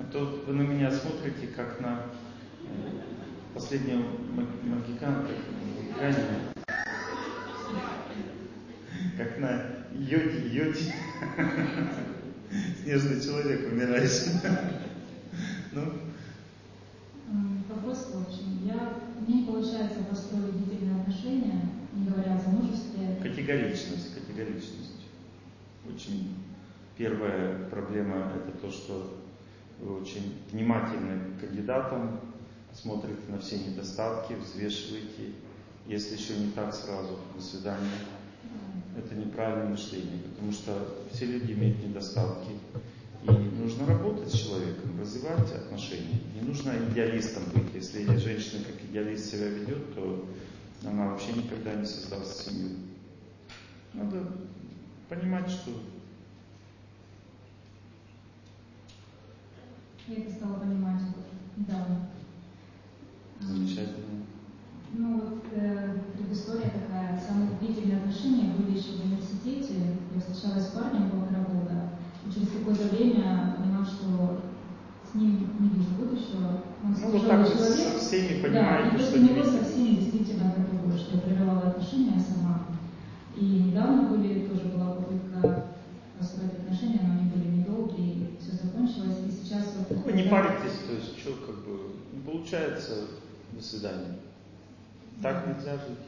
то вы на меня смотрите как на последнего магикана, как на йоти. Снежный человек умирающий. Вопрос в общем. Мне не получается построить длительные отношения, не говоря о замужестве. Категоричность. Очень первая проблема — это то, что вы очень внимательны к кандидатам, смотрите на все недостатки, взвешиваете. Если еще не так, сразу до свидания. Это неправильное мышление, потому что все люди имеют недостатки. И нужно работать с человеком, развивать отношения. Не нужно идеалистом быть. Если женщина как идеалист себя ведет, то она вообще никогда не создаст семью. Надо понимать, что... Я это стала понимать недавно. Замечательно. Предыстория такая. Самые длительные отношения были еще в университете. Я встречалась с парнем полтора года. И через какое-то время поняла, что с ним не вижу будущего. Он вот так человек. Со всеми понимаете, да, что не было со всеми действительно другое, что я прерывала отношения сама. И недавно была попытка построить отношения, но они были недолгие, и все закончилось. И сейчас Вы не паритесь, то есть что не получается, до свидания. Так нельзя жить.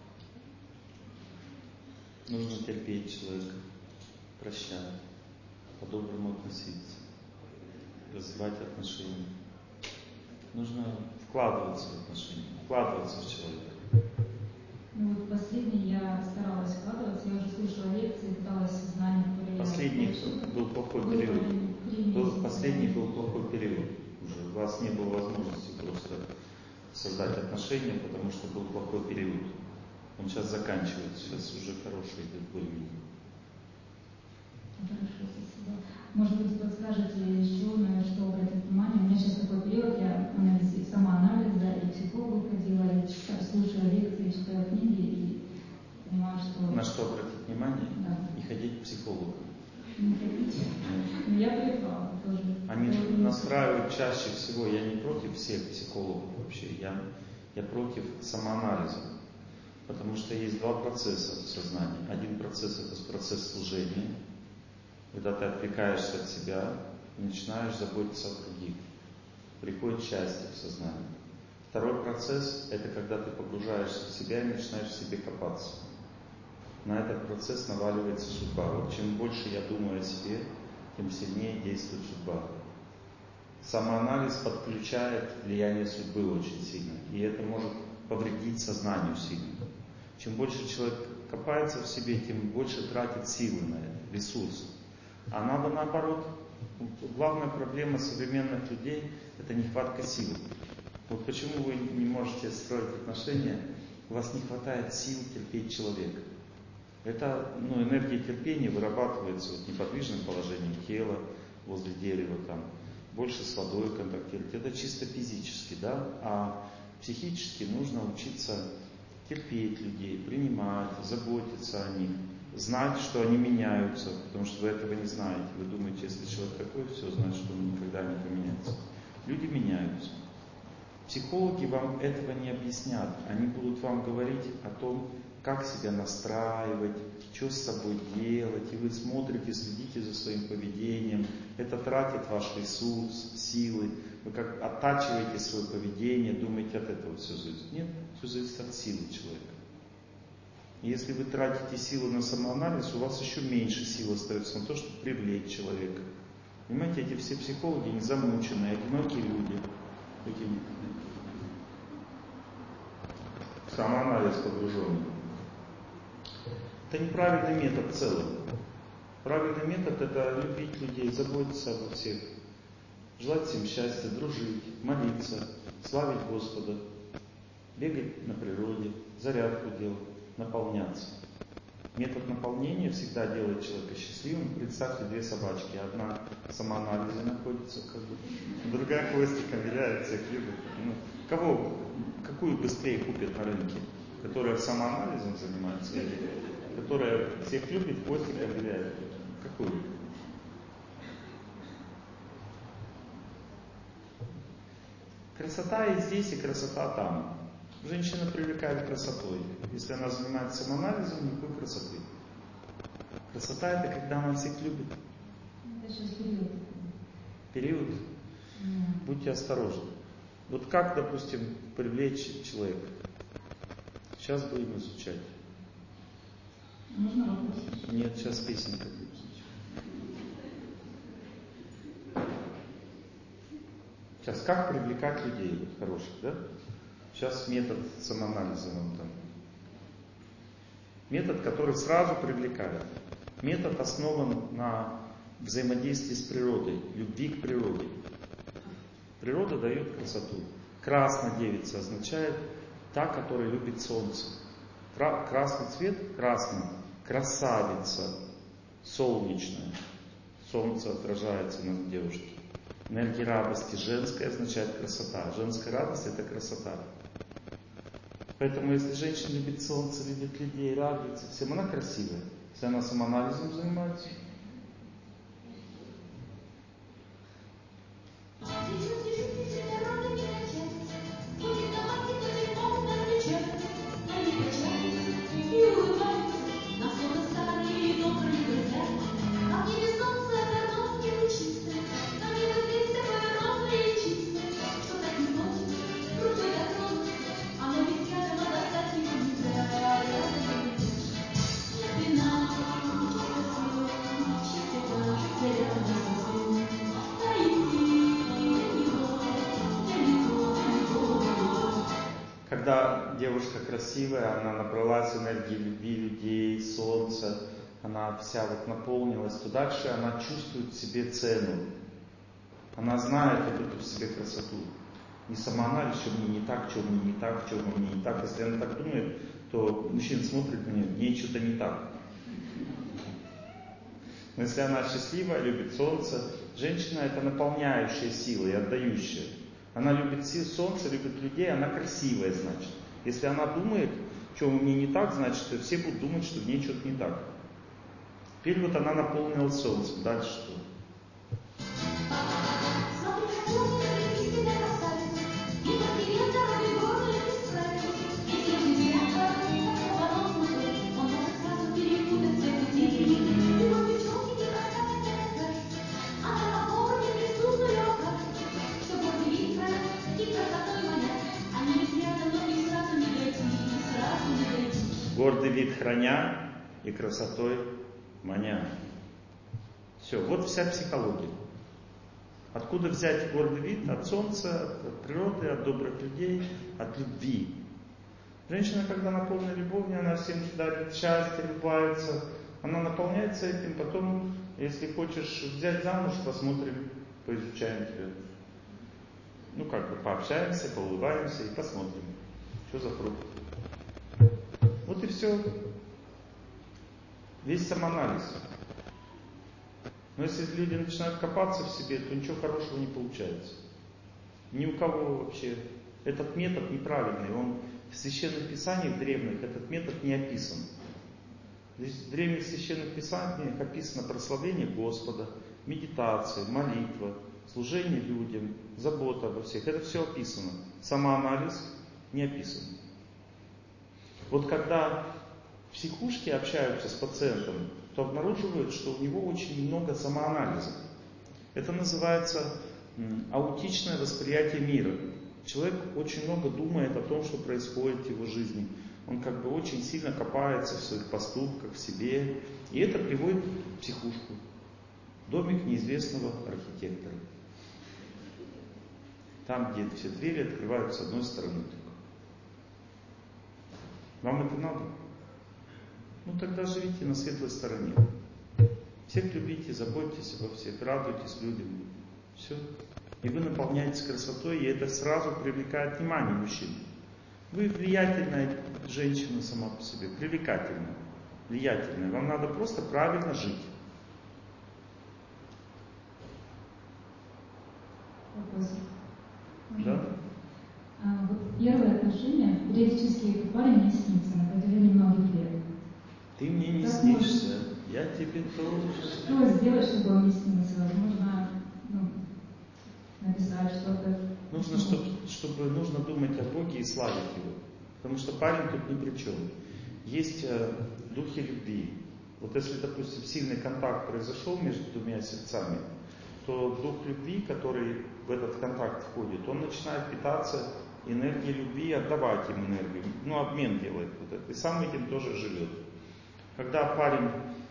Нужно терпеть человека, прощать, по-доброму относиться, развивать отношения. Нужно вкладываться в отношения, вкладываться в человека. Последний я старалась вкладываться, я уже слушала лекции, пыталась знания, которые Последний был плохой период. Последний был плохой период. Уже у вас не было возможности просто создать отношения, потому что был плохой период. Он сейчас заканчивается, сейчас уже хороший идет более-менее. Хорошо, спасибо. Может быть, подскажете, с чего на что обратить внимание? У меня сейчас такой период, я самоанализа и психолога ходила, и слушаю лекции, читаю книги и понимаю, что... На что обратить внимание? Да. Не ходить к психологу. Не ходите? Но я привыкла тоже. Они настраивают чаще всего, я не против всех психологов вообще, я против самоанализа. Потому что есть два процесса в сознании. Один процесс — это процесс служения, когда ты отвлекаешься от себя и начинаешь заботиться о других. Приходит счастье в сознание. Второй процесс — это когда ты погружаешься в себя и начинаешь в себе копаться. На этот процесс наваливается судьба. Вот чем больше я думаю о себе, тем сильнее действует судьба. Самоанализ подключает влияние судьбы очень сильно, и это может повредить сознанию сильно. Чем больше человек копается в себе, тем больше тратит силы на это, ресурсы. А надо наоборот. Главная проблема современных людей — это нехватка сил. Вот почему вы не можете строить отношения, у вас не хватает сил терпеть человека. Это энергия терпения вырабатывается в неподвижном положении тела, возле дерева, больше с водой контактировать. Это чисто физически, да? А психически нужно учиться терпеть людей, принимать, заботиться о них, знать, что они меняются, потому что вы этого не знаете. Вы думаете, если человек такой, все, значит, он никогда не поменяется. Люди меняются. Психологи вам этого не объяснят. Они будут вам говорить о том, как себя настраивать, что с собой делать. И вы смотрите, следите за своим поведением. Это тратит ваш ресурс, силы. Вы как оттачиваете свое поведение, думаете, от этого все зависит. Нет, все зависит от силы человека. И если вы тратите силу на самоанализ, у вас еще меньше сил остается на то, чтобы привлечь человека. Понимаете, эти все психологи не замученные, одинокие люди. Самоанализ погруженный. Это неправильный метод в целом. Правильный метод — это любить людей, заботиться обо всех, желать всем счастья, дружить, молиться, славить Господа, бегать на природе, зарядку делать, наполняться. Метод наполнения всегда делает человека счастливым. Представьте, две собачки. Одна в самоанализе находится, другая хвостиком виляет, всех любит. Какую быстрее купят на рынке? Которая самоанализом занимается или которая всех любит, хвостиком виляет? Какую? Красота и здесь, и красота там. Женщина привлекает красотой. Если она занимается самоанализом, никакой красоты. Красота — это когда она всех любит. Это сейчас период. Период. Будьте осторожны. Вот как, допустим, привлечь человека? Сейчас будем изучать. Можно вопрос? Нет, сейчас песенка будет изучать. Сейчас как привлекать людей вот, хороших, да? Сейчас метод самоанализа вам там. Метод, который сразу привлекает. Метод основан на взаимодействии с природой, любви к природе. Природа дает красоту. Красная девица означает та, которая любит солнце. Красный цвет, красный, красавица, солнечная. Солнце отражается на девушке. Энергия радости женская означает красота. Женская радость — это красота. Поэтому если женщина любит солнце, любит людей, радуется всем, она красивая. Если она самоанализом занимается. Когда девушка красивая, она набралась энергии любви людей, солнца, она вся вот наполнилась, то дальше она чувствует в себе цену. Она знает вот эту в себе красоту. Не самоанализ, что мне не так, что мне не так, что мне не так. Если она так думает, то мужчина смотрит на нее, ей что-то не так. Но если она счастливая, любит солнце, женщина — это наполняющая сила и отдающая. Она любит солнце, любит людей, она красивая, значит. Если она думает, что у нее не так, значит, все будут думать, что в ней что-то не так. Теперь вот она наполнилась солнцем. Дальше что? Гордый вид храня и красотой маня. Все, вот вся психология. Откуда взять гордый вид? От солнца, от природы, от добрых людей, от любви. Женщина, когда наполнена любовью, она всем дарит счастье, любается. Она наполняется этим, потом, если хочешь взять замуж, посмотрим, поизучаем тебя. Ну как бы пообщаемся, поулыбаемся и посмотрим, что за фрукт. Вот и все. Весь самоанализ. Но если люди начинают копаться в себе, то ничего хорошего не получается. Ни у кого вообще. Этот метод неправильный. Он в священных писаниях древних этот метод не описан. Здесь в древних священных писаниях описано прославление Господа, медитация, молитва, служение людям, забота обо всех. Это все описано. Самоанализ не описан. Вот когда психушки общаются с пациентом, то обнаруживают, что у него очень много самоанализа. Это называется аутичное восприятие мира. Человек очень много думает о том, что происходит в его жизни. Он как бы очень сильно копается в своих поступках, в себе. И это приводит в психушку. Домик неизвестного архитектора. Там, где все двери открываются с одной стороны только. Вам это надо? Ну тогда живите на светлой стороне. Всех любите, заботьтесь обо всех, радуйтесь людям. Все. И вы наполняетесь красотой, и это сразу привлекает внимание мужчин. Вы влиятельная женщина сама по себе, привлекательная, влиятельная. Вам надо просто правильно жить. Вопрос. Да? Вот первое отношение, периодически этот парень мне снится на протяжении многих лет. Ты мне не как снишься, можно, я тебе тоже. Что сделать, чтобы он не снился? Возможно, написать что-то. Нужно, чтобы нужно думать о Боге и славить Его. Потому что парень тут ни при чем. Есть духи любви. Вот если, допустим, сильный контакт произошел между двумя сердцами, то дух любви, который в этот контакт входит, он начинает питаться энергией любви и отдавать им энергию. Обмен делает вот это. И сам этим тоже живет. Когда парень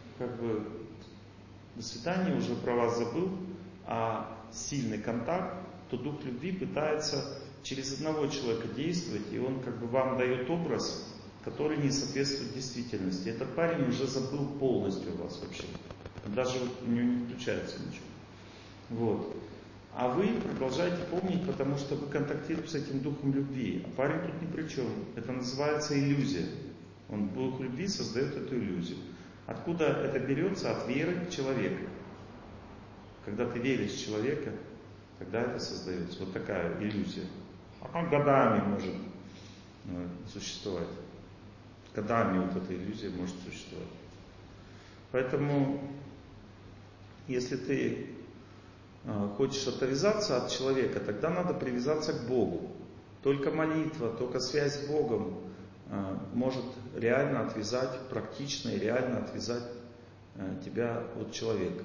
до свидания, уже про вас забыл, а сильный контакт, то дух любви пытается через одного человека действовать, и он вам дает образ, который не соответствует действительности. Этот парень уже забыл полностью о вас вообще. Даже у него не включается ничего. А вы продолжаете помнить, потому что вы контактируете с этим духом любви. А парень тут ни при чем. Это называется иллюзия. Дух любви создает эту иллюзию. Откуда это берется? От веры в человека. Когда ты веришь в человека, тогда это создается. Вот такая иллюзия. Она годами может существовать. Годами вот эта иллюзия может существовать. Поэтому, если ты хочешь отвязаться от человека, тогда надо привязаться к Богу. Только молитва, только связь с Богом может реально отвязать, практично и реально отвязать тебя от человека.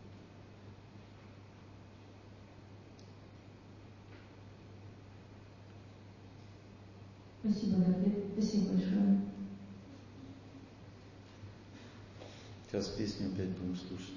Спасибо, Давид. Спасибо большое. Сейчас песню опять будем слушать.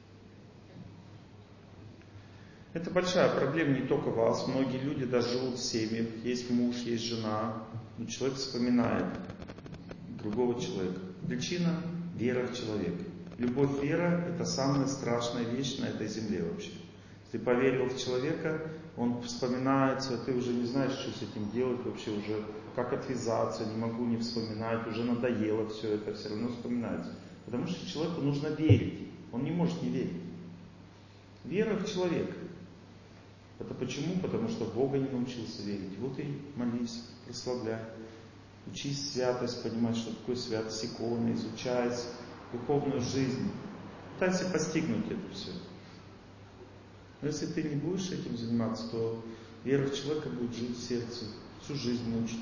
Это большая проблема не только вас. Многие люди даже живут в семьях. Есть муж, есть жена. Но человек вспоминает другого человека. Причина – вера в человека. Любовь, вера – это самая страшная вещь на этой земле вообще. Ты поверил в человека, он вспоминается, ты уже не знаешь, что с этим делать вообще, уже как отвязаться, не могу не вспоминать, уже надоело все это, все равно вспоминается. Потому что человеку нужно верить, он не может не верить. Вера в человека. Это почему? Потому что в Бога не научился верить. Вот и молись, прославляй. Учись святость, понимать, что такое святость, иконы, изучай духовную жизнь. Пытайся постигнуть это все. Но если ты не будешь этим заниматься, то вера в человека будет жить в сердце, всю жизнь мучить.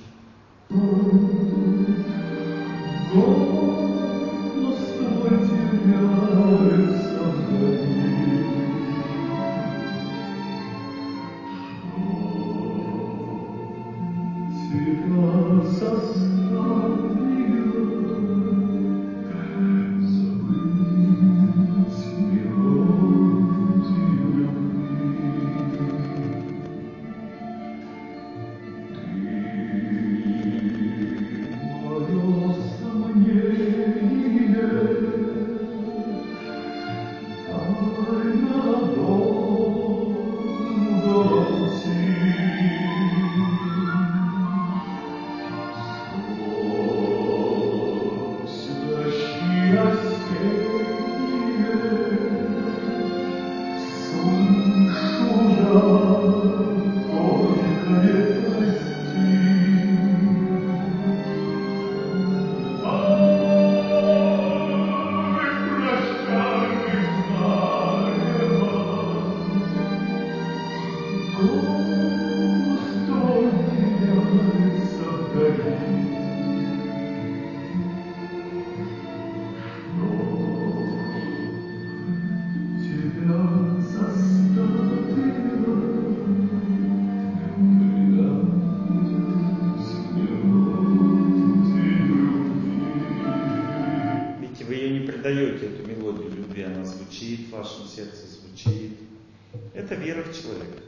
В вашем сердце звучит. Это вера в человека.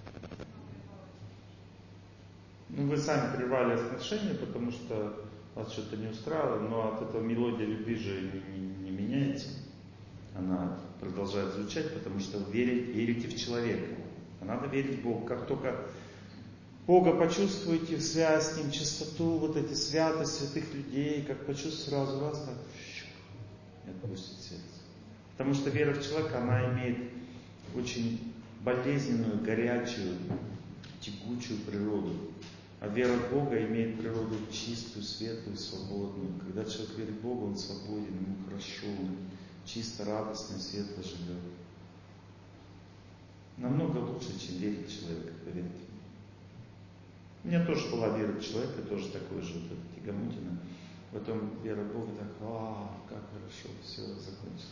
Вы сами прервали отношения, потому что вас что-то не устраивало, но от этого мелодия любви же не меняется. Она продолжает звучать, потому что вы верите в человека. А надо верить в Бога. Как только Бога почувствуете, связь с Ним, чистоту, вот эти святость святых людей, как почувствуете сразу вас, так и отпустит сердце. Потому что вера в человека, она имеет очень болезненную, горячую, тягучую природу. А вера в Бога имеет природу чистую, светлую, свободную. Когда человек верит в Бога, он свободен, ему хорошо, он чисто, радостно и светло живет. Намного лучше, чем верить в человека, поверьте. У меня тоже была вера в человека, тоже такой же, вот эта тягомотина. Потом вера в Бога, так, как хорошо, все закончилось.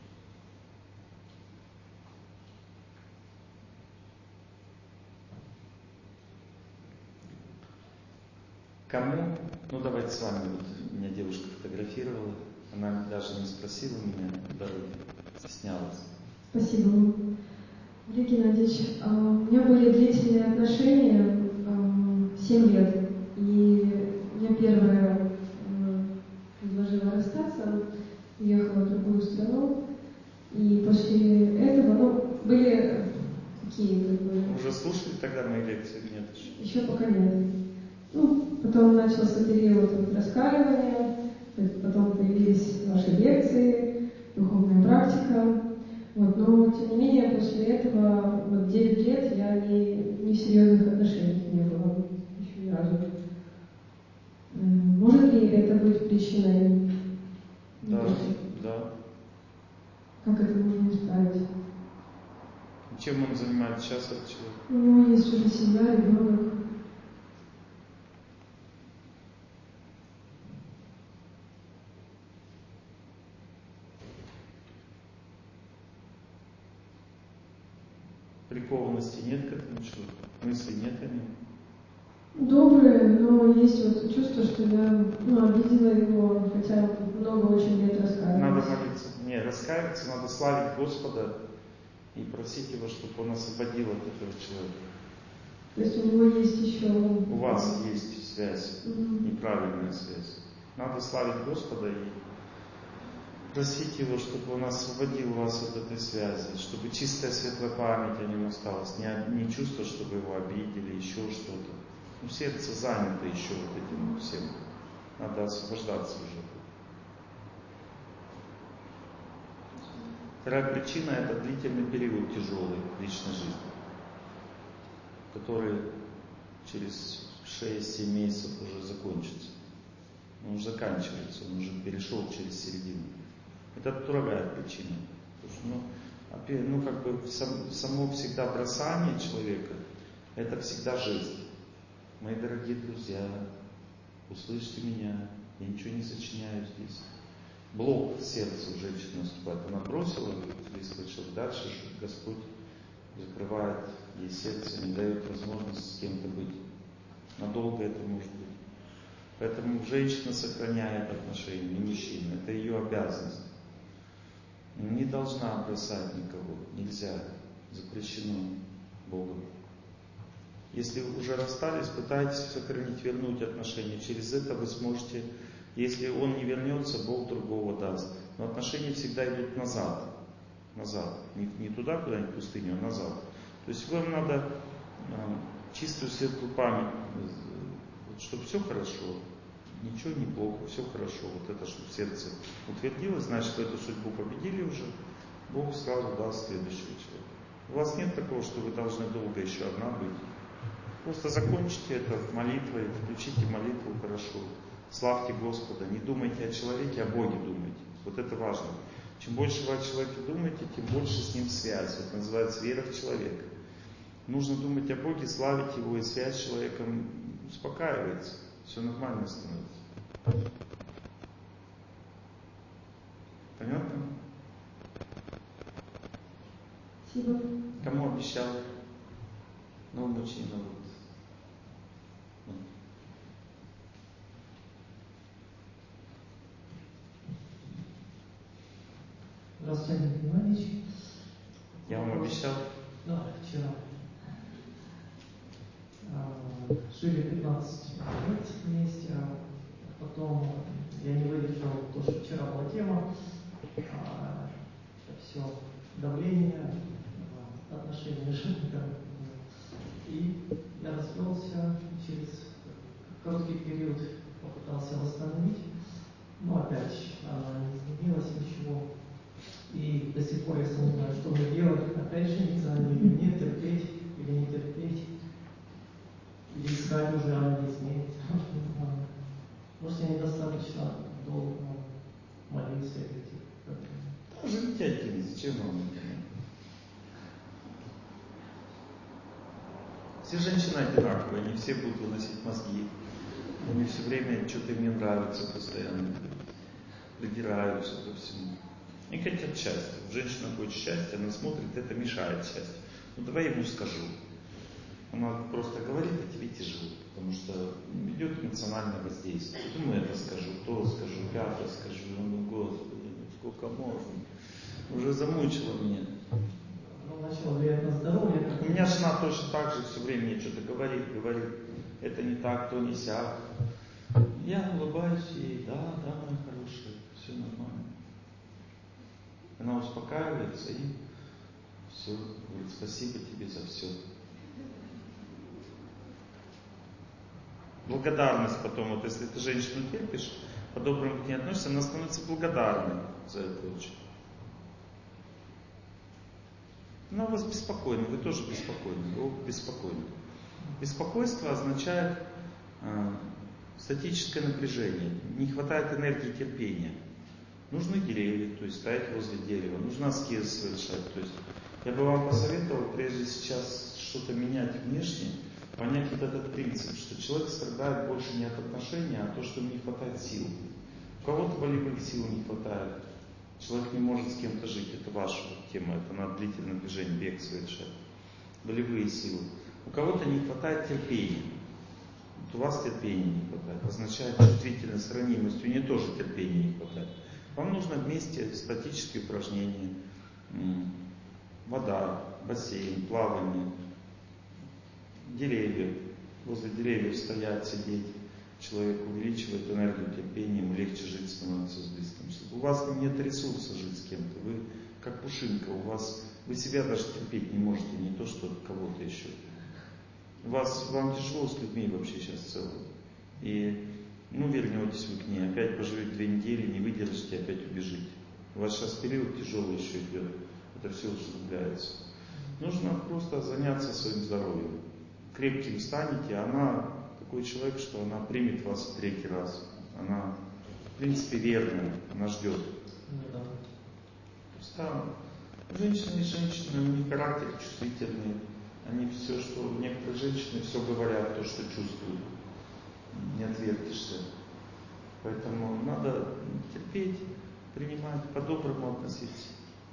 Кому, давайте с вами, вот меня девушка фотографировала, она даже не спросила меня по дороге, стеснялась. Спасибо. Олег Геннадьевич, у меня были длительные отношения 7 лет, и я первая предложила расстаться, уехала в другую страну, и после этого, были такие, Вы уже слушали тогда мои лекции или нет? Еще пока нет. Потом начался период раскаивания, потом появились ваши лекции, духовная практика. Но, тем не менее, после этого 9 лет я ни в серьезных отношениях не была, еще ни разу. Может ли это быть причиной? Да. Как это можно исправить? Чем он занимается сейчас, этот человек? У него есть уже семья, ребенок. Прикованности нет к этому человеку? Мыслей нет о нем? Добрые, но есть чувство, что я обидела его, хотя много очень лет раскаивалась. Надо молиться. Не, раскаиваться, надо славить Господа и просить Его, чтобы Он освободил от этого человека. То есть у него есть еще... У вас есть связь, неправильная связь. Надо славить Господа и просить Его, чтобы Он освободил вас от этой связи, чтобы чистая светлая память о Нем осталась, не чувство, чтобы Его обидели, еще что-то. Сердце занято еще этим всем. Надо освобождаться уже. Вторая причина – это длительный период тяжелый в личной жизни, который через 6-7 месяцев уже закончится. Он уже заканчивается, он уже перешел через середину. Это другая причина. Само всегда бросание человека – это всегда жизнь. Мои дорогие друзья, услышьте меня, я ничего не сочиняю здесь. Блок в сердце у женщины наступает. Она бросила близкого человека, дальше Господь закрывает ей сердце, не дает возможности с кем-то быть. Надолго это может быть. Поэтому женщина сохраняет отношения, не мужчина. Это ее обязанность. Не должна бросать никого. Нельзя. Запрещено Богом. Если уже расстались, пытайтесь сохранить, вернуть отношения. Через это вы сможете, если он не вернется, Бог другого даст. Но отношения всегда идут назад. Назад. Не туда, куда-нибудь в пустыню, а назад. То есть вам надо чистую светлую память, чтобы все хорошо. Ничего не плохо, все хорошо. Вот это, чтобы в сердце утвердилось, значит, вы эту судьбу победили уже. Бог сразу даст следующего человека. У вас нет такого, что вы должны долго еще одна быть. Просто закончите это молитвой, включите молитву хорошо. Славьте Господа. Не думайте о человеке, о Боге думайте. Вот это важно. Чем больше вы о человеке думаете, тем больше с ним связь. Это называется вера в человека. Нужно думать о Боге, славить Его, и связь с человеком успокаивается. Все нормально становится. Понятно? Спасибо. Кому обещал? Мужчина вот. Здравствуйте, Олег Геннадьевич. Я вам обещал? Да, вчера. Жили 15 лет вместе, а потом я не выдержал то, что вчера была тема. Все, давление, отношения с женой. И я развелся, через короткий период попытался восстановить, но опять не изменилось ничего. И до сих пор я сомневаюсь, что мне делать, опять жениться или нет, терпеть или не терпеть, или искать уже, объяснить. Может, я недостаточно долго молился или Жените один, зачем вам это? Все женщины одинаковые, они все будут выносить мозги. Они все время что-то им не нравится постоянно. Придираются ко всему. И хотят счастья. Женщина хочет счастья, она смотрит, это мешает счастью. Ну давай я ему скажу. Она просто говорит, а тебе тяжело, потому что идет эмоциональное воздействие. Думаю, это скажу, то скажу, пятое скажу. Ну, Господи, сколько можно. Уже замучила меня. Ну, начало влиять на здоровье. У меня жена точно так же все время мне что-то говорит. Это не так, то не сяк. Я улыбаюсь ей, да, моя хорошая, все нормально. Она успокаивается и все, говорит, спасибо тебе за все. Благодарность потом, вот если ты женщину терпишь, по-доброму к ней относишься, она становится благодарной за это очень. Она вас беспокойна, вы тоже беспокойны, вы беспокойны. Беспокойство означает статическое напряжение, не хватает энергии терпения. Нужны деревья, то есть стоять возле дерева, нужно аскезы совершать. То есть я бы вам посоветовал, прежде сейчас что-то менять внешне, понять вот этот принцип, что человек страдает больше не от отношений, а от того, что ему не хватает сил. У кого-то волевых сил не хватает, человек не может с кем-то жить, это ваша тема, это надо длительное движение, бег совершать. Волевые силы. У кого-то не хватает терпения. Вот у вас терпения не хватает, означает чувствительность, ранимость, у нее тоже терпения не хватает. Вам нужно вместе статические упражнения, вода, бассейн, плавание, деревья, возле деревьев стоять, сидеть. Человек увеличивает энергию терпения, ему легче жить становится с близким. У вас нет ресурса жить с кем-то, вы как пушинка, вы себя даже терпеть не можете, не то что кого-то еще. Вам тяжело с людьми вообще сейчас в целом. И вернетесь вы к ней, опять поживете 2 недели, не выдержите, опять убежите. У вас сейчас период тяжелый еще идет, это все усугубляется. Нужно просто заняться своим здоровьем. Крепким станете, она такой человек, что она примет вас в 3-й раз. Она, в принципе, верная, она ждет. Просто женщины, у них характер чувствительный. Они все, что некоторые женщины все говорят, то, что чувствуют. Не отвертишься. Поэтому надо терпеть, принимать, по-доброму относиться.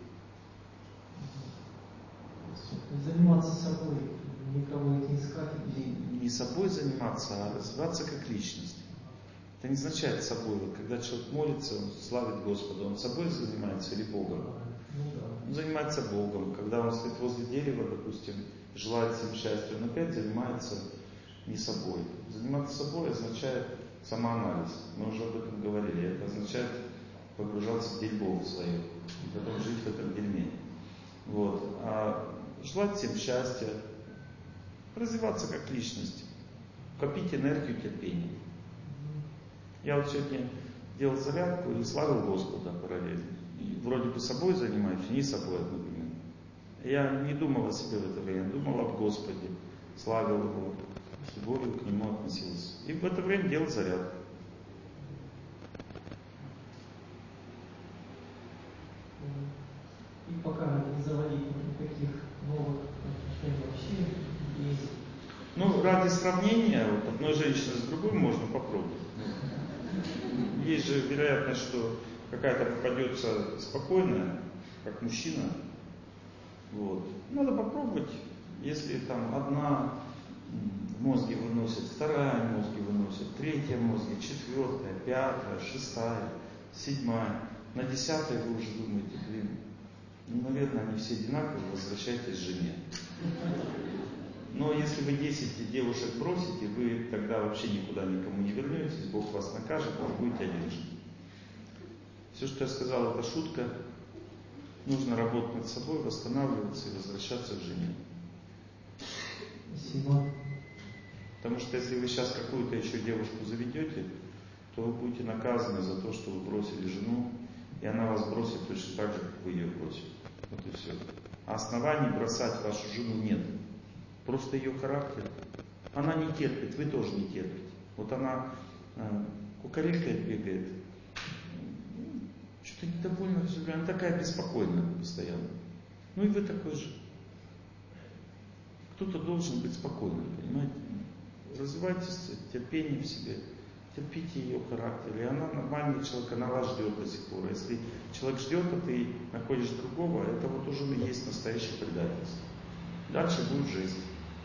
Заниматься собой, никого не искать. Не собой заниматься, а развиваться как личность. Это не означает собой. Вот когда человек молится, он славит Господа, он собой занимается или Богом? Он занимается Богом. Когда он стоит возле дерева, допустим, желает всем счастья, он опять занимается не собой. Заниматься собой означает самоанализ. Мы уже об этом говорили. Это означает погружаться в дерьмо свое и потом жить в этом дерьме. Вот. А желать всем счастья, развиваться как личность, копить энергию терпения. Я вот сегодня делал зарядку и славил Господа параллельно. И вроде бы собой занимаюсь, и не собой одновременно. Я не думал о себе в это время, думал об Господе, славил Его, с любовью к Нему относился. И в это время делал зарядку. И пока не заводить никаких новых отношений вообще. Ради сравнения, вот одной женщины с другой можно попробовать. Есть же вероятность, что какая-то попадется спокойная, как мужчина. Вот. Надо попробовать, если там одна мозги выносит, вторая мозги выносит, 3-я мозги, 4-я, 5-я, 6-я, 7-я. На 10-й вы уже думаете, наверное, они все одинаковые, возвращайтесь к жене. Но если вы 10 девушек бросите, вы тогда вообще никуда никому не вернетесь, Бог вас накажет, вы будете один жить. Все, что я сказал, это шутка. Нужно работать над собой, восстанавливаться и возвращаться к жене. Спасибо. Потому что если вы сейчас какую-то еще девушку заведете, то вы будете наказаны за то, что вы бросили жену, и она вас бросит точно так же, как вы ее бросили. Вот и все. А оснований бросать вашу жену нет. Просто ее характер. Она не терпит, вы тоже не терпите. Вот она кукарекает, бегает. Что-то недовольна, она такая беспокойная постоянно. И вы такой же. Кто-то должен быть спокойным, понимаете? Развивайте терпение в себе, терпите ее характер. И она нормальный человек, она вас ждет до сих пор. Если человек ждет, а ты находишь другого, это вот уже и есть настоящее предательство. Дальше будет жизнь.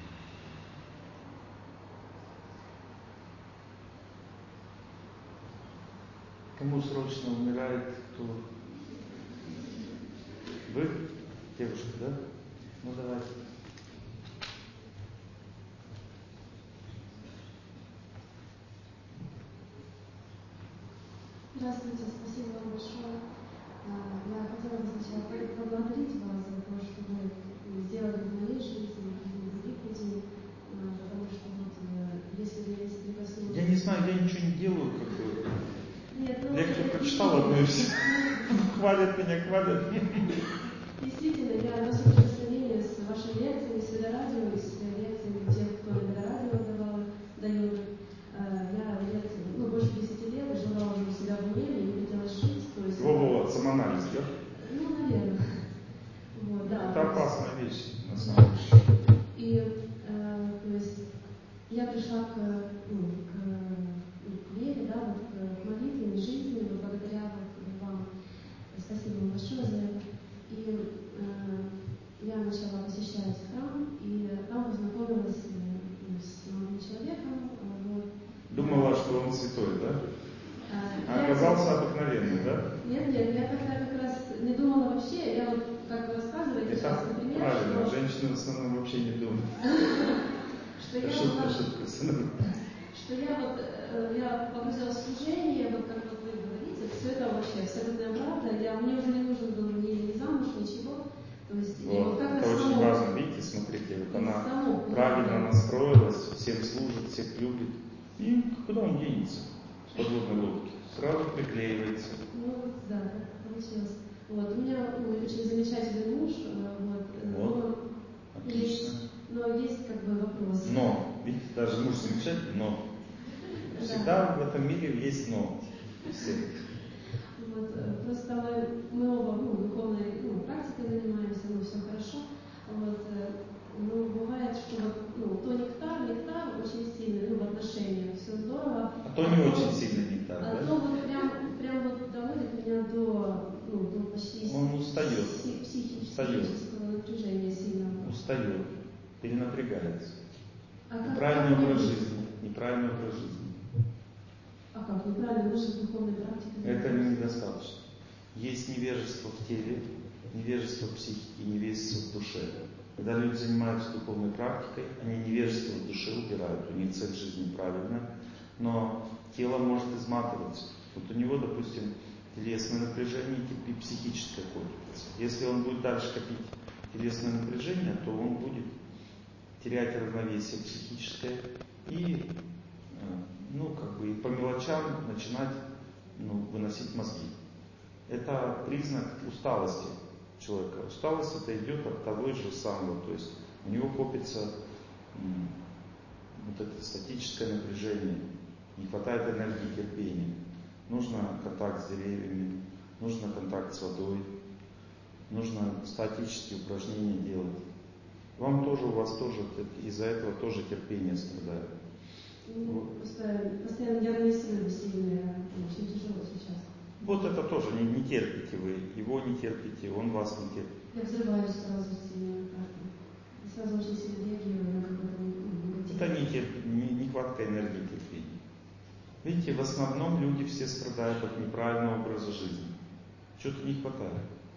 Кому срочно умирает, кто? Вы? Девушка, да? Ну давайте. Здравствуйте, спасибо вам большое. Я хотела бы сначала поблагодарить вас за то, что вы сделали в моей жизни и в других людей, потому что вот, если бы я не соприкоснулась... Я не знаю, я ничего не делаю, как бы. Нет, ну... Лекцию прочитал одну и все. Хвалят меня, хвалят. Действительно, я на соприкосновение с вашими лекциями, с Медорадио, и с лекциями тех, кто на Медорадио дает. Я больше 10 лет жила уже у себя в уме, и не хотелось жить. То есть, Во-во, самоанализ, да? Ну, наверное. Вот, да. Это опасная вещь, на самом деле. И, то есть, я пришла к вере, да, вот, к молитвенной жизни, вот, благодаря вот, вам. Спасибо вам большое за это. И я начала посещать храм, и там познакомилась с молодым человеком. Вот. Думала, что он святой, да? А оказался обыкновенным, да? Нет, я тогда как раз не думала вообще, я вот как бы рассказываю сейчас, например, правильно, что... женщины в основном вообще не думают. Что я погрузилась в служение, вот как вот вы говорите, все это вообще абсолютная правда, мне уже не нужен был ни замуж, ничего. То есть, вот, как это очень важно, видите, смотрите, вот она правильно настроилась, всем служит, всех любит. И куда он денется с подводной лодки? Сразу приклеивается. Ну, да, так получилось. Вот. У меня очень замечательный муж, вот, но есть как бы вопрос. Но, видите, даже муж замечательный, но. Всегда в этом мире есть но. Вот, просто мы оба духовной практикой занимаемся, все хорошо. Вот, но бывает, что то нектар очень сильный, в отношениях, все здорово. А то не очень сильный нектар, да? А то вот прям вот доводит меня до почти он устает. Психического напряжения сильного. Устает, перенапрягается. Неправильный образ жизни. А как неправильно? Мы же духовной практикой. Это недостаточно. Есть невежество в теле, невежество в психике, невежество в душе. Когда люди занимаются духовной практикой, они невежество в душе убирают, у них цель жизни правильная, но тело может изматываться. Вот у него, допустим, телесное напряжение и психическое копится. Если он будет дальше копить телесное напряжение, то он будет терять равновесие психическое и и по мелочам начинать выносить мозги. Это признак усталости человека. Усталость это идет от того же самого, то есть у него копится это статическое напряжение, не хватает энергии терпения. Нужно контакт с деревьями, нужно контакт с водой, нужно статические упражнения делать. У вас тоже из-за этого тоже терпение страдает. Постоянно нервничаю сильно, очень тяжело сейчас. Вот это тоже не терпите вы, его не терпите, он вас не терпит. Я взрываюсь сразу сильно, сразу очень сильно реагирую на какой-то негатив. Это нехватка энергии терпения. Видите, в основном люди все страдают от неправильного образа жизни. Чего-то не хватает.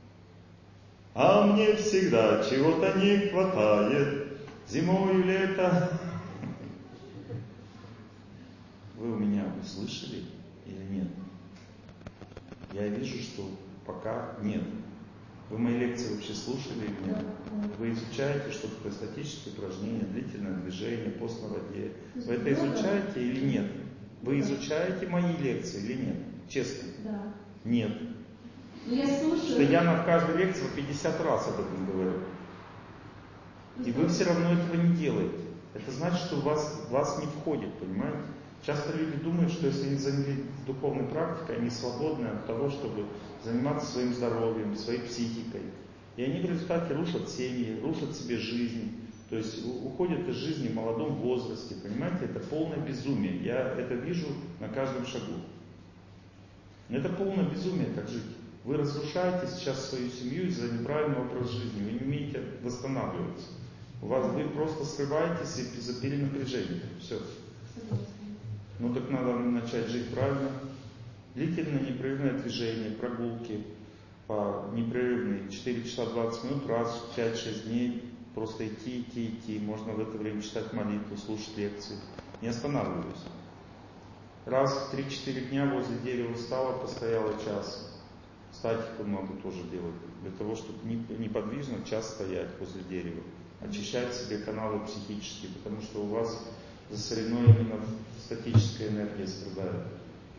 А мне всегда чего-то не хватает, зимой и лето. Вы у меня услышали или нет? Я вижу, что пока нет. Вы мои лекции вообще слушали или нет? Вы изучаете, что такое статические упражнения, длительное движение, пост на воде. Вы это изучаете или нет? Вы изучаете мои лекции или нет? Честно? Да. Нет. Но я слушаю. Что я на каждой лекции 50 раз об этом говорю. И вы все равно этого не делаете. Это значит, что в вас не входит, понимаете? Часто люди думают, что если они занялись духовной практикой, они свободны от того, чтобы заниматься своим здоровьем, своей психикой. И они в результате рушат семьи, рушат себе жизнь, То есть уходят из жизни в молодом возрасте, понимаете, это полное безумие. Я это вижу на каждом шагу. Это полное безумие так жить. Вы разрушаете сейчас свою семью из-за неправильного образа жизни, вы не умеете восстанавливаться. Вы просто срываетесь из-за перенапряжения. Все. Ну так надо начать жить правильно. Длительное непрерывное движение, прогулки по непрерывной 4 часа 20 минут раз в 5-6 дней. Просто идти. Можно в это время читать молитву, слушать лекции. Не останавливаюсь. Раз в 3-4 дня возле дерева встала, постояла час. Статику надо тоже делать. Для того, чтобы неподвижно час стоять возле дерева. Очищать себе каналы психические, потому что у вас засорено именно статическая энергия страдает.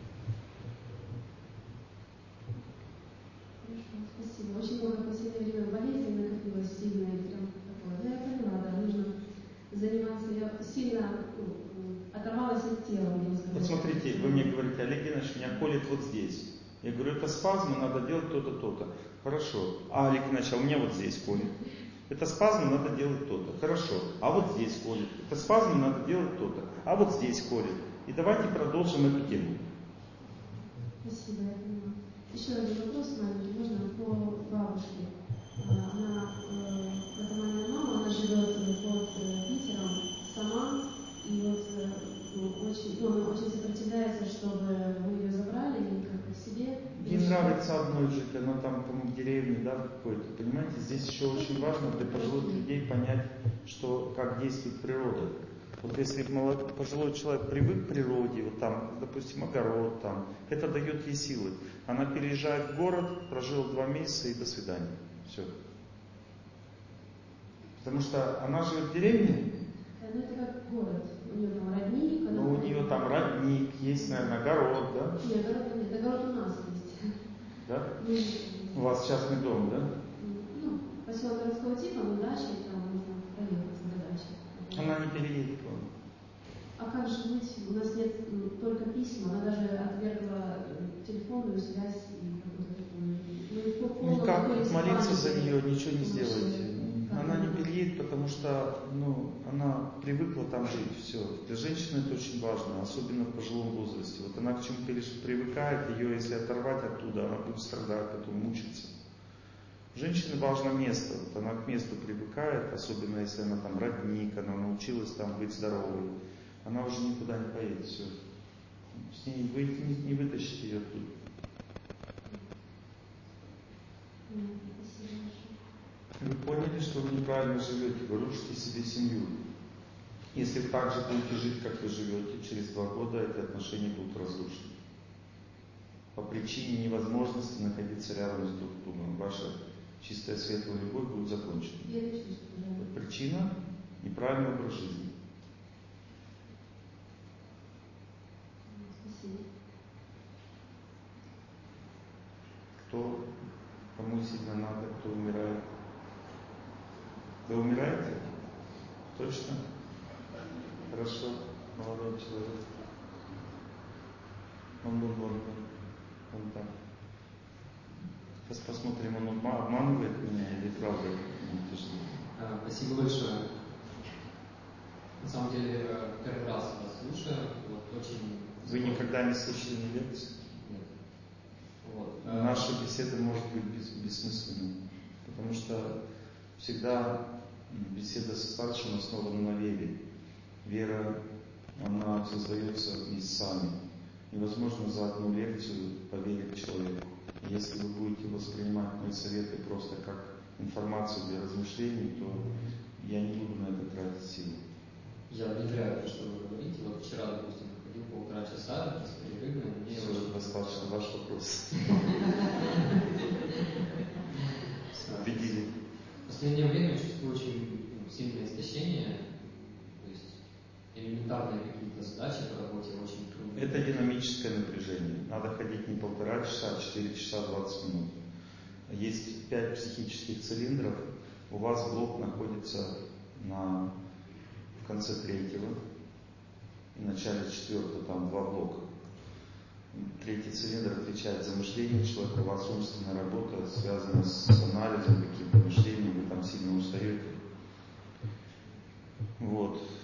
Спасибо. Очень много в последнее время болезней накопилось сильное, прям такое. Ну, я поняла, да, нужно заниматься. Я сильно оторвалась от тела, можно сказать. Вот смотрите, вы мне говорите, Олег Геннадьевич, меня колет вот здесь. Я говорю, это спазмы, надо делать то-то, то-то. Хорошо. А, Олег Геннадьевич, а у меня вот здесь колет. Это спазмы, надо делать то-то. Хорошо. А вот здесь колет. Это спазмы, надо делать то-то. А вот здесь колет. И давайте продолжим эту тему. Спасибо, я поняла. Еще один вопрос маленький, можно по бабушке. Она, это моя мама, она живет под Питером сама, и вот она очень сопротивляется, чтобы вы ее забрали и как-то к себе. Ей нравится одной жить, она там, по-моему, в деревне, да, какой-то. Понимаете, здесь еще очень важно для пожилых людей понять, что, как действует природа. Вот если пожилой человек привык к природе, вот там, допустим, огород, там, это дает ей силы. Она переезжает в город, прожила 2 месяца и до свидания. Все. Потому что она живет в деревне. Ну это как город. У нее там родник. Ну у нее там родник, есть, наверное, огород, да? Нет, огород у нас есть. Да? У вас частный дом, да? Ну, поселок городского типа, но дача, и там можно проехать до дачи. Она не переедет к вам. А как же быть? У нас нет только письма, она даже отвергла телефонную связь и какую-то такую. Никак молиться за нее ничего не сделаете. Она не переедет, потому что она привыкла там жить. Все. Для женщины это очень важно, особенно в пожилом возрасте. Вот она к чему привыкает, ее если оторвать оттуда, она будет страдать, потом мучиться. Женщине важно место, вот она к месту привыкает, особенно если она там родник, она научилась там быть здоровой. Она уже никуда не поедет, все. С ней вы не вытащите ее оттуда. Вы поняли, что вы неправильно живете, вы рушите себе семью. Если вы так же будете жить, как вы живете, через 2 года эти отношения будут разрушены. По причине невозможности находиться рядом с друг другом. Ваша чистая светлая любовь будет закончена. Причина – неправильный образ жизни. Кому сильно надо, кто умирает? Вы умираете? Точно? Хорошо, молодой человек. Он там. Сейчас посмотрим, он обманывает меня или правда? Спасибо большое. На самом деле, первый раз вас слушаю. Вот, очень... Вы никогда не слышали ни лекции? Нет. Вот. Наша беседа может быть бессмысленной, потому что всегда беседа со старшим основана на вере. Вера, она создается местами. Невозможно за одну лекцию поверить человеку. И если вы будете воспринимать мои советы просто как информацию для размышлений, то я не буду на это тратить силы. Я внедряю то, что вы говорите. Вот вчера, допустим, ходил 1,5 часа с перерывами. Мне все, очень достаточно ваш вопрос. Убедили. В последнее время чувствую очень сильное истощение. То есть элементарные какие-то задачи по работе очень трудные. Это динамическое напряжение. Надо ходить не 1,5 часа, а 4 часа 20 минут. Есть 5 психических цилиндров. У вас блок находится в конце 3-го и начале 4-го, там 2 блока. 3-й цилиндр отвечает за мышление человека. У вас умственная работа связана с анализом каким-то мышлением, вы там сильно устаете.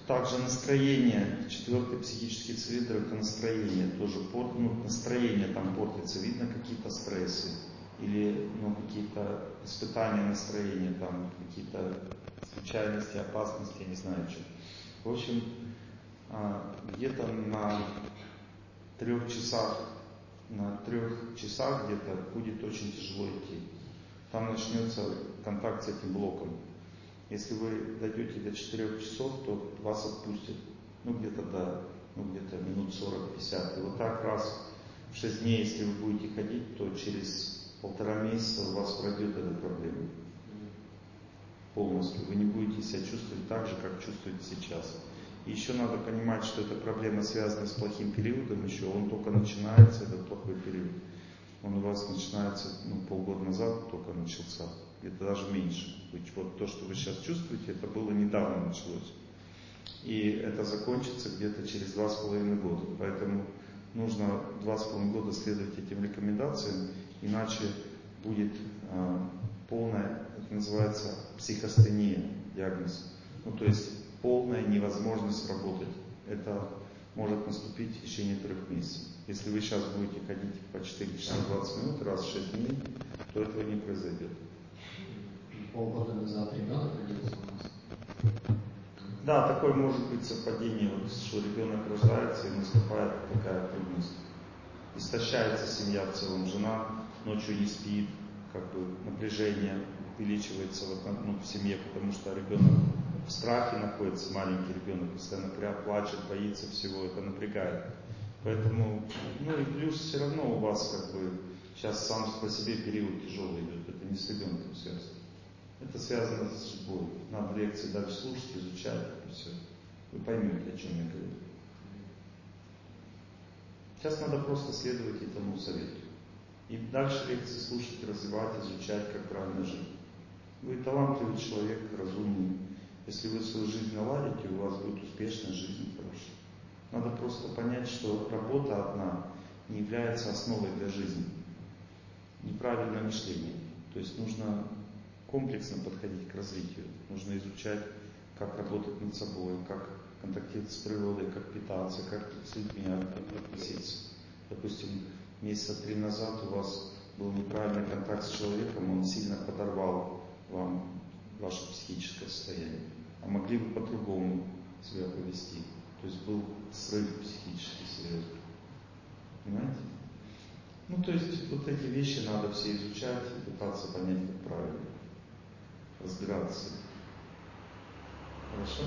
также настроение, 4-й психический цилиндр, это настроение, тоже настроение там портится, видно какие-то стрессы или какие-то испытания настроения, там какие-то случайности, опасности, я не знаю что. В общем, где-то на 3 часах где-то будет очень тяжело идти. Там начнется контакт с этим блоком. Если вы дойдете до 4 часов, то вас отпустят. Где-то минут 40-50. И вот так раз в 6 дней, если вы будете ходить, то через 1,5 месяца у вас пройдет эта проблема. Полностью. Вы не будете себя чувствовать так же, как чувствуете сейчас. И еще надо понимать, что эта проблема связана с плохим периодом еще. Он только начинается, этот плохой период. Он у вас начинается полгода назад только начался. Где-то даже меньше. Вот то, что вы сейчас чувствуете, это было недавно началось. И это закончится где-то через 2,5 года. Поэтому нужно 2,5 года следовать этим рекомендациям, иначе будет полная, это называется психостения, диагноз. То есть полная невозможность работать. Это может наступить в течение 3 месяцев. Если вы сейчас будете ходить по 4 часа 20 минут раз в 6 дней, то этого не произойдет. Полгода назад ребенок родился у нас. Да, такое может быть совпадение, что ребенок рождается и наступает такая трудность. Истощается семья в целом, жена ночью не спит, напряжение увеличивается в семье, потому что ребенок в страхе находится, маленький ребенок, постоянно плачет, боится всего, это напрягает. Поэтому, и плюс все равно у вас сейчас сам по себе период тяжелый идет, это не с ребенком связано. Это связано с судьбой. Надо лекции дальше слушать, изучать, и все. Вы поймете, о чем я говорю. Сейчас надо просто следовать этому совету. И дальше лекции слушать, развивать, изучать, как правильно жить. Вы талантливый человек, разумный. Если вы свою жизнь наладите, у вас будет успешная жизнь, хорошая. Надо просто понять, что работа одна не является основой для жизни. Неправильное мышление. То есть нужно комплексно подходить к развитию. Нужно изучать, как работать над собой, как контактировать с природой, как питаться, как с людьми относиться. Допустим, месяца 3 назад у вас был неправильный контакт с человеком, он сильно подорвал вам ваше психическое состояние. А могли бы по-другому себя повести. То есть был срыв психический серьезный. Понимаете? То есть вот эти вещи надо все изучать и пытаться понять, как правильно разбираться. Хорошо?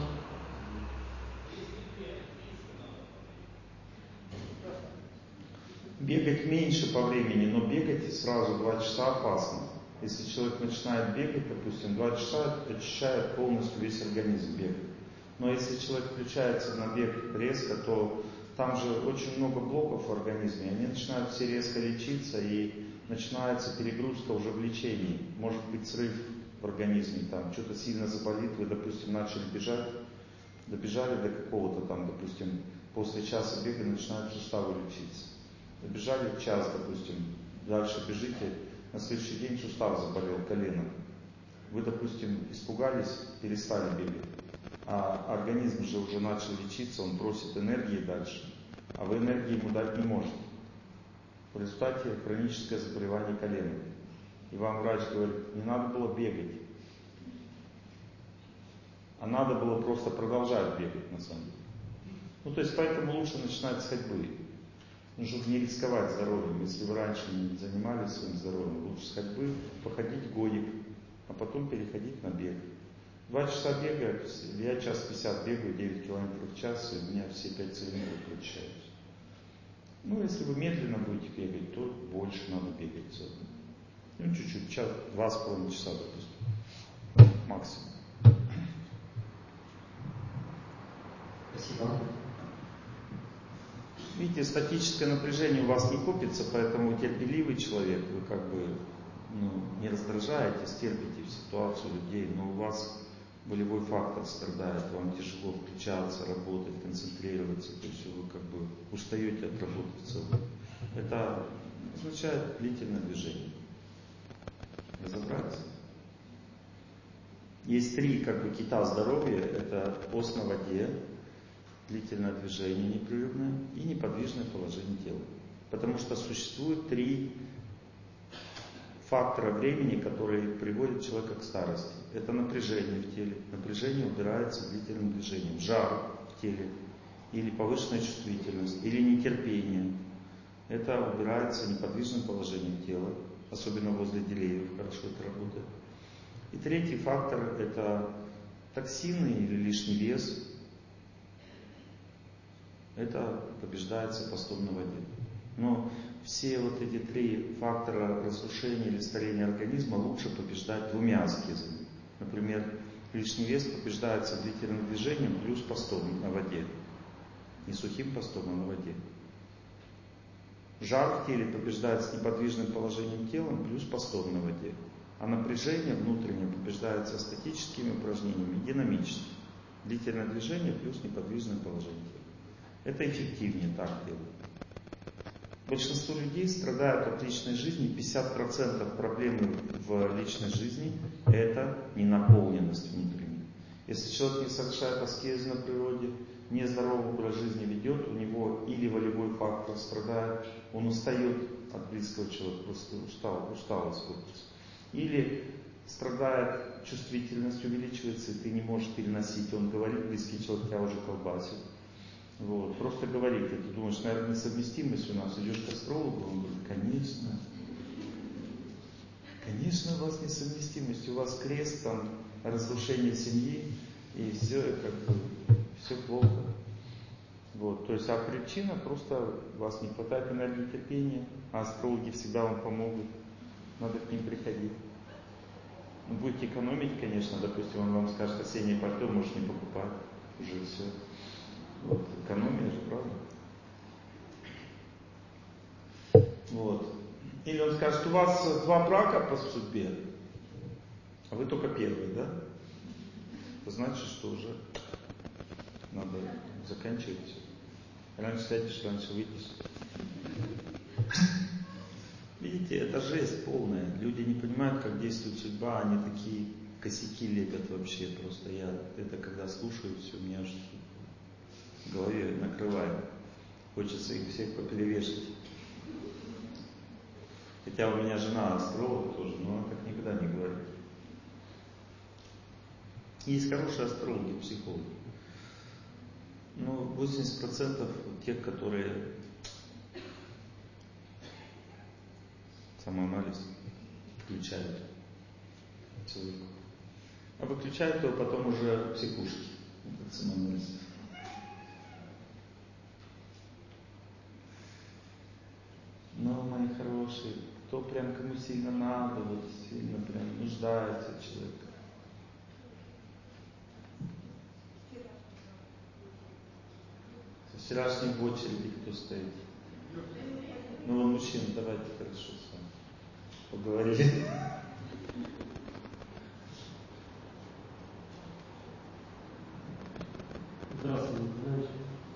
Бегать меньше по времени, но бегать сразу 2 часа опасно. Если человек начинает бегать, допустим, 2 часа, очищает полностью весь организм бегать. Но если человек включается на бег резко, то там же очень много блоков в организме, они начинают все резко лечиться, и начинается перегрузка уже в лечении. Может быть срыв в организме, там что-то сильно заболит, вы, допустим, начали бежать, добежали до какого-то там, допустим, после часа бега начинают суставы лечиться. Добежали час, допустим, дальше бежите, на следующий день сустав заболел, колено. Вы, допустим, испугались, перестали бегать. А организм же уже начал лечиться, он просит энергии дальше, а вы энергии ему дать не можете. В результате хроническое заболевание колена. И вам врач говорит, не надо было бегать, а надо было просто продолжать бегать на самом деле. То есть поэтому лучше начинать с ходьбы, чтобы не рисковать здоровьем. Если вы раньше не занимались своим здоровьем, лучше с ходьбы походить годик, а потом переходить на бег. 2 часа бега, я 1:50 бегаю, 9 км в час, и у меня все 5 цилиндров прочищаются. Если вы медленно будете бегать, то больше надо бегать. Чуть-чуть, 2,5 часа, допустим, максимум. Спасибо. Видите, статическое напряжение у вас не копится, поэтому вы терпеливый человек, вы не раздражаетесь, терпите в ситуацию людей, но у вас болевой фактор страдает, вам тяжело включаться, работать, концентрироваться, то есть вы устаете от работы в целом. Это означает длительное движение. Разобрались? Есть 3 кита здоровья. Это пост на воде, длительное движение непрерывное и неподвижное положение тела. Потому что существует 3 фактора времени, которые приводят человека к старости. Это напряжение в теле. Напряжение убирается длительным движением. Жар в теле. Или повышенная чувствительность. Или нетерпение. Это убирается неподвижным положением тела. Особенно возле деревьев хорошо это работает. И 3 фактор это токсины или лишний вес. Это побеждается постом на воде. Но все эти 3 фактора разрушения или старения организма лучше побеждать 2 аскезами. Например, лишний вес побеждается длительным движением плюс постом на воде. Не сухим постом, а на воде. Жар в теле побеждается неподвижным положением тела плюс постом на воде. А напряжение внутреннее побеждается статическими упражнениями, динамически. Длительное движение плюс неподвижное положение тела. Это эффективнее так делать. Большинство людей страдают от личной жизни. 50% проблем в личной жизни это ненаполненность внутренняя. Если человек не совершает аскезы на природе, нездоровый образ жизни ведет, у него или волевой фактор страдает, он устает от близкого человека, просто усталость копится. Или страдает, чувствительность увеличивается, и ты не можешь переносить. Он говорит, близкий человек тебя уже колбасит. Просто говорит, и ты думаешь, наверное, несовместимость у нас. Идешь к астрологу, он говорит, конечно, у вас несовместимость, у вас крест, там, разрушение семьи, и все все плохо. То есть, а причина просто у вас не хватает энергии терпения, а астрологи всегда вам помогут, надо к ним приходить. Будете экономить, конечно, допустим, он вам скажет, осеннее пальто можешь не покупать, уже все. Экономия же, правда? Или он скажет, у вас 2 брака по судьбе, а вы только первый, да? Это значит, что уже надо заканчивать все. Раньше сядешь, раньше выйдешь. Видите, это жесть полная. Люди не понимают, как действует судьба, они такие косяки лепят вообще. Просто я это когда слушаю, все, меня аж в голове накрывает. Хочется их всех поперевешать. Хотя у меня жена астролог тоже, но она так никогда не говорит. Есть хорошие астрологи, психологи. Но 80% тех, которые самоанализ включают человеку. А выключают его потом уже психушки. Этот самоанализ. Но, мои хорошие, кто прям кому сильно надо, сильно прям нуждается человек. Со вчерашней в очереди кто стоит? Вы мужчина, давайте хорошо с вами поговорили. Здравствуйте, Николаевич.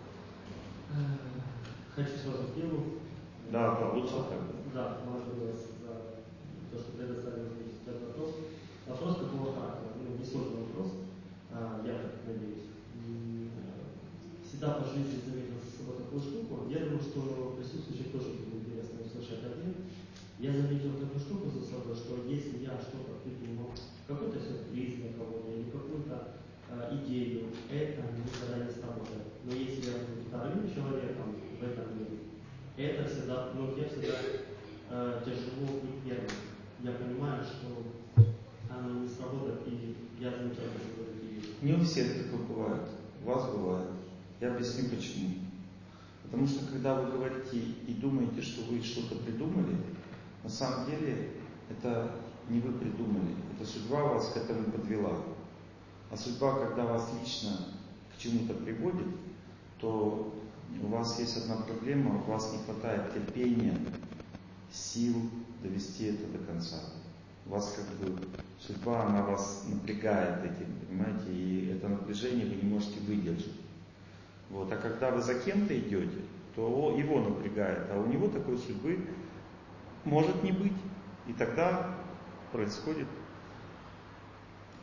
Хочу сразу к делу. Да, лучше так. Да, благодарю вас за то, что предоставили мне этот вопрос. Вопрос какого характера? Несложный вопрос, я так надеюсь. Всегда по жизни заметил за собой такую штуку. Я думаю, что присутствующим тоже будет интересно услышать ответ. Я заметил такую штуку за собой, что если я что-то придумал, какой-то сюрприз для кого-то или какую-то идею, это никогда не сработает. Но если я буду вторым человеком в этом мире, это всегда, я всегда тяжело быть первым. Я понимаю, что оно не сработает, и я замечал за собой такие вещи. Не у всех такое бывает. У вас бывает. Я объясню почему. Потому что когда вы говорите и думаете, что вы что-то придумали, на самом деле это не вы придумали. Это судьба вас к этому подвела. А судьба, когда вас лично к чему-то приводит, то у вас есть одна проблема, у вас не хватает терпения, сил довести это до конца. У вас судьба, она вас напрягает этим, понимаете, и это напряжение вы не можете выдержать. А когда вы за кем-то идете, то его напрягает, а у него такой судьбы может не быть. И тогда происходит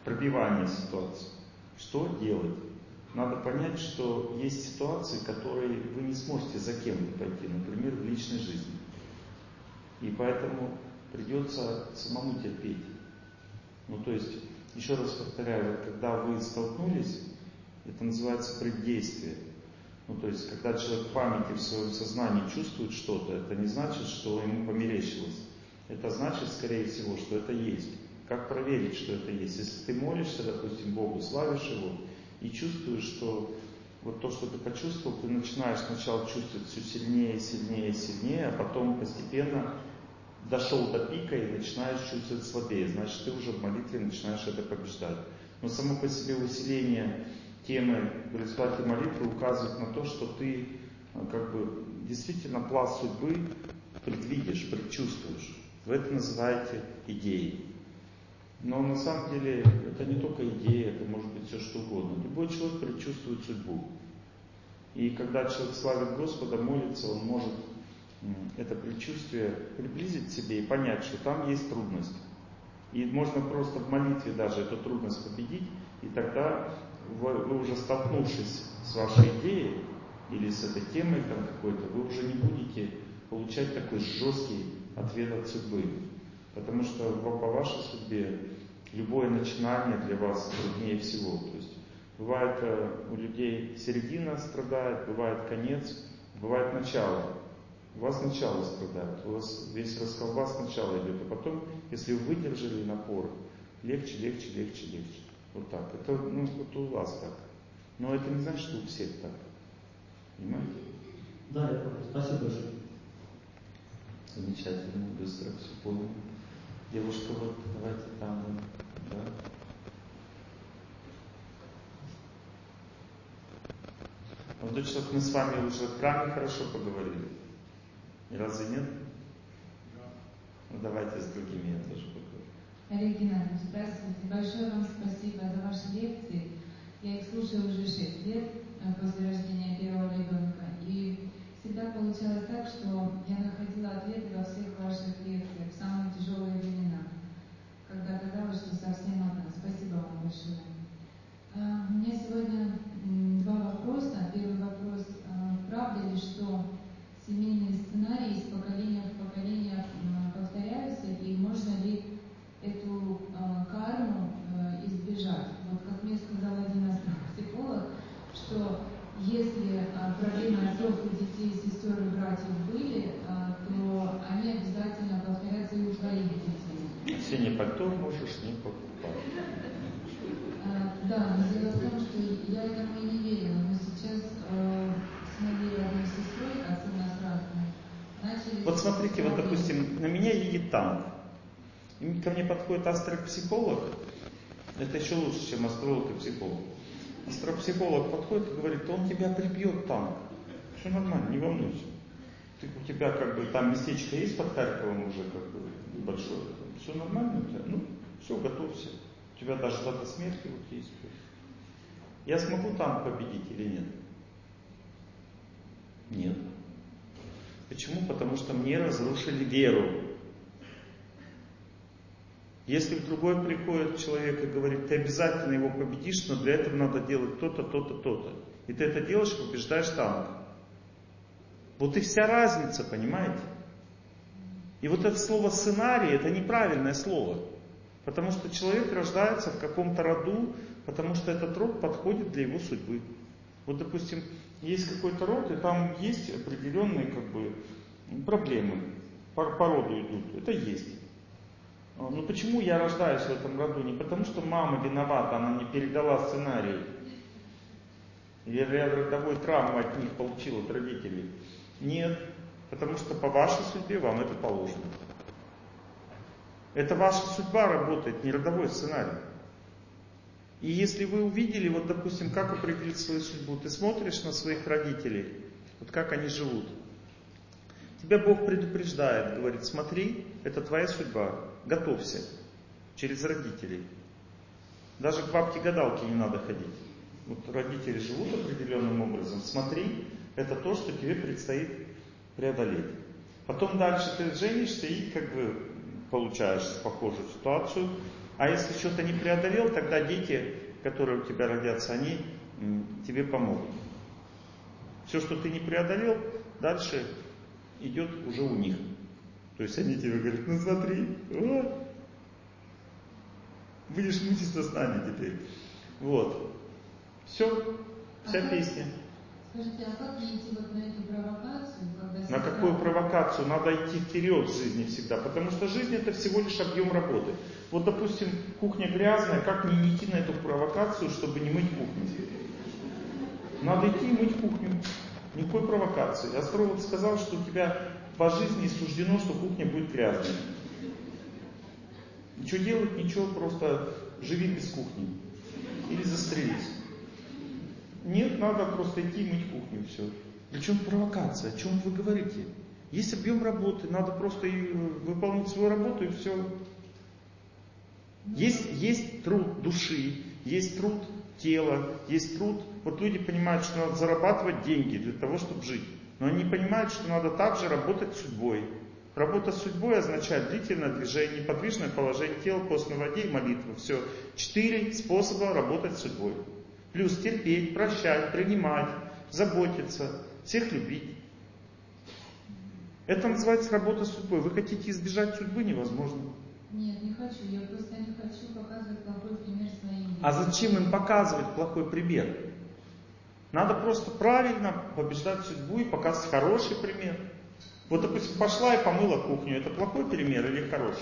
пробивание ситуации. Что делать? Надо понять, что есть ситуации, которые вы не сможете за кем-то пойти, например, в личной жизни. И поэтому придется самому терпеть. Ну, то есть, еще раз повторяю, вот когда вы столкнулись, это называется преддействие. Ну, то есть, когда человек в памяти, в своем сознании чувствует что-то, это не значит, что ему померещилось. Это значит, скорее всего, что это есть. Как проверить, что это есть? Если ты молишься, допустим, Богу, славишь Его, и чувствуешь, что вот то, что ты почувствовал, ты начинаешь сначала чувствовать все сильнее, сильнее, сильнее, а потом постепенно дошел до пика и начинаешь чувствовать слабее. Значит, ты уже в молитве начинаешь это побеждать. Но само по себе усиление темы в результате молитвы указывает на то, что ты как бы действительно пласт судьбы предвидишь, предчувствуешь. Вы это называете идеей. Но на самом деле это не только идея, это может быть все что угодно. Любой человек предчувствует судьбу. И когда человек славит Господа, молится, он может это предчувствие приблизить к себе и понять, что там есть трудность. И можно просто в молитве даже эту трудность победить, и тогда вы уже столкнувшись с вашей идеей или с этой темой там какой-то, вы уже не будете получать такой жесткий ответ от судьбы. Потому что по вашей судьбе любое начинание для вас труднее всего. То есть бывает у людей середина страдает, бывает конец, бывает начало. У вас начало страдает, у вас весь расколбас сначала идет, а потом, если вы выдержали напор, легче, легче, легче, легче. Вот так. Это, вот у вас так. Но это не значит, что у всех так. Понимаете? Да, я понял. Спасибо большое. Замечательно, быстро все понял. Девушка, вот давайте там, да. Вот что мы с вами уже в храме хорошо поговорили. И разве нет? Ну давайте с другими я тоже поговорю. Олег Геннадьевич, здравствуйте. Большое вам спасибо за ваши лекции. Я их слушаю уже 6 лет после рождения первого ребенка. И всегда получалось так, что я находила ответы во всех ваших лекциях в самые тяжелые времена, когда казалось, что совсем одна. Спасибо вам большое. У меня сегодня 2 вопроса. Первый вопрос. Правда ли, что семейные сценарии из поколения в поколение повторяются, и можно ли эту карму избежать? Вот как мне сказал один астропсихолог, что если проблемы отцов и детей, сестер и братьев были, то они обязательно повторятся и у твоих детей. Синее пальто можешь не покупать. Да, но дело в том, что я этому и не верила, но сейчас с моей родной сестрой, отцы у нас разные, начали... Вот смотрите, вот допустим, на меня едет танк. И ко мне подходит астропсихолог, это еще лучше, чем астролог и психолог. Астропсихолог подходит и говорит, он тебя прибьет танк. Все нормально, не волнуйся. У тебя как бы там местечко есть под Харьковом уже как бы большое. Все нормально у тебя? Ну, все, готовься. У тебя даже дата смерти вот есть. Я смогу танк победить или нет? Нет. Почему? Потому что мне разрушили веру. Если в другой приходит человек и говорит, ты обязательно его победишь, но для этого надо делать то-то, то-то, то-то. И ты это делаешь, побеждаешь танк. Вот и вся разница, понимаете? И вот это слово сценарий, это неправильное слово. Потому что человек рождается в каком-то роду, потому что этот род подходит для его судьбы. Вот, допустим, есть какой-то род, и там есть определенные как бы проблемы. По роду идут. Это есть. Но почему я рождаюсь в этом роду? Не потому, что мама виновата, она мне передала сценарий. Или я родовой травму от них получил, от родителей. Нет, потому что по вашей судьбе вам это положено. Это ваша судьба работает, не родовой сценарий. И если вы увидели, вот допустим, как определить свою судьбу, ты смотришь на своих родителей, вот как они живут. Тебя Бог предупреждает, говорит, смотри, это твоя судьба, готовься через родителей. Даже к бабке-гадалке не надо ходить. Вот родители живут определенным образом, смотри, это то, что тебе предстоит преодолеть. Потом дальше ты женишься и как бы получаешь похожую ситуацию. А если что-то не преодолел, тогда дети, которые у тебя родятся, они тебе помогут. Все, что ты не преодолел, дальше идет уже у них. То есть они тебе говорят, ну смотри, будешь мучиться с нами теперь. Вот. Все, вся песня. Скажите, а как не идти вот на эту провокацию, когда... На какую провокацию? Надо идти вперед в жизни всегда, потому что жизнь это всего лишь объем работы. Вот, допустим, кухня грязная, как не идти на эту провокацию, чтобы не мыть кухню? Надо идти и мыть кухню. Никакой провокации. Астролог сказал, что у тебя по жизни суждено, что кухня будет грязной. Ничего делать, ничего, просто живи без кухни. Или застрелись. Нет, надо просто идти и мыть кухню, все. Причем провокация, о чем вы говорите? Есть объем работы, надо просто выполнить свою работу и все. Есть труд души, есть труд тела, есть труд. Вот люди понимают, что надо зарабатывать деньги для того, чтобы жить. Но они понимают, что надо также работать с судьбой. Работа с судьбой означает длительное движение, неподвижное положение тела, пост на воде и молитва. Все. 4 способа работать с судьбой. Плюс терпеть, прощать, принимать, заботиться, всех любить. Это называется работа с судьбой. Вы хотите избежать судьбы? Невозможно. Нет, не хочу. Я просто не хочу показывать плохой пример своим детям. А зачем им показывать плохой пример? Надо просто правильно побеждать судьбу и показывать хороший пример. Вот, допустим, пошла и помыла кухню. Это плохой пример или хороший?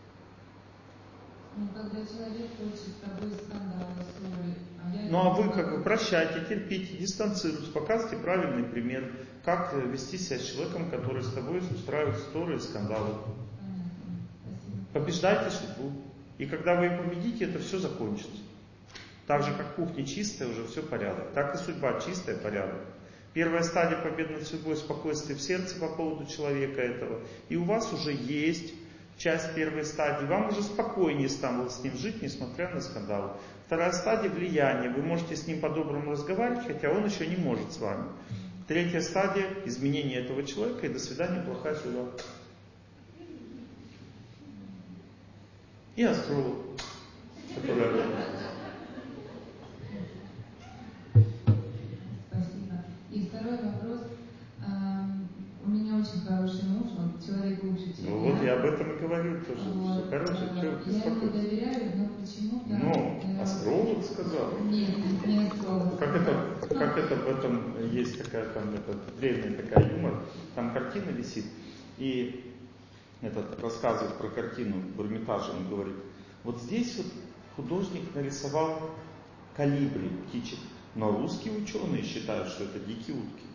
Ну, когда человек хочет с тобой скандала, ссоры, Ну, а вы как бы прощайте, терпите, дистанцируйтесь, показывайте правильный пример, как вести себя с человеком, который с тобой устраивает ссоры и скандалы. Побеждайте судьбу. И когда вы ее победите, это все закончится. Так же, как кухня чистая, уже все порядок. Так и судьба чистая, порядок. Первая стадия победы над судьбой — спокойствие в сердце по поводу человека этого. И у вас уже есть часть первой стадии. Вам уже спокойнее стало с ним жить, несмотря на скандалы. Вторая стадия — влияние. Вы можете с ним по-доброму разговаривать, хотя он еще не может с вами. Третья стадия — изменение этого человека, и до свидания, плохая судьба. И астролог, который... Спасибо. И второй вопрос. У меня очень хороший муж, он человек лучше, чем Ну вот я об этом и говорю тоже. Вот. Все хорошее, что Я ему беспокойтесь. доверяю, но почему-то... Но астролог сказал. Нет, не астролог. Как это в этом есть такая там древняя такая юмор, там картина висит, и этот рассказывает про картину в Эрмитаже, он говорит, вот здесь вот художник нарисовал колибри птичек, но русские ученые считают, что это дикие утки.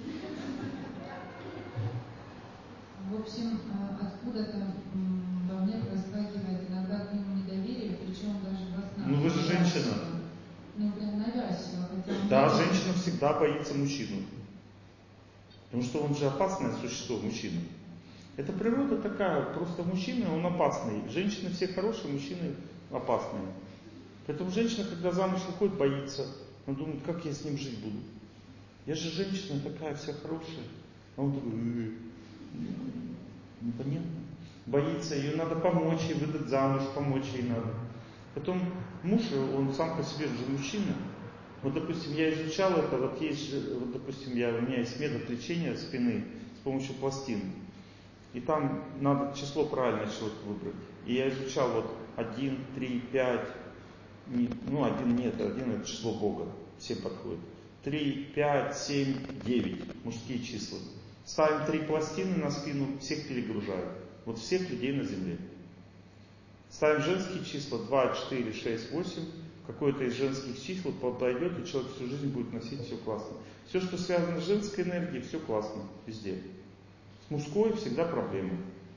В общем, откуда-то во мне проскакивает иногда к нему недоверие, причем даже во снах. Ну вы же женщина. Ну прям навязчиво. Да, женщина всегда боится мужчину. Потому что он же опасное существо, мужчина. Это природа такая, просто мужчина, он опасный. Женщины все хорошие, мужчины опасные. Поэтому женщина, когда замуж выходит, боится. Она думает, как я с ним жить буду. Я же женщина такая, вся хорошая. А он такой, непонятно. Боится, ее надо помочь, ей выдать замуж, помочь ей надо. Потом муж, он сам по себе же мужчина. Вот, допустим, я изучал это, вот есть, вот, допустим, у меня есть метод лечения спины с помощью пластин. И там надо число правильное человека выбрать. И я изучал вот 1, 3, 5, ну 1 нет, 1 это число Бога, всем подходит. 3, 5, 7, 9, мужские числа. Ставим 3 пластины на спину, всех перегружают. Вот всех людей на земле. Ставим женские числа 2, 4, 6, 8. Какое-то из женских чисел подойдет, и человек всю жизнь будет носить, все классно. Все, что связано с женской энергией, все классно, везде. С мужской всегда проблемы.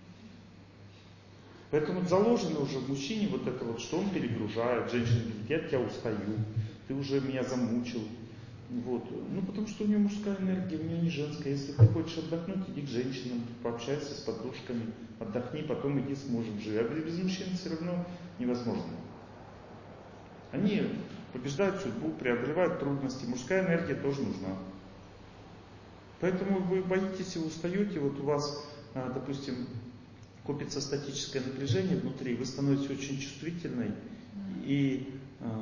Поэтому заложено уже в мужчине вот это вот, что он перегружает. Женщина говорит, я от тебя устаю, ты уже меня замучил. Вот. Ну, потому что у нее мужская энергия, у нее не женская. Если ты хочешь отдохнуть, иди к женщинам, пообщайся с подружками, отдохни, потом иди с мужем живи. А без мужчин все равно невозможно. Они побеждают судьбу, преодолевают трудности. Мужская энергия тоже нужна. Поэтому вы боитесь и устаете. Вот у вас, допустим, копится статическое напряжение внутри, вы становитесь очень чувствительной и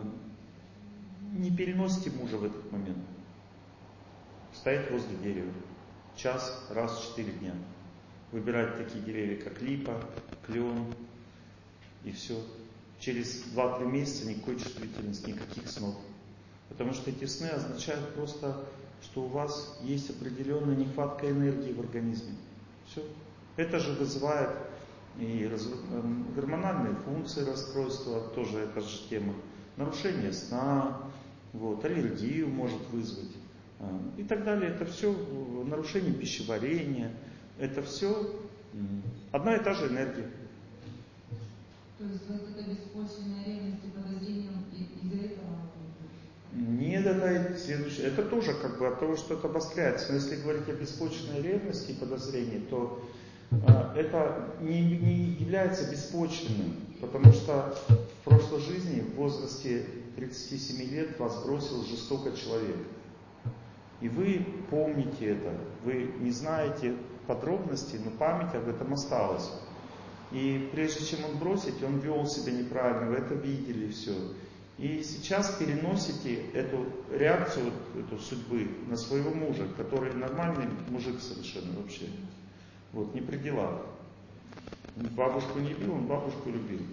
не переносите мужа в этот момент. Стоять возле дерева. Час, раз в 4 дня. Выбирать такие деревья, как липа, клен, и все. Через 2-3 месяца никакой чувствительности, никаких снов. Потому что эти сны означают просто, что у вас есть определенная нехватка энергии в организме. Все. Это же вызывает и гормональные функции расстройства, тоже это же тема. Нарушение сна, аллергию может вызвать. И так далее. Это все нарушение пищеварения. Это все одна и та же энергия. То есть вот эта беспочвенная ревность и подозрение из-за этого? Нет, это следующее. Это тоже как бы от того, что это обостряется. Но если говорить о беспочвенной ревности и подозрении, то это не является беспочвенным. Потому что в прошлой жизни, в возрасте 37 лет, вас бросил жестоко человек. И вы помните это, вы не знаете подробностей, но память об этом осталась. И прежде чем он бросить, он вел себя неправильно, вы это видели все. И сейчас переносите эту реакцию, эту судьбы на своего мужа, который нормальный мужик совершенно вообще. Не при делах. Бабушку не бил, он бабушку любил.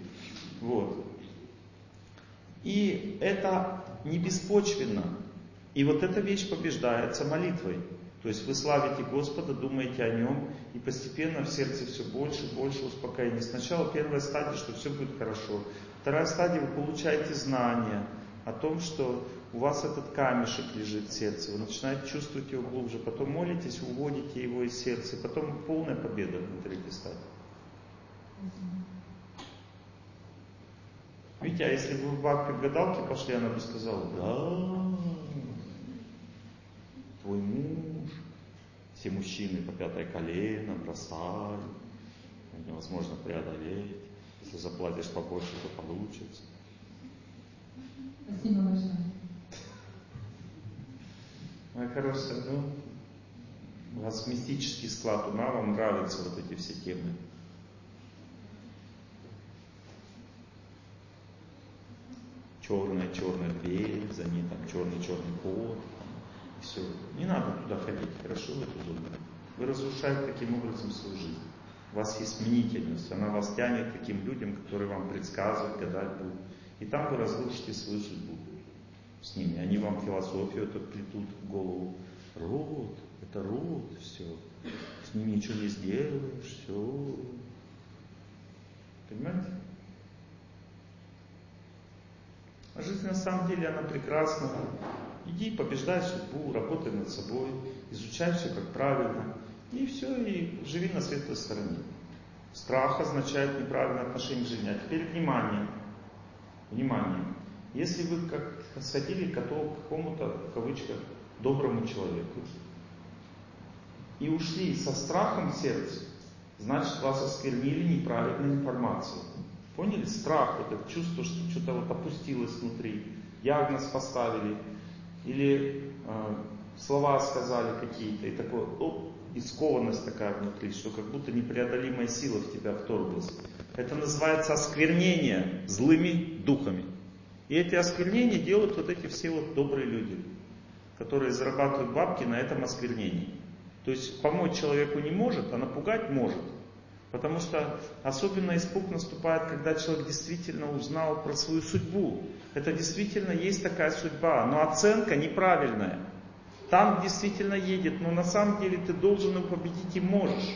И это не беспочвенно. И эта вещь побеждается молитвой. То есть вы славите Господа, думаете о Нем, и постепенно в сердце все больше и больше успокоения. Сначала первая стадия, что все будет хорошо. Вторая стадия, вы получаете знания о том, что у вас этот камешек лежит в сердце. Вы начинаете чувствовать его глубже, потом молитесь, уводите его из сердца, и потом полная победа на третьей стадии. Видите, а если бы вы в бабке к гадалке пошли, она бы сказала: да, твой муж, все мужчины по 5-е колено бросали, невозможно преодолеть, если заплатишь побольше, то получится. Спасибо большое. Моя хорошая, у вас мистический склад ума, вам нравятся эти все темы. Черная дверь, за ней черный кот. Все. Не надо туда ходить, хорошо, в эту зону. Вы разрушаете таким образом свою жизнь. У вас есть мнительность, она вас тянет к таким людям, которые вам предсказывают, гадать будут. И там вы разрушите свою судьбу с ними. Они вам философию эту плетут в голову. Род, это род, все. С ними ничего не сделаешь, все. Понимаете? А жизнь на самом деле, она прекрасна. Иди, побеждай судьбу, работай над собой, изучай все как правильно. И все, и живи на светлой стороне. Страх означает неправильное отношение к жизни. А теперь внимание. Внимание. Если вы сходили к какому-то, в кавычках, доброму человеку и ушли со страхом в сердце, значит, вас осквернили неправильной информацией. Поняли? Страх, это чувство, что что-то опустилось внутри, диагноз поставили, или слова сказали какие-то, и такое, и скованность такая внутри, что как будто непреодолимая сила в тебя вторглась. Это называется осквернение злыми духами. И эти осквернения делают эти все добрые люди, которые зарабатывают бабки на этом осквернении. То есть помочь человеку не может, а напугать может. Потому что особенно испуг наступает, когда человек действительно узнал про свою судьбу. Это действительно есть такая судьба, но оценка неправильная. Там действительно едет, но на самом деле ты должен его победить и можешь.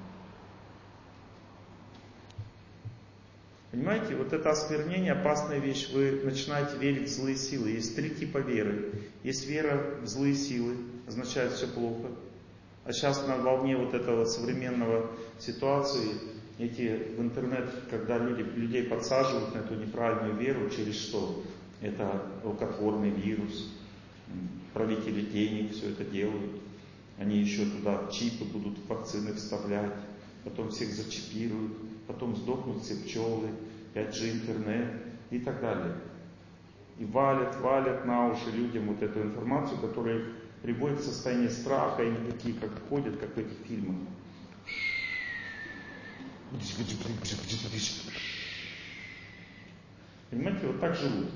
Понимаете, это осквернение опасная вещь. Вы начинаете верить в злые силы. Есть 3 типа веры. Есть вера в злые силы, означает все плохо. А сейчас на волне этого современного ситуации, в интернет, когда людей подсаживают на эту неправильную веру, через что? Это рукотворный вирус, правители денег все это делают. Они еще туда чипы будут, вакцины вставлять, потом всех зачипируют, потом сдохнут все пчелы, 5G интернет и так далее. И валят на уши людям эту информацию, которая их приводит в состояние страха, и не такие, как ходят, как в этих фильмах. Понимаете, вот так живут.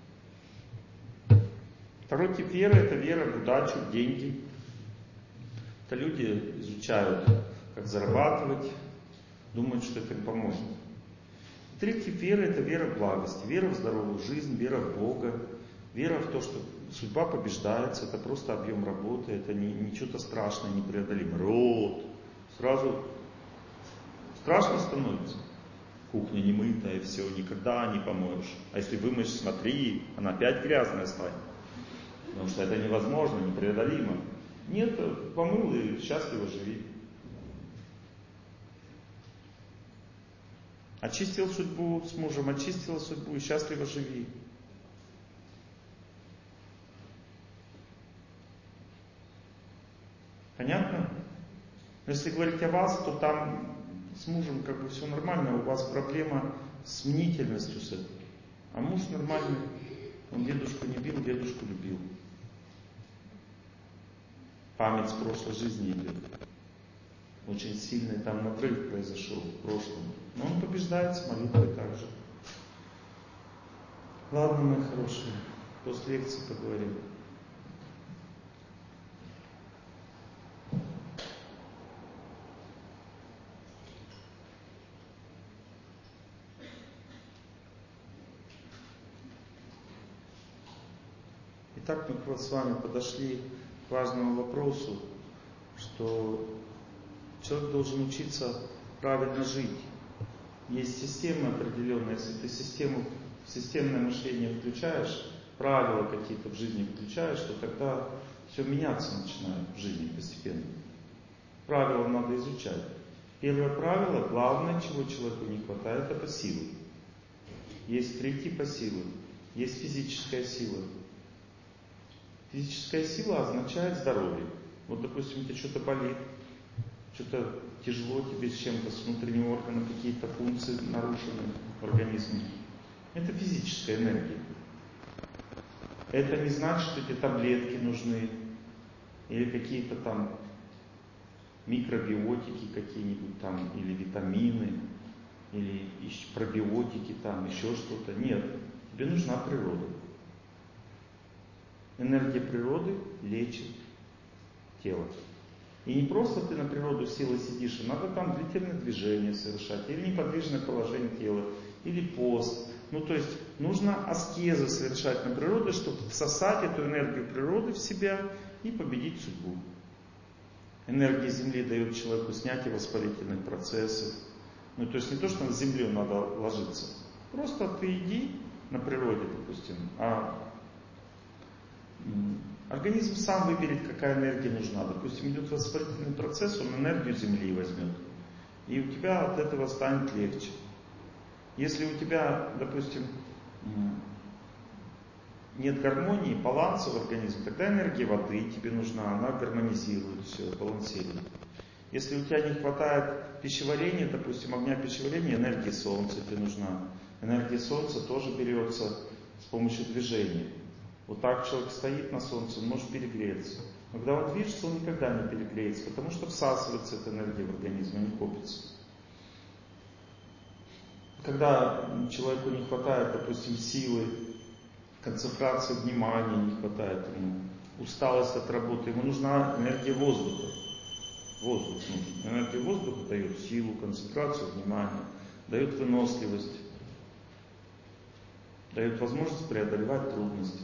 Второй тип веры — это вера в удачу, в деньги. Это люди изучают, как зарабатывать, думают, что это им поможет. Третий тип веры — это вера в благость, вера в здоровую жизнь, вера в Бога, вера в то, что судьба побеждается, это просто объем работы, это не что-то страшное, непреодолимое. Рот. Сразу страшно становится. Кухня не мытая, все, никогда не помоешь. А если вымоешь, смотри, она опять грязная станет. Потому что это невозможно, непреодолимо. Нет, помыл и счастливо живи. Очистил судьбу с мужем, очистила судьбу и счастливо живи. Понятно? Но если говорить о вас, то там с мужем как бы все нормально, у вас проблема с мнительностью с этим. А муж нормальный, он дедушку не бил, дедушку любил. Память с прошлой жизни идет. Очень сильный там надрыв произошел в прошлом. Но он побеждает с молитвой также. Ладно, мои хорошие, после лекции поговорим. Итак, мы с вами подошли к важному вопросу, что человек должен учиться правильно жить. Есть система определенная, если ты системное мышление включаешь, правила какие-то в жизни включаешь, то тогда все меняться начинает в жизни постепенно. Правила надо изучать. Первое правило, главное, чего человеку не хватает, это силы. Есть 3 типа силы. Есть физическая сила. Физическая сила означает здоровье. Вот, допустим, у тебя что-то болит, что-то тяжело тебе с чем-то, с внутренним органом, какие-то функции нарушены в организме. Это физическая энергия. Это не значит, что тебе таблетки нужны, или какие-то там микробиотики какие-нибудь там, или витамины, или пробиотики там, еще что-то. Нет, тебе нужна природа. Энергия природы лечит тело. И не просто ты на природу силой сидишь, а надо там длительное движение совершать, или неподвижное положение тела, или пост. Ну, то есть нужно аскезы совершать на природу, чтобы всосать эту энергию природы в себя и победить судьбу. Энергия Земли дает человеку снятие воспалительных процессов. Ну, то есть не то, что на землю надо ложиться. Просто ты иди на природе, допустим, а организм сам выберет, какая энергия нужна. Допустим, идет воспалительный процесс, он энергию Земли возьмет. И у тебя от этого станет легче. Если у тебя, допустим, нет гармонии, баланса в организме, тогда энергия воды тебе нужна, она гармонизирует все, балансирует. Если у тебя не хватает пищеварения, допустим, огня пищеварения, энергия Солнца тебе нужна. Энергия Солнца тоже берется с помощью движения. Вот так человек стоит на солнце, он может перегреться. Но когда он движется, он никогда не перегреется, потому что всасывается эта энергия в организм, а не копится. Когда человеку не хватает, допустим, силы, концентрации внимания не хватает ему, усталость от работы, ему нужна энергия воздуха. Воздух нужен. Энергия воздуха дает силу, концентрацию внимания, дает выносливость, дает возможность преодолевать трудности.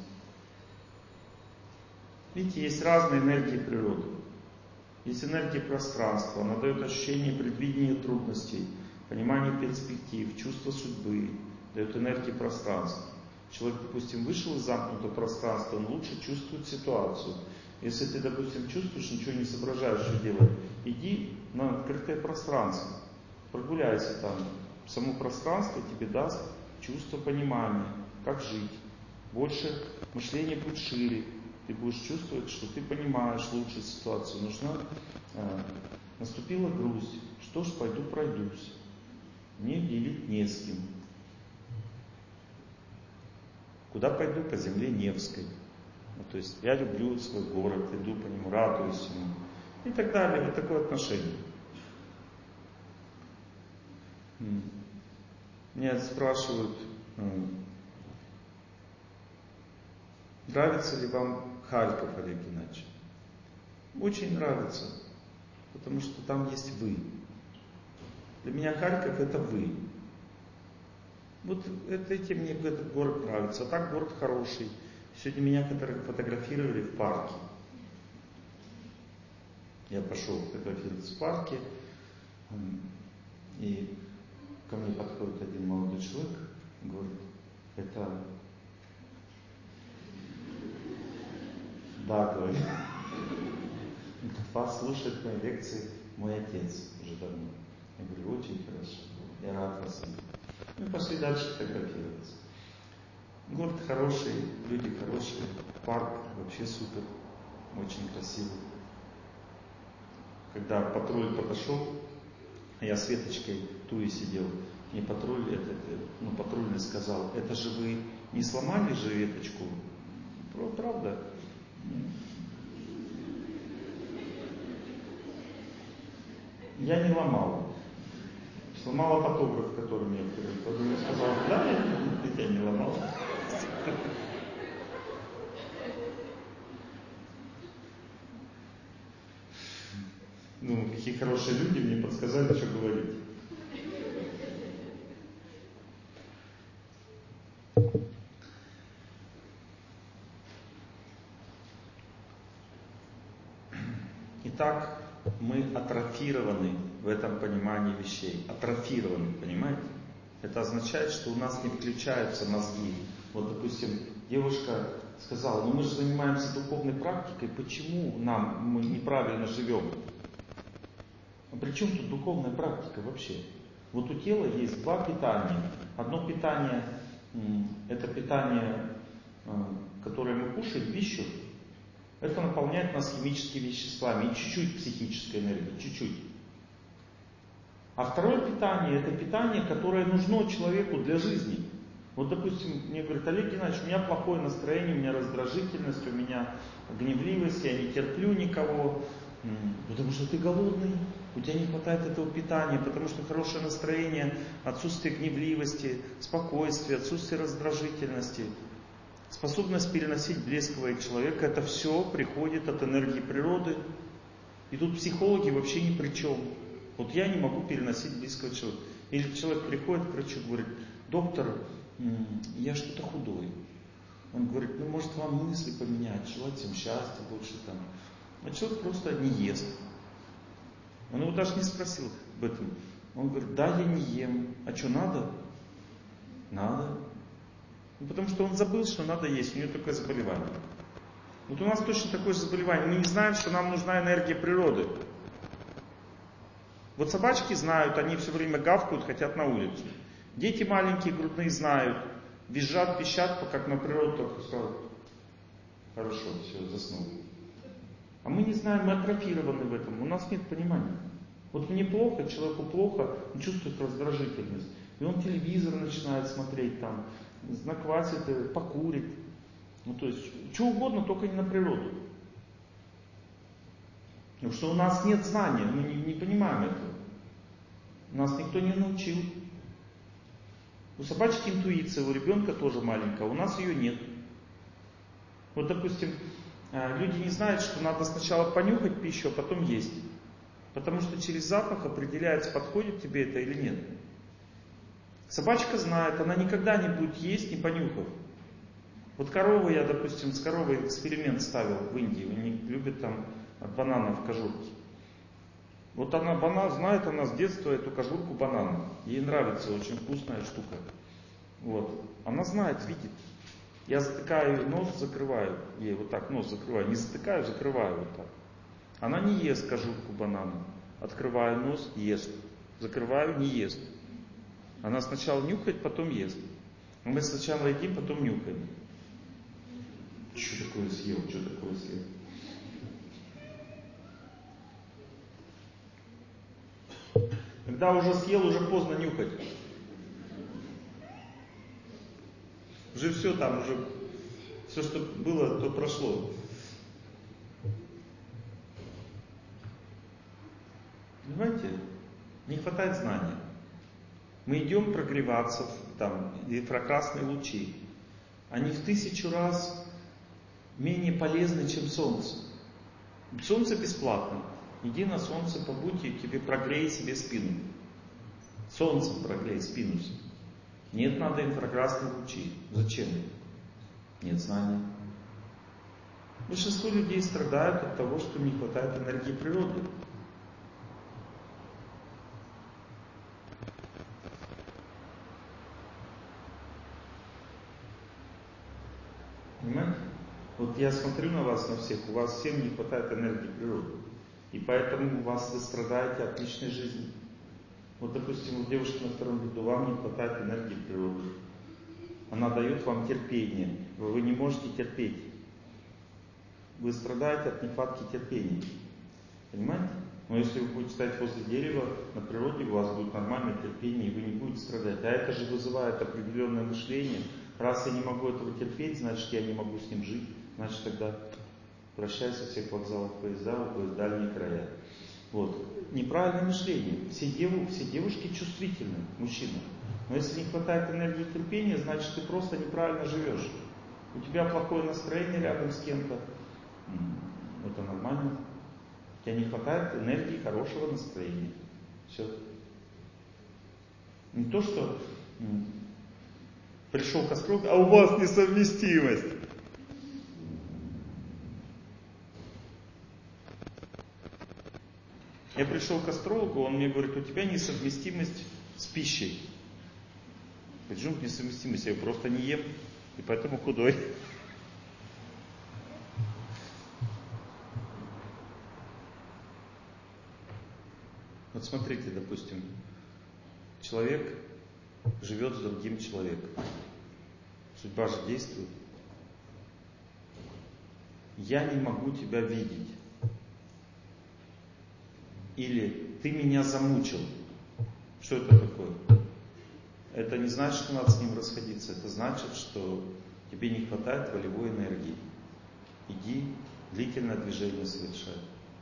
Видите, есть разные энергии природы. Есть энергия пространства, она дает ощущение предвидения трудностей, понимание перспектив, чувство судьбы, дает энергию пространства. Человек, допустим, вышел из замкнутого пространства, он лучше чувствует ситуацию. Если ты, допустим, чувствуешь, ничего не соображаешь, что делать, иди на открытое пространство, прогуляйся там. Само пространство тебе даст чувство понимания, как жить. Больше мышление будет шире. Ты будешь чувствовать, что ты понимаешь лучше ситуацию. Наступила грусть. Что ж, пойду пройдусь. Мне делить не с кем. Куда пойду? По земле Невской. Ну, то есть я люблю свой город, иду по нему, радуюсь ему. И так далее. Вот такое отношение. Меня спрашивают, нравится ли вам Харьков, Олег Геннадьевич? Очень нравится, потому что там есть вы. Для меня Харьков — это вы. Вот этим мне этот город нравится. А так город хороший. Сегодня меня фотографировали в парке. Я пошел фотографироваться в парке, и ко мне подходит один молодой человек и говорит: это... Да, говорит. Вас слушает мои лекции мой отец уже давно. Я говорю: очень хорошо, я рад вас видеть. Мы пошли дальше фотографироваться. Город хороший, люди хорошие, парк вообще супер, очень красивый. Когда патруль подошел, я с веточкой туи сидел, мне патрульный сказал: это же вы не сломали же веточку? Правда? Я не ломал. Сломала фотограф, который мне сказал: да, я не ломал. Какие хорошие люди мне подсказали, что говорить. Итак, мы атрофированы в этом понимании вещей. Атрофированы, понимаете? Это означает, что у нас не включаются мозги. Вот, допустим, девушка сказала: мы же занимаемся духовной практикой, почему мы неправильно живем? А при чем тут духовная практика вообще? Вот у тела есть два питания. Одно питание — это питание, которое мы кушаем, пищу. Это наполняет нас химическими веществами и чуть-чуть психической энергии, чуть-чуть. А второе питание — это питание, которое нужно человеку для жизни. Вот, допустим, мне говорят: Олег Геннадьевич, у меня плохое настроение, у меня раздражительность, у меня гневливость, я не терплю никого. Потому что ты голодный, у тебя не хватает этого питания, потому что хорошее настроение, отсутствие гневливости, спокойствие, отсутствие раздражительности, способность переносить блесковое человека — это все приходит от энергии природы. И тут психологи вообще ни при чем. Вот я не могу переносить близкого человека. Или человек приходит к врачу и говорит: доктор, я что-то худой. Он говорит: может вам мысли поменять, желать всем счастья лучше там. А человек просто не ест. Он его даже не спросил об этом. Он говорит: да, я не ем. А что, надо? Надо. Потому что он забыл, что надо есть, у него такое заболевание. Вот у нас точно такое же заболевание. Мы не знаем, что нам нужна энергия природы. Вот собачки знают, они все время гавкают, хотят на улицу. Дети маленькие, грудные знают, визжат, пищат, как на природу только сказал: хорошо, все, заснул. А мы не знаем, мы атрофированы в этом, у нас нет понимания. Вот мне плохо, человеку плохо, он чувствует раздражительность. И он телевизор начинает смотреть там, наквасит, покурит. То есть, что угодно, только не на природу. Потому что у нас нет знания, мы не понимаем этого. Нас никто не научил. У собачки интуиция, у ребенка тоже маленькая, у нас ее нет. Вот, допустим, люди не знают, что надо сначала понюхать пищу, а потом есть. Потому что через запах определяется, подходит тебе это или нет. Собачка знает, она никогда не будет есть, не понюхав. Вот коровы, я, допустим, с коровой эксперимент ставил в Индии. Они любят там бананов кожурки. Вот она знает, она с детства эту кожурку банана. Ей нравится, очень вкусная штука. Вот. Она знает, видит. Я затыкаю нос, закрываю. Ей вот так нос закрываю. Не затыкаю, закрываю вот так. Она не ест кожурку банана. Открываю нос, ест. Закрываю, не ест. Она сначала нюхает, потом ест. Мы сначала едим, потом нюхаем. Что такое съел? Когда уже съел, уже поздно нюхать. Уже все там, уже все, что было, то прошло. Понимаете? Не хватает знания. Мы идем прогреваться, там, инфракрасные лучи. Они в 1000 раз менее полезны, чем солнце. Солнце бесплатно. Иди на солнце, побудь, и тебе прогрей себе спину. Солнцем прогрей спину. Нет, надо инфракрасные лучи. Зачем? Нет знания. Большинство людей страдают от того, что не хватает энергии природы. Понимаете? Вот я смотрю на вас, на всех, у вас всем не хватает энергии природы. И поэтому вы страдаете от личной жизни. Вот, допустим, у девушки на 2-м ряду, вам не хватает энергии природы. Она дает вам терпение. Вы не можете терпеть. Вы страдаете от нехватки терпения. Понимаете? Но если вы будете стоять возле дерева, на природе у вас будет нормальное терпение, и вы не будете страдать. А это же вызывает определенное мышление. Раз я не могу этого терпеть, значит я не могу с ним жить. Значит тогда прощай со всех вокзалов поезда, уходят в дальние края. Вот. Неправильное мышление. Все девушки чувствительны, мужчины. Но если не хватает энергии терпения, значит ты просто неправильно живешь. У тебя плохое настроение рядом с кем-то. Это нормально. У тебя не хватает энергии хорошего настроения. Все. Не то, что пришел к астрологу, а у вас несовместимость. Я пришел к астрологу, он мне говорит, у тебя несовместимость с пищей. Почему несовместимость? Я просто не ем, и поэтому худой. Вот смотрите, допустим, человек живет с другим человеком. Судьба же действует. Я не могу тебя видеть. Или ты меня замучил. Что это такое? Это не значит, что надо с ним расходиться. Это значит, что тебе не хватает волевой энергии. Иди, длительное движение совершай.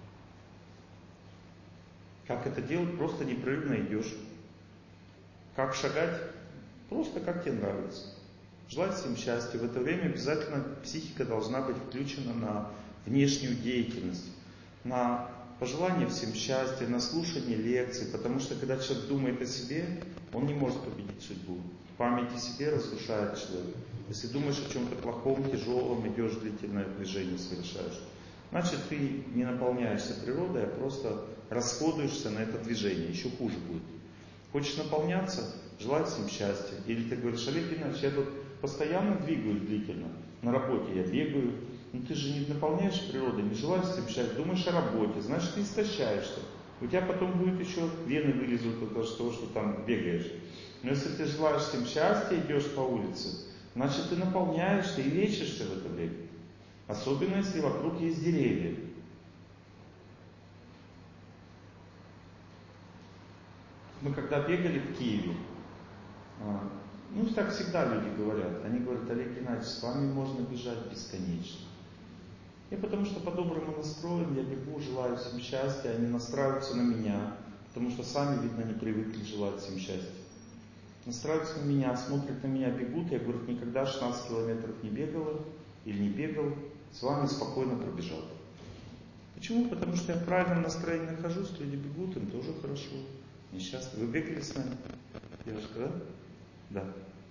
Как это делать? Просто непрерывно идешь. Как шагать? Просто как тебе нравится. Желать всем счастья. В это время обязательно психика должна быть включена на внешнюю деятельность. На пожелание всем счастья, на слушание лекций. Потому что когда человек думает о себе, он не может победить судьбу. Память о себе разрушает человека. Если думаешь о чем-то плохом, тяжелом, идешь длительное движение совершаешь. Значит, ты не наполняешься природой, а просто расходуешься на это движение. Еще хуже будет. Хочешь наполняться? Желай всем счастья. Или ты говоришь, Олег Геннадьевич, я тут постоянно двигаюсь длительно. На работе я бегаю. Но ты же не наполняешь природой, не желаешь всем счастья. Думаешь о работе, значит, ты истощаешься. У тебя потом будет еще вены вылезут от того, что там бегаешь. Но если ты желаешь всем счастья, идешь по улице, значит, ты наполняешься и лечишься в это время. Особенно, если вокруг есть деревья. Мы когда бегали в Киеве, ну так всегда люди говорят, они говорят, Олег Геннадьевич, с вами можно бежать бесконечно. Я потому что по-доброму настроен, я бегу, желаю всем счастья, они настраиваются на меня, потому что сами, видно, не привыкли желать всем счастья. Настраиваются на меня, смотрят на меня, бегут, я говорю, никогда 16 километров не бегала или не бегал, с вами спокойно пробежал. Почему? Потому что я в правильном настроении нахожусь, люди бегут, им тоже хорошо. Несчастны. Вы бегали с нами? Девушка, да? Да.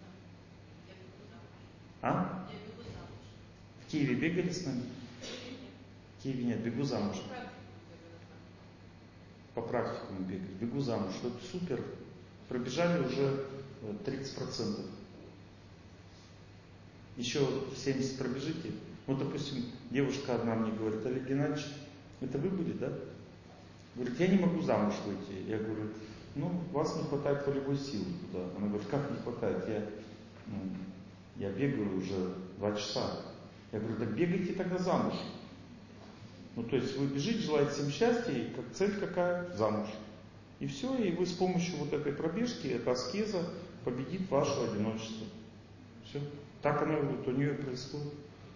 А? В Киеве бегали с нами? В Киеве нет, бегу замуж. По практикуму бегали. Бегу замуж. Вот супер. Пробежали уже 30%. Еще 70 пробежите. Вот, допустим, девушка одна мне говорит, Олег Геннадьевич, это вы были, да? Говорит, я не могу замуж выйти. Я говорю, ну, у вас не хватает волевой силы туда. Она говорит, как не хватает? Я бегаю уже 2 часа. Я говорю, так бегайте тогда замуж. Ну, то есть вы бежите, желаете всем счастья, и как цель какая? Замуж. И все, и вы с помощью вот этой пробежки, эта аскеза победит ваше одиночество. Все. Так оно вот у нее и происходит.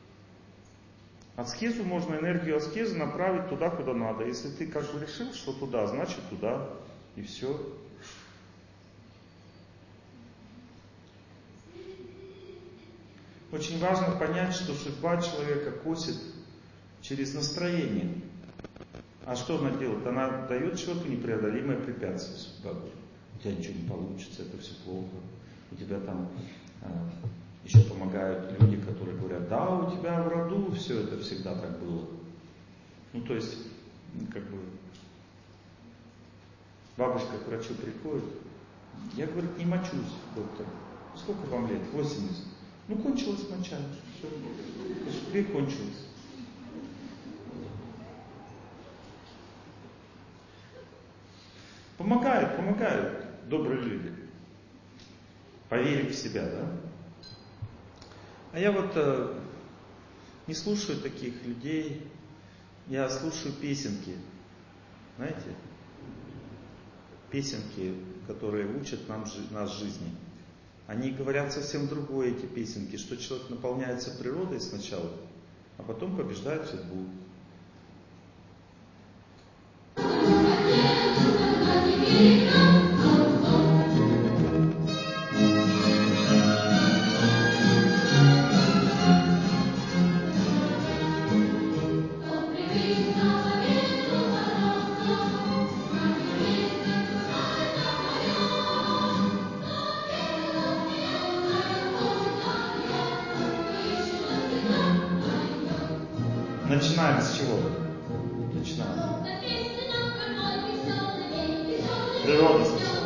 Аскезу можно, энергию аскезы направить туда, куда надо. Если ты как бы решил, что туда, значит туда. И все. Очень важно понять, что судьба человека косит через настроение. А что она делает? Она дает человеку непреодолимое препятствие. Судьба говорит, у тебя ничего не получится, это все плохо. У тебя там еще помогают люди, которые говорят, да, у тебя в роду все это всегда так было. Ну, то есть, как бы, бабушка к врачу приходит, я, говорит, не мочусь, доктор. Сколько вам лет? 80. Ну, кончилась моча. Все. Быстрее кончилась. Помогают добрые люди. Поверив в себя, да? А я вот не слушаю таких людей. Я слушаю песенки. Знаете? Песенки, которые учат нас жизни. Они говорят совсем другое, эти песенки, что человек наполняется природой сначала, а потом побеждает судьбу. Начинаем с чего? Начинаем. Природа сначала.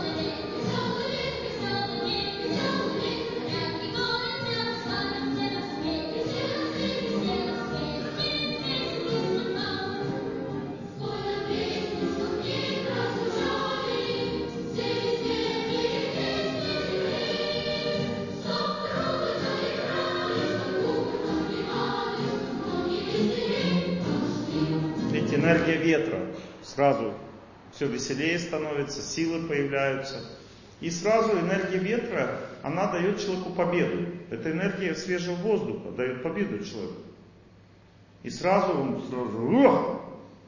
Ведь энергия ветра, сразу все веселее становится, силы появляются. И сразу энергия ветра, она дает человеку победу. Это энергия свежего воздуха дает победу человеку. И сразу он Ух!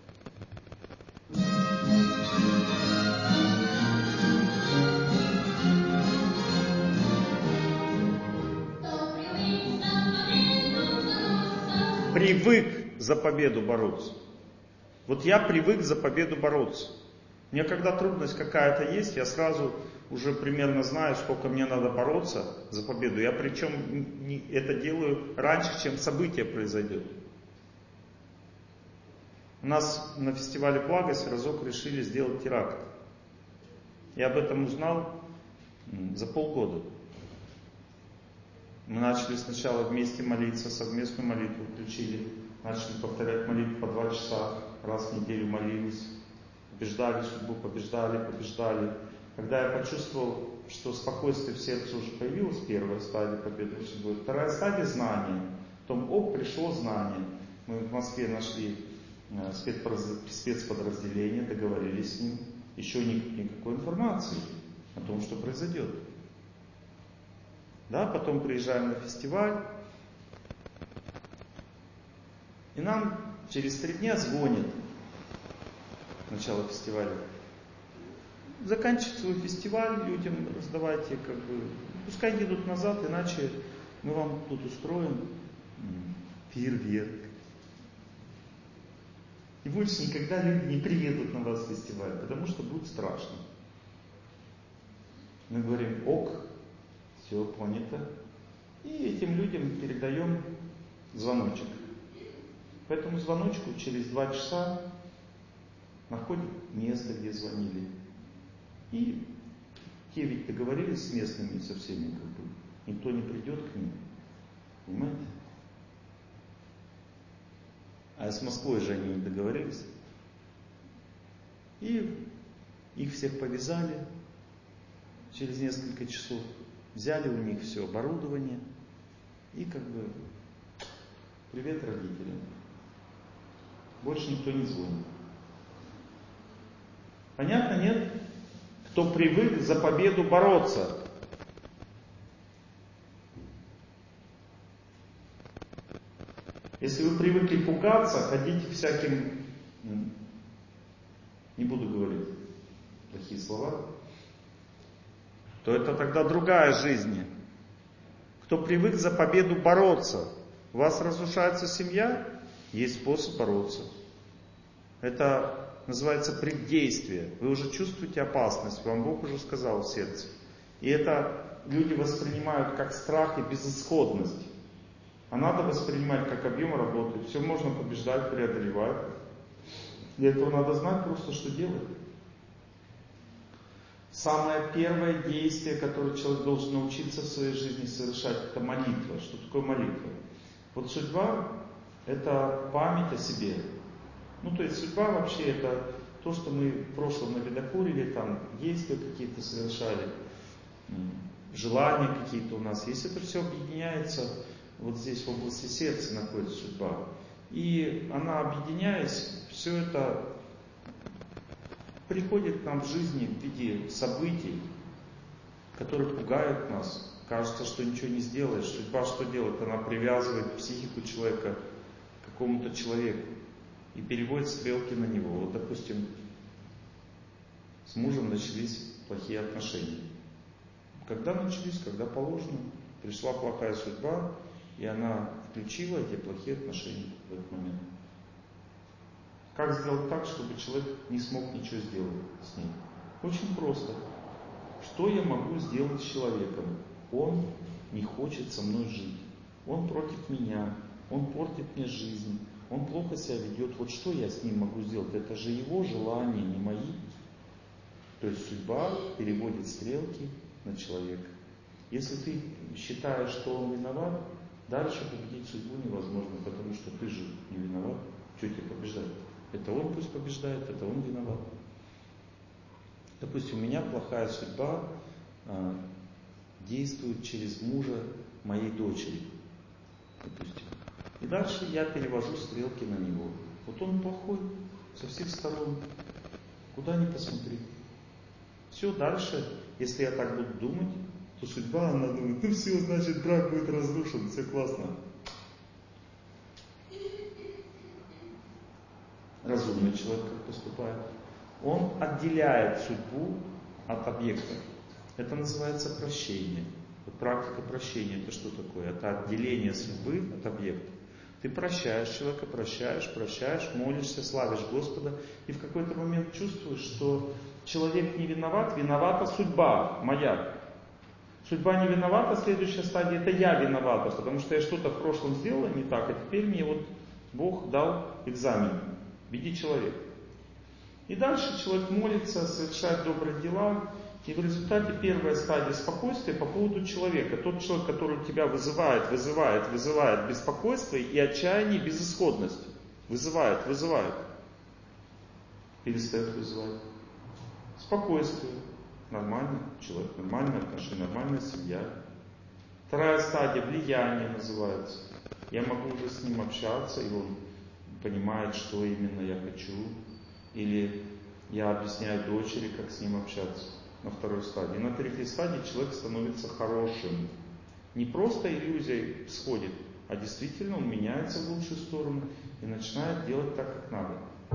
Привык за победу бороться. Вот я привык за победу бороться. Мне когда трудность какая-то есть, я сразу уже примерно знаю, сколько мне надо бороться за победу. Я причем это делаю раньше, чем событие произойдет. У нас на фестивале «Благость» разок решили сделать теракт. Я об этом узнал за полгода. Мы начали сначала вместе молиться, совместную молитву включили. Начали повторять молитву по 2 часа, раз в неделю молились. Побеждали судьбу, побеждали. Когда я почувствовал, что спокойствие в сердце уже появилось, первая стадия победы над судьбой, вторая стадия знания. Потом, пришло знание. Мы в Москве нашли спецподразделение, договорились с ним. Еще никакой информации о том, что произойдет. Да, потом приезжаем на фестиваль. И нам через 3 дня звонят. Начало фестиваля. Заканчивать свой фестиваль людям раздавайте, пускай едут назад, иначе мы вам тут устроим фейерверк. И больше никогда люди не приедут на вас в фестиваль, потому что будет страшно. Мы говорим, все понято. И этим людям передаем звоночек. По этому звоночку через 2 часа находят место, где звонили. И те ведь договорились с местными со всеми, никто не придет к ним. Понимаете? А с Москвой же они не договорились. И их всех повязали через несколько часов. Взяли у них все оборудование. И привет родителям. Больше никто не звонит. Понятно, нет? Кто привык за победу бороться. Если вы привыкли пугаться, ходить всяким, не буду говорить плохие слова, то это тогда другая жизнь. Кто привык за победу бороться. У вас разрушается семья, есть способ бороться. Это называется преддействие. Вы уже чувствуете опасность, вам Бог уже сказал в сердце. И это люди воспринимают как страх и безысходность. А надо воспринимать как объем работы. Все можно побеждать, преодолевать. Для этого надо знать просто, что делать. Самое первое действие, которое человек должен научиться в своей жизни совершать, это молитва. Что такое молитва? Вот судьба – это память о себе. То есть судьба вообще это то, что мы в прошлом навидокурили, там действия какие-то совершали, желания какие-то у нас есть. Это все объединяется, вот здесь в области сердца находится судьба. И она, объединяясь, все это приходит к нам в жизни в виде событий, которые пугают нас. Кажется, что ничего не сделаешь. Судьба что делает? Она привязывает психику человека к какому-то человеку и переводит стрелки на него. Вот, допустим, с мужем начались плохие отношения. Когда начались? Когда положено. Пришла плохая судьба, и она включила эти плохие отношения в этот момент. Как сделать так, чтобы человек не смог ничего сделать с ней? Очень просто. Что я могу сделать с человеком? Он не хочет со мной жить. Он против меня. Он портит мне жизнь. Он плохо себя ведет. Вот что я с ним могу сделать? Это же его желания, не мои. То есть судьба переводит стрелки на человека. Если ты считаешь, что он виноват, дальше победить судьбу невозможно, потому что ты же не виноват. Что тебе побеждать? Это он пусть побеждает, это он виноват. Допустим, у меня плохая судьба действует через мужа моей дочери. Допустим. И дальше я перевожу стрелки на него. Вот он плохой со всех сторон. Куда ни посмотри. Все, дальше, если я так буду думать, то судьба, она думает, все, значит, брак будет разрушен, все классно. Разумный человек как поступает. Он отделяет судьбу от объекта. Это называется прощение. Вот практика прощения, это что такое? Это отделение судьбы от объекта. Ты прощаешь человека, прощаешь, молишься, славишь Господа, и в какой-то момент чувствуешь, что человек не виноват, виновата судьба моя. Судьба не виновата, следующая стадия, это я виновата, потому что я что-то в прошлом сделала не так, и теперь мне вот Бог дал экзамен в виде человека. И дальше человек молится, совершает добрые дела, и в результате первая стадия спокойствия по поводу человека. Тот человек, который тебя вызывает беспокойство и отчаяние, безысходность. Вызывает. Перестает вызывать. Спокойствие. Нормальный человек, нормальные отношения, нормальная семья. Вторая стадия влияние называется. Я могу уже с ним общаться, и он понимает, что именно я хочу. Или я объясняю дочери, как с ним общаться. На второй стадии. На третьей стадии человек становится хорошим. Не просто иллюзия сходит, а действительно он меняется в лучшую сторону и начинает делать так, как надо.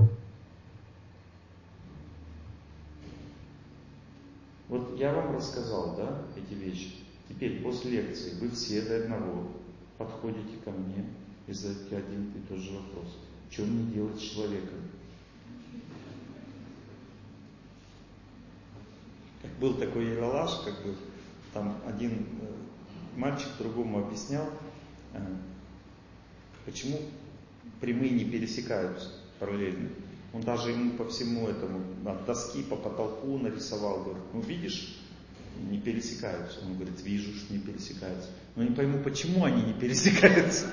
Вот я вам рассказал, да, эти вещи. Теперь после лекции вы все до одного подходите ко мне и задаете один и тот же вопрос. Что мне делать с человеком? Был такой ералаш, там один мальчик другому объяснял, почему прямые не пересекаются параллельно. Он даже ему по всему этому, от доски по потолку нарисовал, говорит, видишь, не пересекаются. Он говорит, вижу, что не пересекаются. Но не пойму, почему они не пересекаются.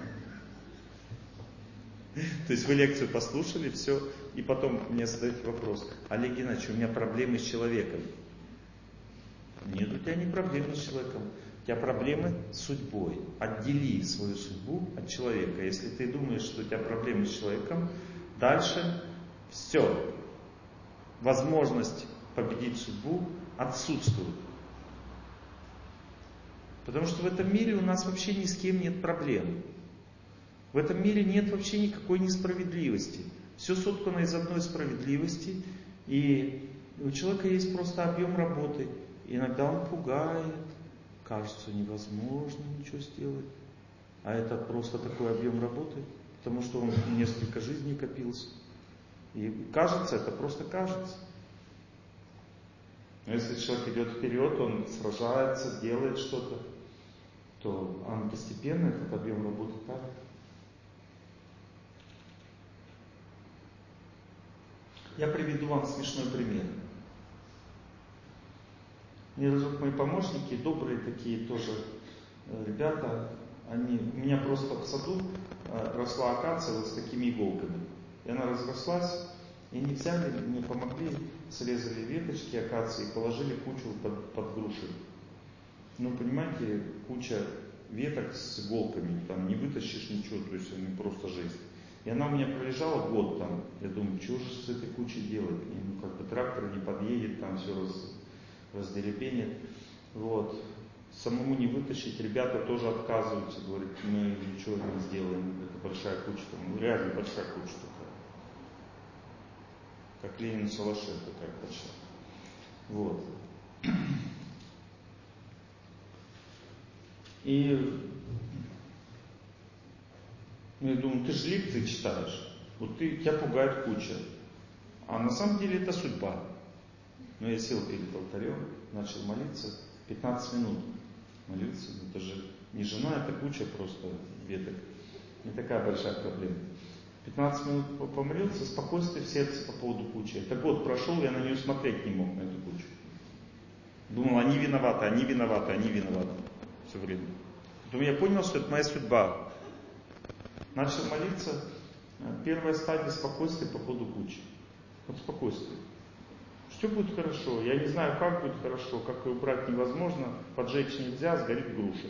То есть вы лекцию послушали, все, и потом мне задаете вопрос, Олег Геннадьевич, у меня проблемы с человеком. Нет, у тебя не проблемы с человеком, у тебя проблемы с судьбой. Отдели свою судьбу от человека. Если ты думаешь, что у тебя проблемы с человеком, дальше все. Возможность победить судьбу отсутствует. Потому что в этом мире у нас вообще ни с кем нет проблем. В этом мире нет вообще никакой несправедливости. Все соткано из одной справедливости, и у человека есть просто объем работы. Иногда он пугает, кажется невозможно ничего сделать. А это просто такой объем работы, потому что он несколько жизней копился. И кажется, это просто кажется. Но если человек идет вперед, он сражается, делает что-то, то он постепенно этот объем работы падает. Я приведу вам смешной пример. Мне разок мои помощники, добрые такие тоже ребята, у меня просто в саду росла акация вот с такими иголками. И она разрослась, и они взяли, мне помогли, срезали веточки акации и положили кучу под груши. Ну, понимаете, куча веток с иголками, там не вытащишь ничего, то есть они просто жесть. И она у меня пролежала год там. Я думаю, что же с этой кучей делать? И, ну, как бы трактор не подъедет, там все раздеребенит. Вот. Самому не вытащить, ребята тоже отказываются, говорят, мы ничего не сделаем, это большая куча, ну реально большая куча такая. Как Ленин в шалаше такая большая. Вот. И я думаю, ты же лекции читаешь, вот тебя пугает куча. А на самом деле это судьба. Но я сел перед алтарем, начал молиться, 15 минут молиться. Это же не жена, это куча просто веток. Не такая большая проблема. 15 минут помолился, спокойствие в сердце по поводу кучи. Это год прошел, я на нее смотреть не мог, на эту кучу. Думал, они виноваты, они виноваты, они виноваты. Все время. Потом я понял, что это моя судьба. Начал молиться. Первая стадия спокойствия по поводу кучи. Вот спокойствие. Все будет хорошо. Я не знаю, как будет хорошо, как ее убрать невозможно, поджечь нельзя, сгорит груша.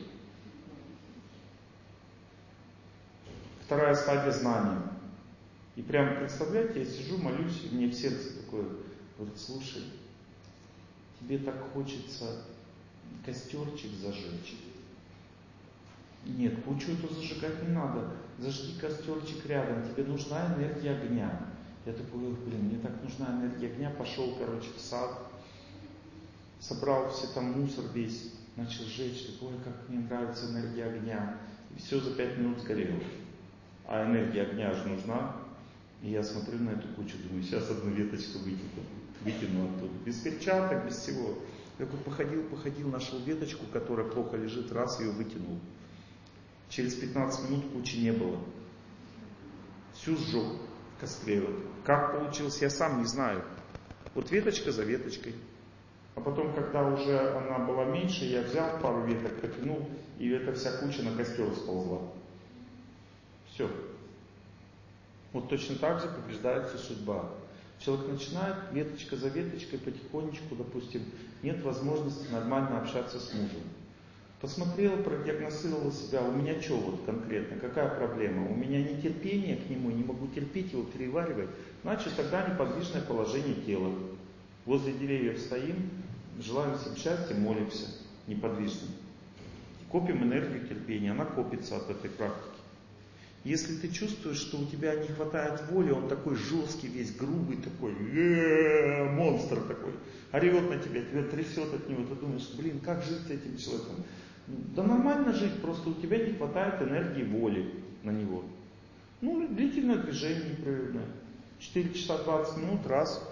Вторая стадия знания. И прямо представляете, я сижу, молюсь, и мне в сердце такое, говорит, слушай, тебе так хочется костерчик зажечь. Нет, кучу эту зажигать не надо. Зажги костерчик рядом, тебе нужна энергия огня. Я такой, мне так нужна энергия огня. Пошел, в сад, собрал все там мусор весь, начал жечь. Такой, как мне нравится энергия огня. И все за 5 минут сгорело. А энергия огня же нужна. И я смотрю на эту кучу, думаю, сейчас одну веточку вытяну оттуда. Без перчаток, без всего. Я такой походил, нашел веточку, которая плохо лежит, раз ее вытянул. Через 15 минут кучи не было. Всю сжег в костре. Как получилось, я сам не знаю. Вот веточка за веточкой. А потом, когда уже она была меньше, я взял пару веток, потянул, и эта вся куча на костер сползла. Все. Вот точно так же побеждается судьба. Человек начинает веточка за веточкой потихонечку, допустим, нет возможности нормально общаться с мужем. Посмотрел, продиагностировал себя, у меня что вот конкретно, какая проблема? У меня нетерпение к нему, не могу терпеть его, переваривать. Значит, тогда неподвижное положение тела. Возле деревьев стоим, желаем всем счастья, молимся неподвижно. Копим энергию терпения, она копится от этой практики. Если ты чувствуешь, что у тебя не хватает воли, он такой жесткий, весь грубый такой, монстр такой, орет на тебя трясет от него, ты думаешь, как жить с этим человеком? Да нормально жить, просто у тебя не хватает энергии воли на него. Ну, длительное движение непрерывное. 4 часа 20 минут, раз,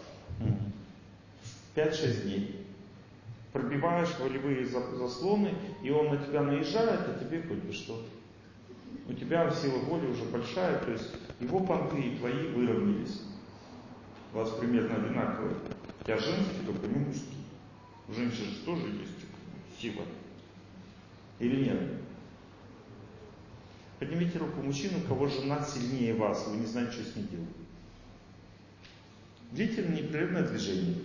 5-6 дней. Пробиваешь волевые заслоны, и он на тебя наезжает, а тебе хоть бы что. У тебя сила воли уже большая, то есть его понты и твои выровнялись. У вас примерно одинаковые. У тебя женский, только не мужский. У женщин же тоже есть сила. Или нет? Поднимите руку мужчину, у кого жена сильнее вас, вы не знаете, что с ней делать. Длительное непрерывное движение.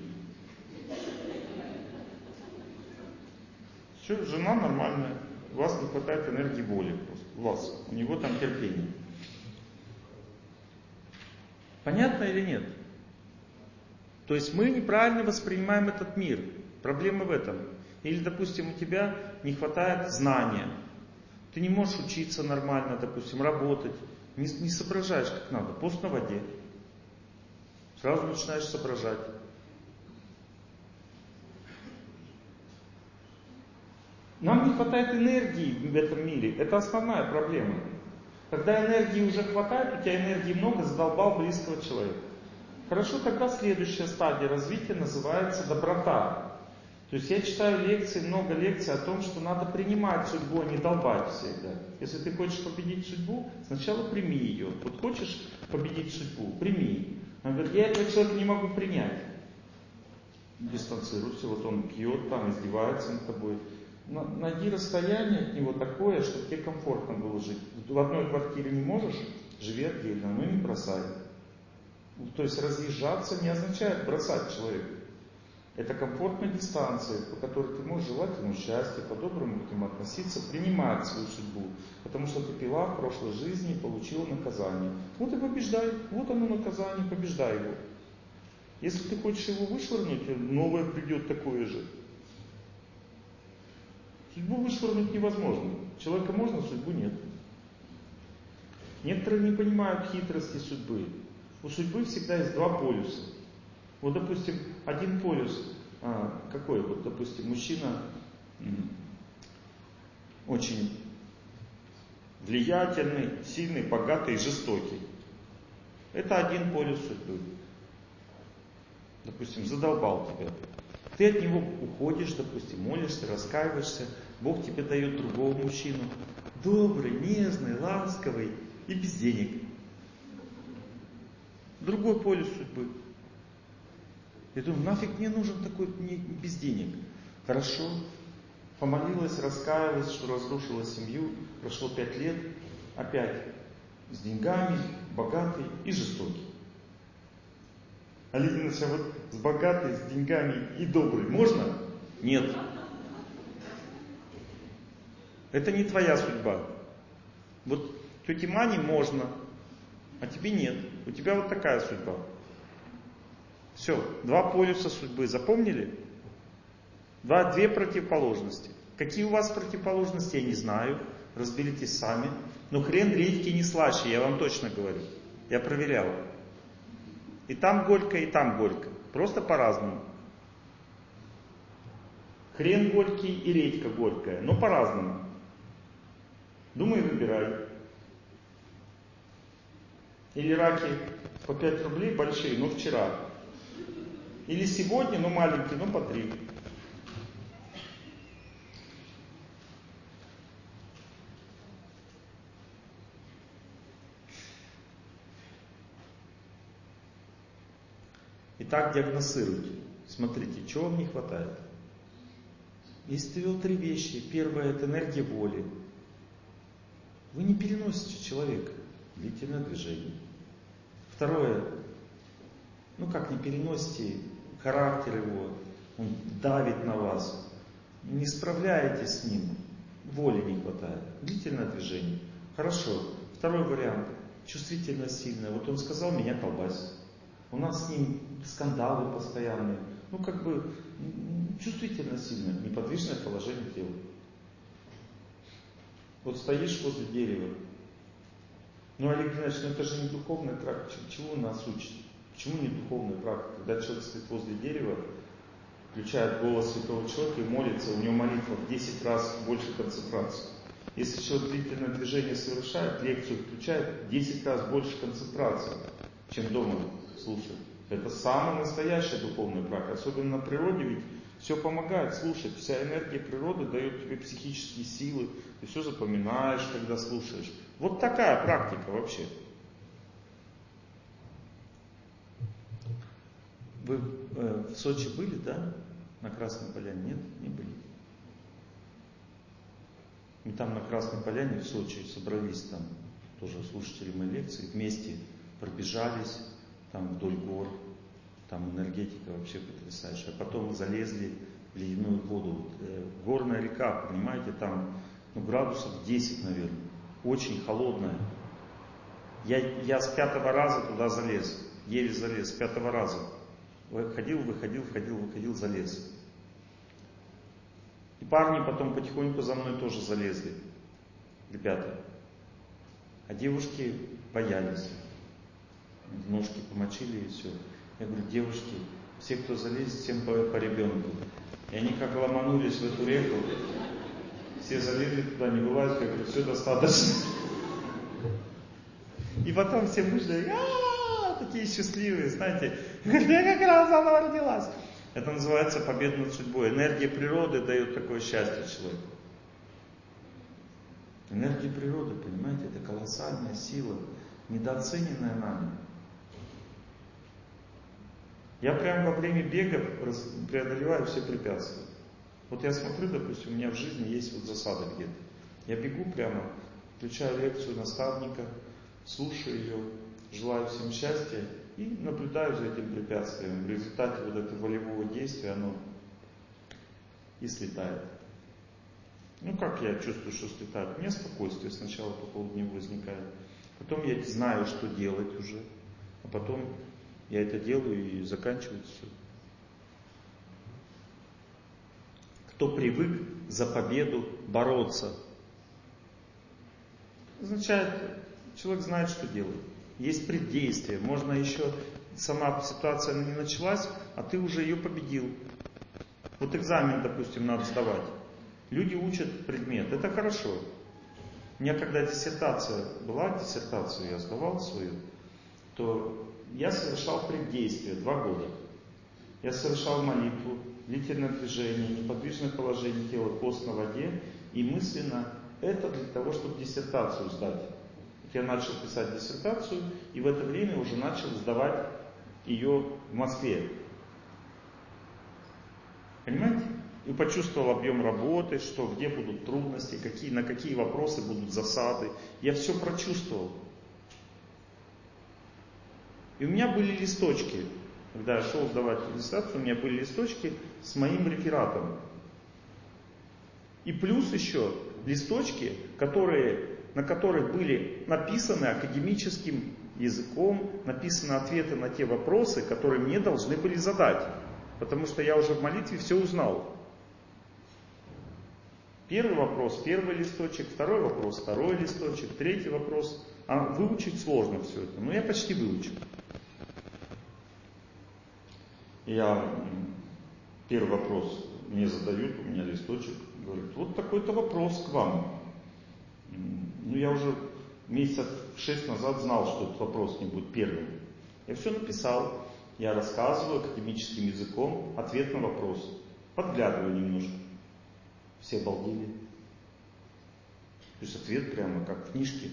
Все, жена нормальная. У вас не хватает энергии воли просто. У вас. У него там терпение. Понятно или нет? То есть мы неправильно воспринимаем этот мир. Проблема в этом. Или, допустим, у тебя не хватает знания. Ты не можешь учиться нормально, допустим, работать. Не соображаешь как надо. Пост на воде. Сразу начинаешь соображать. Нам не хватает энергии в этом мире. Это основная проблема. Когда энергии уже хватает, у тебя энергии много, задолбал близкого человека. Хорошо, тогда следующая стадия развития называется доброта. То есть я читаю лекции, много лекций о том, что надо принимать судьбу, а не долбать всегда. Если ты хочешь победить судьбу, сначала прими ее. Вот хочешь победить судьбу, прими. Он говорит, я этого человека не могу принять. Дистанцируйся, вот он пьет там, издевается над тобой. Найди расстояние от него такое, чтобы тебе комфортно было жить. В одной квартире не можешь, живи отдельно, но не бросай. То есть разъезжаться не означает бросать человека. Это комфортная дистанция, по которой ты можешь желать ему счастья, по-доброму к нему относиться, принимать свою судьбу. Потому что ты пила в прошлой жизни и получила наказание. Вот и побеждай, вот оно наказание, побеждай его. Если ты хочешь его вышвырнуть, новое придет такое же. Судьбу вышвырнуть невозможно. Человека можно, судьбу нет. Некоторые не понимают хитрости судьбы. У судьбы всегда есть два полюса. Вот, допустим, один полюс, какой? Вот, допустим, мужчина очень влиятельный, сильный, богатый и жестокий. Это один полюс судьбы. Допустим, задолбал тебя. Ты от него уходишь, допустим, молишься, раскаиваешься. Бог тебе дает другого мужчину. Добрый, нежный, ласковый и без денег. Другой полюс судьбы. Я думаю, нафиг мне нужен такой без денег. Хорошо. Помолилась, раскаялась, что разрушила семью. Прошло 5 лет. Опять с деньгами, богатый и жестокий. Алина, вот с богатой, с деньгами и добрый можно? Нет. Это не твоя судьба. Вот тете Мане можно, а тебе нет. У тебя вот такая судьба. Все, два полюса судьбы. Запомнили? Две противоположности. Какие у вас противоположности, я не знаю. Разберитесь сами. Но хрен редьки не слаще, я вам точно говорю. Я проверял. И там горько, и там горько. Просто по-разному. Хрен горький и редька горькая, но по-разному. Думай, выбирай. Или раки по 5 рублей большие, но вчера. Или сегодня, но маленькие, но по 3. Итак, диагностируйте. Смотрите, чего вам не хватает. Если ты вел 3 вещи. Первое – это энергия воли. Вы не переносите человека. Длительное движение. Второе – как не переносите характер его, он давит на вас. Не справляетесь с ним. Воли не хватает. Длительное движение. Хорошо. Второй вариант – чувствительность сильная. Вот он сказал, меня колбасит. У нас с ним скандалы постоянные. Чувствительность сильная, неподвижное положение тела. Вот стоишь возле дерева. Олег Геннадьевич, это же не духовная практика. Чего нас учат? Почему не духовная практика? Когда человек стоит возле дерева, включает голос святого человека и молится, у него молитва в 10 раз больше концентрации. Если человек длительное движение совершает, лекцию включает, 10 раз больше концентрации, чем дома слушать. Это самая настоящая духовная практика. Особенно на природе, ведь все помогает слушать. Вся энергия природы дает тебе психические силы. Ты все запоминаешь, когда слушаешь. Вот такая практика вообще. Вы в Сочи были, да? На Красной Поляне? Нет? Не были? Мы там на Красной Поляне в Сочи собрались, там тоже слушатели моей лекции, вместе пробежались там вдоль гор, там энергетика вообще потрясающая. А потом залезли в ледяную воду. Горная река, понимаете, там градусов 10, наверное. Очень холодная. Я с 5-го раза туда залез. Еле залез, с 5-го раза. Ходил, выходил, залез. И парни потом потихоньку за мной тоже залезли. Ребята. А девушки боялись. Ножки помочили и все. Я говорю, девушки, все, кто залезет, всем по ребенку. И они как ломанулись в эту реку, Все залезли туда, не вылазят, я говорю, все достаточно. И потом все вышли, такие счастливые, знаете, я как раз заново родилась. Это называется победа над судьбой. Энергия природы дает такое счастье человеку. Энергия природы, понимаете, это колоссальная сила, недооцененная нами. Я прямо во время бега преодолеваю все препятствия. Вот я смотрю, допустим, у меня в жизни есть вот засада где-то. Я бегу прямо, включаю лекцию наставника, слушаю ее, желаю всем счастья и наблюдаю за этим препятствием. В результате вот этого волевого действия оно и слетает. Ну как я чувствую, что слетает? У меня спокойствие сначала по поводу него возникает. Потом я знаю, что делать уже. А потом я это делаю и заканчивается все. Кто привык за победу бороться. Означает, человек знает, что делать. Есть преддействие. Можно еще, сама ситуация не началась, а ты уже ее победил. Вот экзамен, допустим, надо сдавать. Люди учат предмет. Это хорошо. У меня когда диссертацию я сдавал свою, то я совершал преддействие 2 года. Я совершал молитву, длительное движение, неподвижное положение тела, пост на воде. И мысленно это для того, чтобы диссертацию сдать. Я начал писать диссертацию, и в это время уже начал сдавать ее в Москве. Понимаете? И почувствовал объем работы, что где будут трудности, на какие вопросы будут засады. Я все прочувствовал. И у меня были листочки. Когда я шел сдавать диссертацию, у меня были листочки с моим рефератом. И плюс еще листочки, на которых были написаны академическим языком, написаны ответы на те вопросы, которые мне должны были задать. Потому что я уже в молитве все узнал. Первый вопрос, первый листочек, второй вопрос, второй листочек, третий вопрос. А выучить сложно все это. Но я почти выучил. Первый вопрос мне задают, у меня листочек, говорят, вот такой-то вопрос к вам. Я уже месяцев 6 назад знал, что этот вопрос не будет первым. Я все написал, я рассказываю академическим языком ответ на вопрос. Подглядываю немножко. Все обалдели. То есть ответ прямо как в книжке.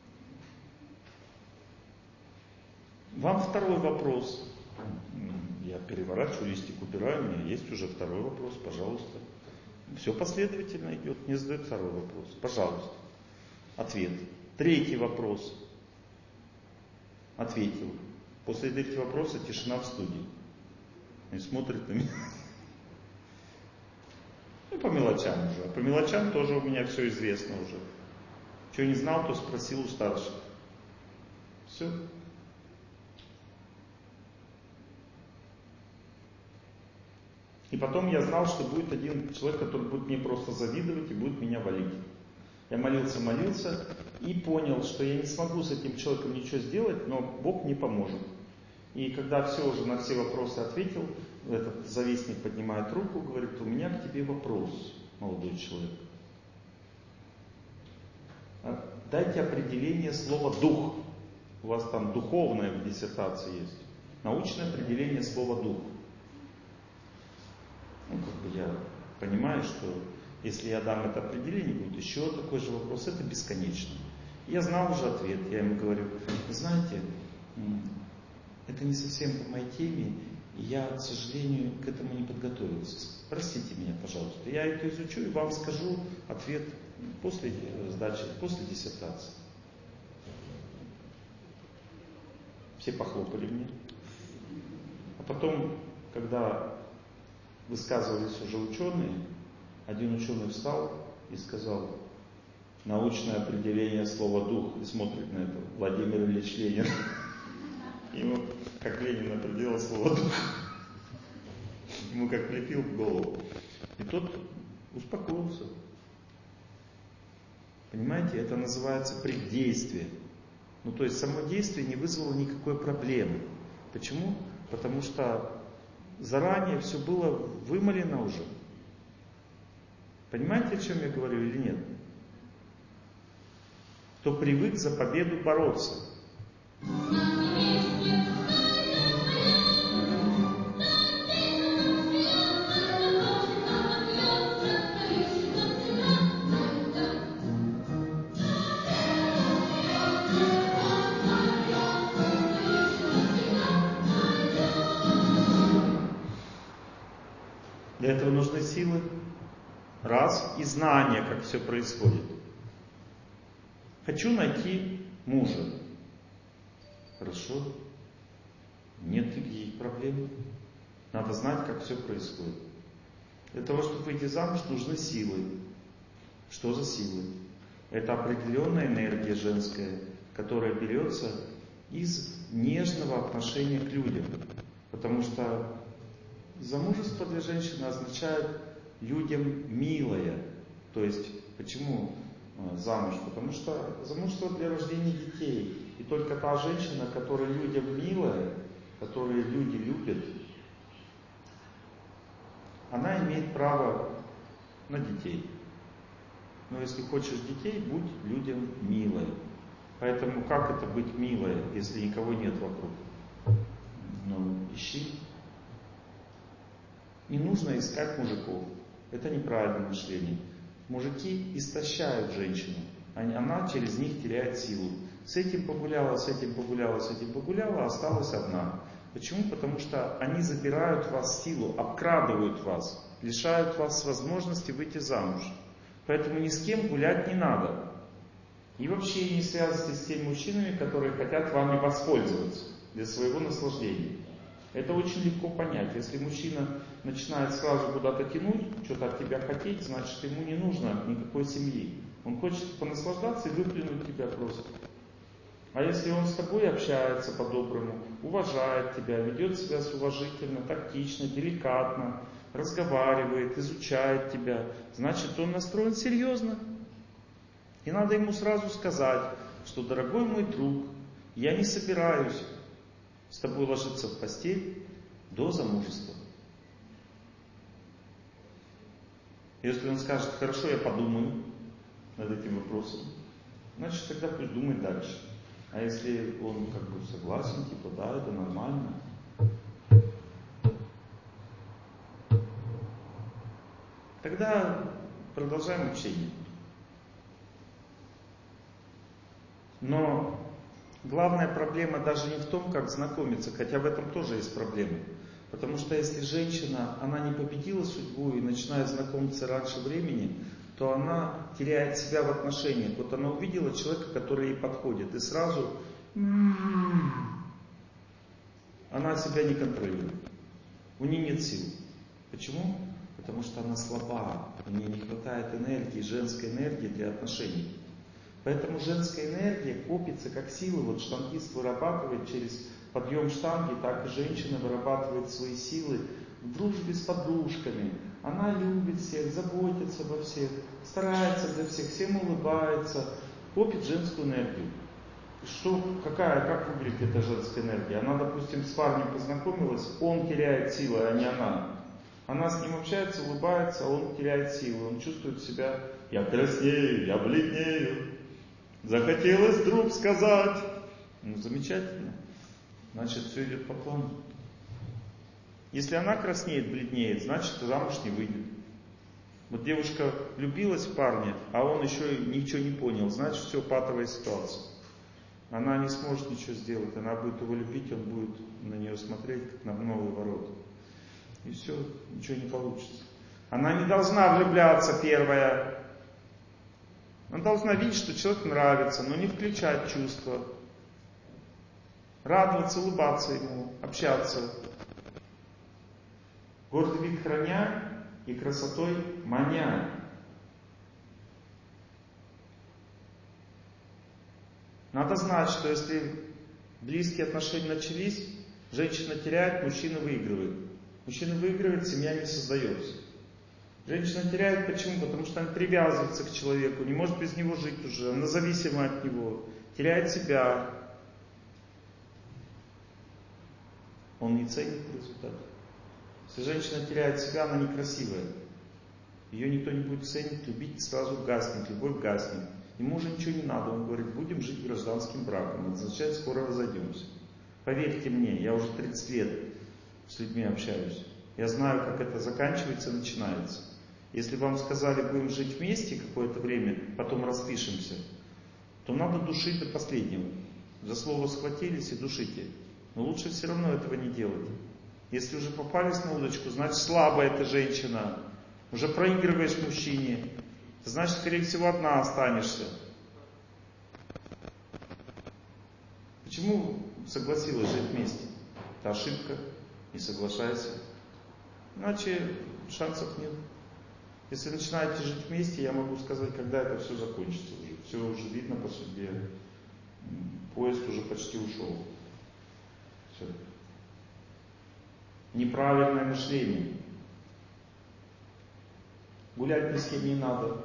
Вам второй вопрос. Я переворачиваю, листик убираю, у меня есть уже второй вопрос, пожалуйста. Все последовательно идет, мне задают второй вопрос. Пожалуйста. Ответ. Третий вопрос. Ответил. После третьего вопроса тишина в студии. Они смотрят на меня. По мелочам уже. А по мелочам тоже у меня все известно уже. Что не знал, то спросил у старших. Все. И потом я знал, что будет один человек, который будет мне просто завидовать и будет меня валить. Я молился и понял, что я не смогу с этим человеком ничего сделать, но Бог мне поможет. И когда все уже на все вопросы ответил, этот завистник поднимает руку, говорит, у меня к тебе вопрос, молодой человек. Дайте определение слова «дух». У вас там духовное в диссертации есть. Научное определение слова «дух». Я понимаю, что если я дам это определение, будет еще такой же вопрос, это бесконечно. Я знал уже ответ, я ему говорю, вы знаете, это не совсем по моей теме, и я, к сожалению, к этому не подготовился. Простите меня, пожалуйста. Я это изучу и вам скажу ответ после сдачи, после диссертации. Все похлопали мне. А потом, когда высказывались уже ученые, один ученый встал и сказал, научное определение слова «дух», и смотрит на это, Владимир Ильич Ленин. Ему, как Ленин определил слово «дух», ему как прилепил в голову. И тот успокоился. Понимаете, это называется преддействие. То есть само действие не вызвало никакой проблемы. Почему? Потому что заранее все было вымолено уже. Понимаете, о чем я говорю или нет? Кто привык за победу бороться. Для этого нужны силы, раз, и знания, как все происходит. Хочу найти мужа. Хорошо. Нет никаких проблем. Надо знать, как все происходит. Для того, чтобы выйти замуж, нужны силы. Что за силы? Это определенная энергия женская, которая берется из нежного отношения к людям. Потому что замужество для женщины означает людям милое. То есть, почему замуж? Потому что замужество для рождения детей. И только та женщина, которая людям милая, которую люди любят, она имеет право на детей. Но если хочешь детей, будь людям милой. Поэтому как это быть милой, если никого нет вокруг? Ну, ищи. Не нужно искать мужиков. Это неправильное мышление. Мужики истощают женщину. Она через них теряет силу. С этим погуляла, с этим погуляла, с этим погуляла, осталась одна. Почему? Потому что они забирают у вас силу, обкрадывают вас, лишают вас возможности выйти замуж. Поэтому ни с кем гулять не надо. И вообще не связывайтесь с теми мужчинами, которые хотят вами воспользоваться для своего наслаждения. Это очень легко понять. Если мужчина начинает сразу куда-то тянуть, что-то от тебя хотеть, значит ему не нужно никакой семьи. Он хочет понаслаждаться и выплюнуть тебя просто. А если он с тобой общается по-доброму, уважает тебя, ведет себя уважительно, тактично, деликатно, разговаривает, изучает тебя, значит он настроен серьезно. И надо ему сразу сказать, что, дорогой мой друг, я не собираюсь с тобой ложиться в постель до замужества. Если он скажет, хорошо, я подумаю над этим вопросом, значит тогда пусть думает дальше. А если он как бы согласен, типа, да, это нормально, тогда продолжаем учение. Но главная проблема даже не в том, как знакомиться, хотя в этом тоже есть проблема. Потому что если женщина, она не победила судьбу и начинает знакомиться раньше времени, то она теряет себя в отношениях. Вот она увидела человека, который ей подходит, и сразу она себя не контролирует. У нее нет сил. Почему? Потому что она слаба, у нее не хватает энергии, женской энергии для отношений. Поэтому женская энергия копится как сила. Вот штангист вырабатывает через подъем штанги, так и женщина вырабатывает свои силы в дружбе с подружками. Она любит всех, заботится обо всех, старается для всех, всем улыбается, копит женскую энергию. Как выглядит эта женская энергия? Она, допустим, с парнем познакомилась, он теряет силы, а не она. Она с ним общается, улыбается, а он теряет силы. Он чувствует себя, я краснею, я бледнею. Захотелось вдруг сказать. Ну, замечательно. Значит, все идет по плану. Если она краснеет, бледнеет, значит, замуж не выйдет. Вот девушка влюбилась в парня, а он еще ничего не понял, значит, все патовая ситуация. Она не сможет ничего сделать, она будет его любить, он будет на нее смотреть, как на новые ворота. И все, ничего не получится. Она не должна влюбляться первая. Она должна видеть, что человек нравится, но не включать чувства. Радоваться, улыбаться ему, общаться. Гордый вид храня и красотой маня. Надо знать, что если близкие отношения начались, женщина теряет, мужчина выигрывает. Мужчина выигрывает, семья не создается. Женщина теряет почему? Потому что она привязывается к человеку, не может без него жить уже, она зависима от него, теряет себя. Он не ценит результат. Если женщина теряет себя, она некрасивая. Ее никто не будет ценить, любить, сразу гаснет, любовь гаснет. Ему уже ничего не надо, он говорит, будем жить гражданским браком, это означает, скоро разойдемся. Поверьте мне, я уже 30 лет с людьми общаюсь. Я знаю, как это заканчивается и начинается. Если вам сказали, будем жить вместе какое-то время, потом распишемся, то надо душить до последнего. За слово схватились и душите. Но лучше все равно этого не делать. Если уже попались на удочку, значит слабая эта женщина. Уже проигрываешь мужчине. Значит, скорее всего, одна останешься. Почему согласилась жить вместе? Это ошибка. Не соглашайся. Иначе шансов нет. Если начинаете жить вместе, я могу сказать, когда это все закончится уже. Все уже видно по судьбе. Поезд уже почти ушел. Все. Неправильное мышление. Гулять ни с кем не надо.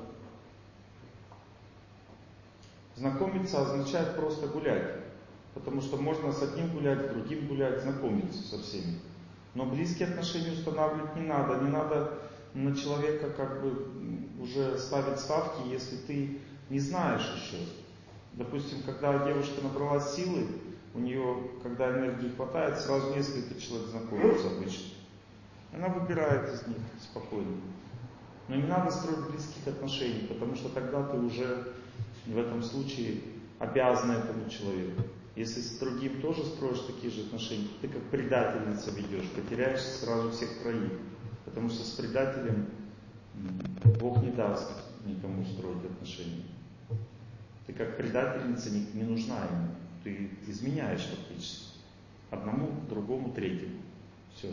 Знакомиться означает просто гулять. Потому что можно с одним гулять, с другим гулять, знакомиться со всеми. Но близкие отношения устанавливать не надо. Не надо на человека как бы уже ставить ставки, если ты не знаешь еще. Допустим, когда девушка набралась силы, у нее, когда энергии хватает, сразу несколько человек знакомится обычно. Она выбирает из них спокойно. Но не надо строить близких отношений, потому что тогда ты уже в этом случае обязан этому человеку. Если с другим тоже строишь такие же отношения, ты как предательница ведешь, потеряешь сразу всех троих. Потому что с предателем Бог не даст никому строить отношения. Ты как предательница не нужна ему. Ты изменяешь фактически. Одному, другому, третьему. Все.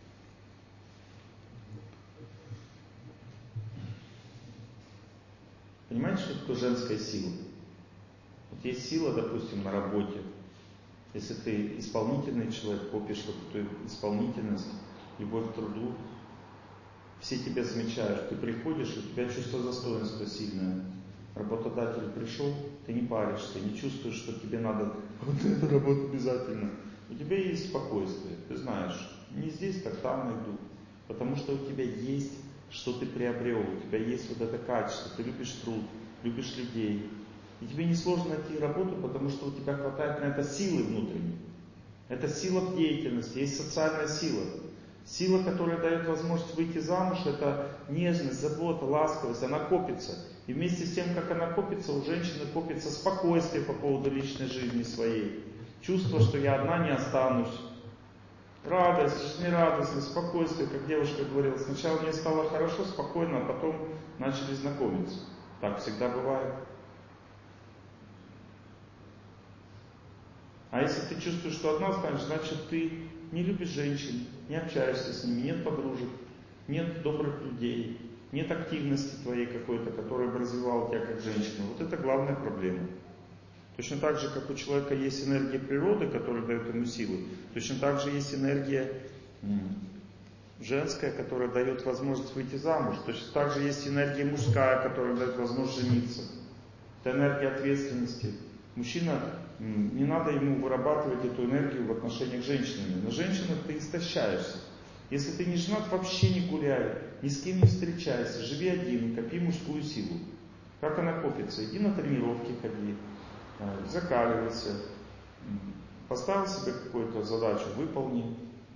Понимаете, что такое женская сила? Вот есть сила, допустим, на работе. Если ты исполнительный человек, копишь какую-то исполнительность, любовь к труду, все тебя замечают. Ты приходишь, у тебя чувство достоинства сильное. Работодатель пришел, ты не паришься, не чувствуешь, что тебе надо вот эту работу обязательно. У тебя есть спокойствие, ты знаешь, не здесь, так там найду. Потому что у тебя есть, что ты приобрел, у тебя есть вот это качество, ты любишь труд, любишь людей. И тебе не сложно найти работу, потому что у тебя хватает на это силы внутренней. Это сила в деятельности, есть социальная сила. Сила, которая дает возможность выйти замуж, это нежность, забота, ласковость, она копится. И вместе с тем, как она копится, у женщины копится спокойствие по поводу личной жизни своей. Чувство, что я одна не останусь. Радость, жизнерадостность, спокойствие, как девушка говорила. Сначала мне стало хорошо, спокойно, а потом начали знакомиться. Так всегда бывает. А если ты чувствуешь, что одна останешься, значит ты не любишь женщин, не общаешься с ними, нет подружек, нет добрых людей, нет активности твоей какой-то, которая бы развивала тебя как женщину. Вот это главная проблема. Точно так же, как у человека есть энергия природы, которая дает ему силы, точно так же есть энергия женская, которая дает возможность выйти замуж. Точно так же есть энергия мужская, которая дает возможность жениться. Это энергия ответственности. Мужчина, не надо ему вырабатывать эту энергию в отношениях с женщинами. На женщинах ты истощаешься. Если ты не женат, вообще не гуляй, ни с кем не встречайся, живи один, копи мужскую силу. Как она копится? Иди на тренировки, ходи, закаливайся, поставил себе какую-то задачу, выполни.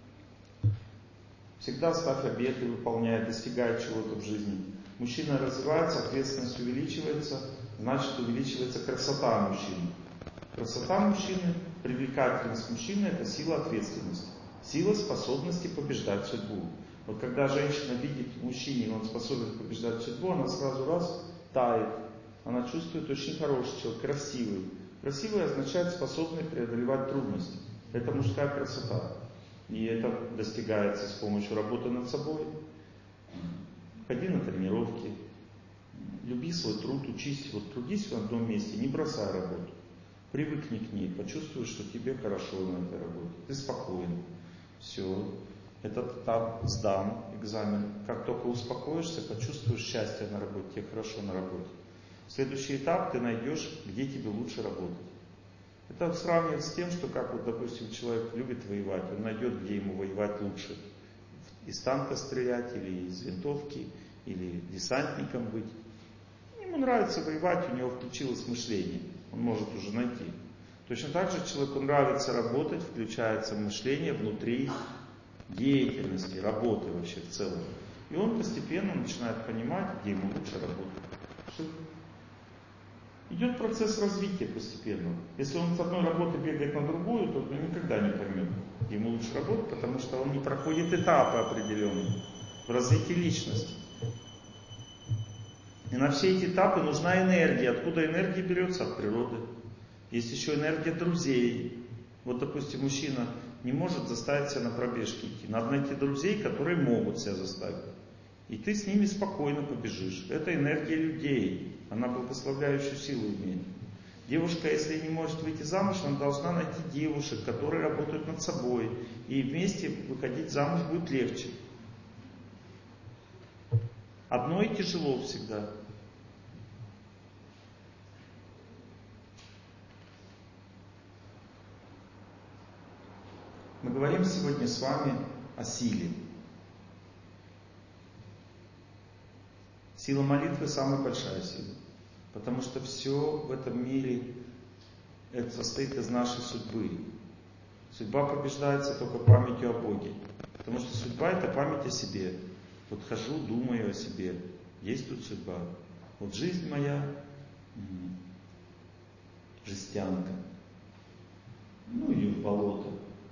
Всегда ставь обеты, выполняй, достигай чего-то в жизни. Мужчина развивается, ответственность увеличивается, значит увеличивается красота мужчины. Красота мужчины, привлекательность мужчины – это сила ответственности. Сила способности побеждать судьбу. Вот когда женщина видит в мужчине, и он способен побеждать судьбу, она сразу раз тает. Она чувствует очень хороший человек, красивый. Красивый означает способный преодолевать трудности. Это мужская красота. И это достигается с помощью работы над собой. Ходи на тренировки, люби свой труд, учись. Вот трудись в одном месте, не бросай работу. Привыкни к ней, почувствуй, что тебе хорошо на этой работе. Ты спокоен. Все. Этот этап сдан, экзамен. Как только успокоишься, почувствуешь счастье на работе, тебе хорошо на работе. Следующий этап ты найдешь, где тебе лучше работать. Это сравнивается с тем, что как вот, допустим, человек любит воевать, он найдет, где ему воевать лучше. Из танка стрелять или из винтовки, или десантником быть. Ему нравится воевать, у него включилось мышление, он может уже найти. Точно так же человеку нравится работать, включается мышление внутри деятельности, работы вообще в целом. И он постепенно начинает понимать, где ему лучше работать. Идет процесс развития постепенно. Если он с одной работы бегает на другую, то он никогда не поймет, где ему лучше работать, потому что он не проходит этапы определенные в развитии личности. И на все эти этапы нужна энергия. Откуда энергия берется? От природы. Есть еще энергия друзей. Вот, допустим, мужчина не может заставить себя на пробежки идти. Надо найти друзей, которые могут себя заставить. И ты с ними спокойно побежишь. Это энергия людей. Она благословляющую силу имеет. Девушка, если не может выйти замуж, она должна найти девушек, которые работают над собой. И вместе выходить замуж будет легче. Одной тяжело всегда. Мы говорим сегодня с вами о силе. Сила молитвы самая большая сила. Потому что все в этом мире это состоит из нашей судьбы. Судьба побеждается только памятью о Боге. Потому что судьба это память о себе. Вот хожу, думаю о себе. Есть тут судьба. Вот жизнь моя жестянка. Ну или в болото.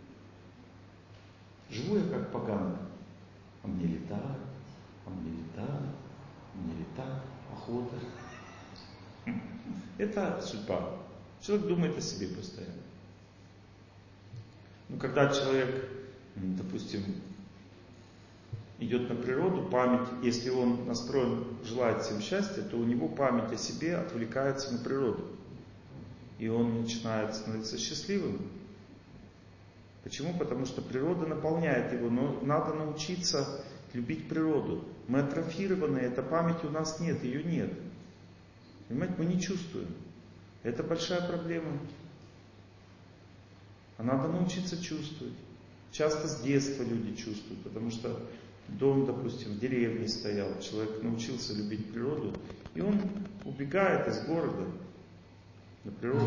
Живу я как поганка. А мне летать, а мне летать, а мне летать, охота. Это судьба. Человек думает о себе постоянно. Но когда человек, допустим, идет на природу, память, если он настроен, желает всем счастья, то у него память о себе отвлекается на природу. И он начинает становиться счастливым. Почему? Потому что природа наполняет его, но надо научиться любить природу. Мы атрофированы, эта память у нас нет, ее нет. Понимаете, мы не чувствуем. Это большая проблема. А надо научиться чувствовать. Часто с детства люди чувствуют, потому что дом, допустим, в деревне стоял, человек научился любить природу, и он убегает из города на природу.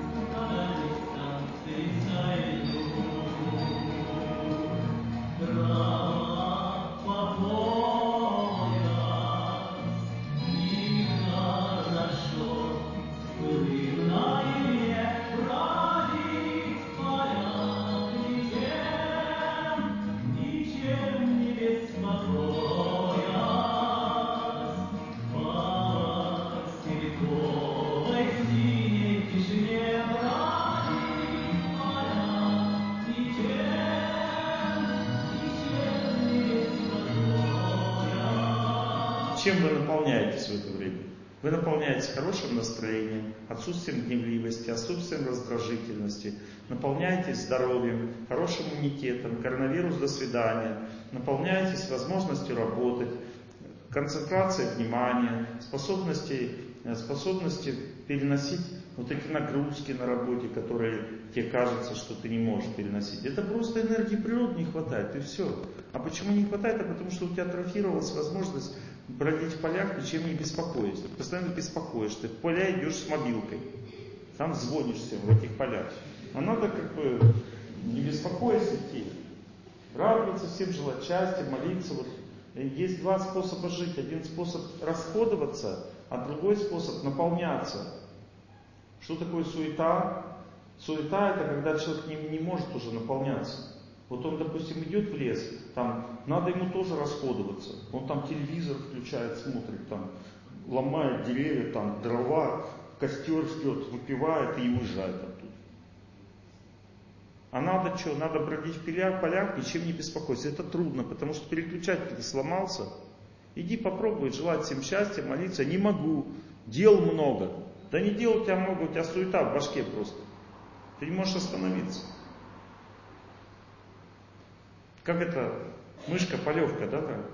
Чем вы наполняетесь в это время? Вы наполняетесь хорошим настроением, отсутствием гневливости, отсутствием раздражительности, наполняетесь здоровьем, хорошим иммунитетом, коронавирус до свидания, наполняетесь возможностью работать, концентрацией внимания, способностью переносить вот эти нагрузки на работе, которые тебе кажется, что ты не можешь переносить. Это просто энергии природы не хватает, и все. А почему не хватает? А потому что у тебя атрофировалась возможность бродить в полях, ничем не беспокоясь. Ты постоянно беспокоишь. Ты в поля идешь с мобилкой. Там звонишь всем в этих полях. А надо как бы не беспокоясь идти. Радоваться всем, желать счастья, молиться. Вот. Есть два способа жить. Один способ расходоваться, а другой способ наполняться. Что такое суета? Суета это когда человек не может уже наполняться. Вот он, допустим, идет в лес, там надо ему тоже расходоваться. Он там телевизор включает, смотрит, там ломает деревья, там дрова, костер ждет, выпивает и уезжает оттуда. А надо что? Надо бродить в полях, ничем не беспокойся. Это трудно, потому что переключатель сломался. Иди попробуй желать всем счастья, молиться. Не могу, дел много. Да не дел у тебя много, у тебя суета в башке просто. Ты не можешь остановиться. Как это, мышка-полевка, да, там?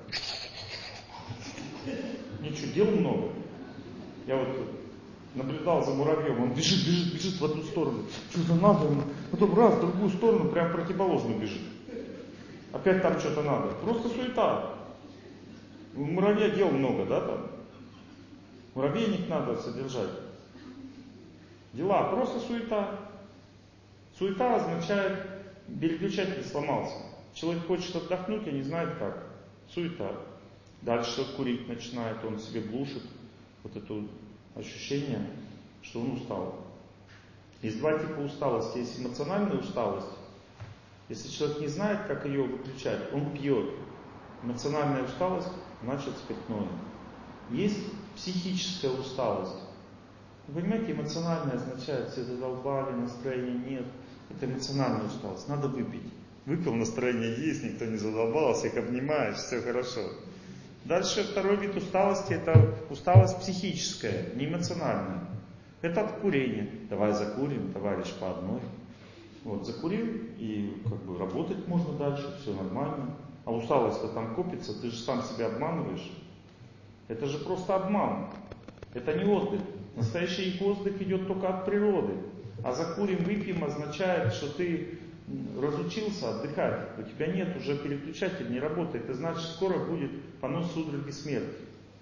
Ничего, дел много. Я вот наблюдал за муравьем, он бежит в одну сторону. Что-то надо, потом раз, в другую сторону, прям противоположно бежит. Опять там что-то надо. Просто суета. У муравья дел много, да, там? Муравейник надо содержать. Дела, просто суета. Суета означает, переключатель сломался. Человек хочет отдохнуть, а не знает как. Суета. Дальше курить начинает, он себе глушит вот это ощущение, что он устал. Есть два типа усталости. Есть эмоциональная усталость. Если человек не знает, как ее выключать, он пьет. Эмоциональная усталость, значит спиртное. Есть психическая усталость. Вы понимаете, эмоциональная означает, все задолбали, настроения нет. Это эмоциональная усталость. Надо выпить. Выпил, настроение есть, никто не задолбал, всех обнимаешь, все хорошо. Дальше второй вид усталости, это усталость психическая, не эмоциональная. Это от курения. Давай закурим, товарищ, по одной. Вот, закурил, и как бы работать можно дальше, все нормально. А усталость-то там копится, ты же сам себя обманываешь. Это же просто обман. Это не отдых. Настоящий отдых идет только от природы. А закурим, выпьем означает, что ты разучился отдыхать. У тебя нет, уже переключатель не работает. Это значит, скоро будет понос судороги смерти.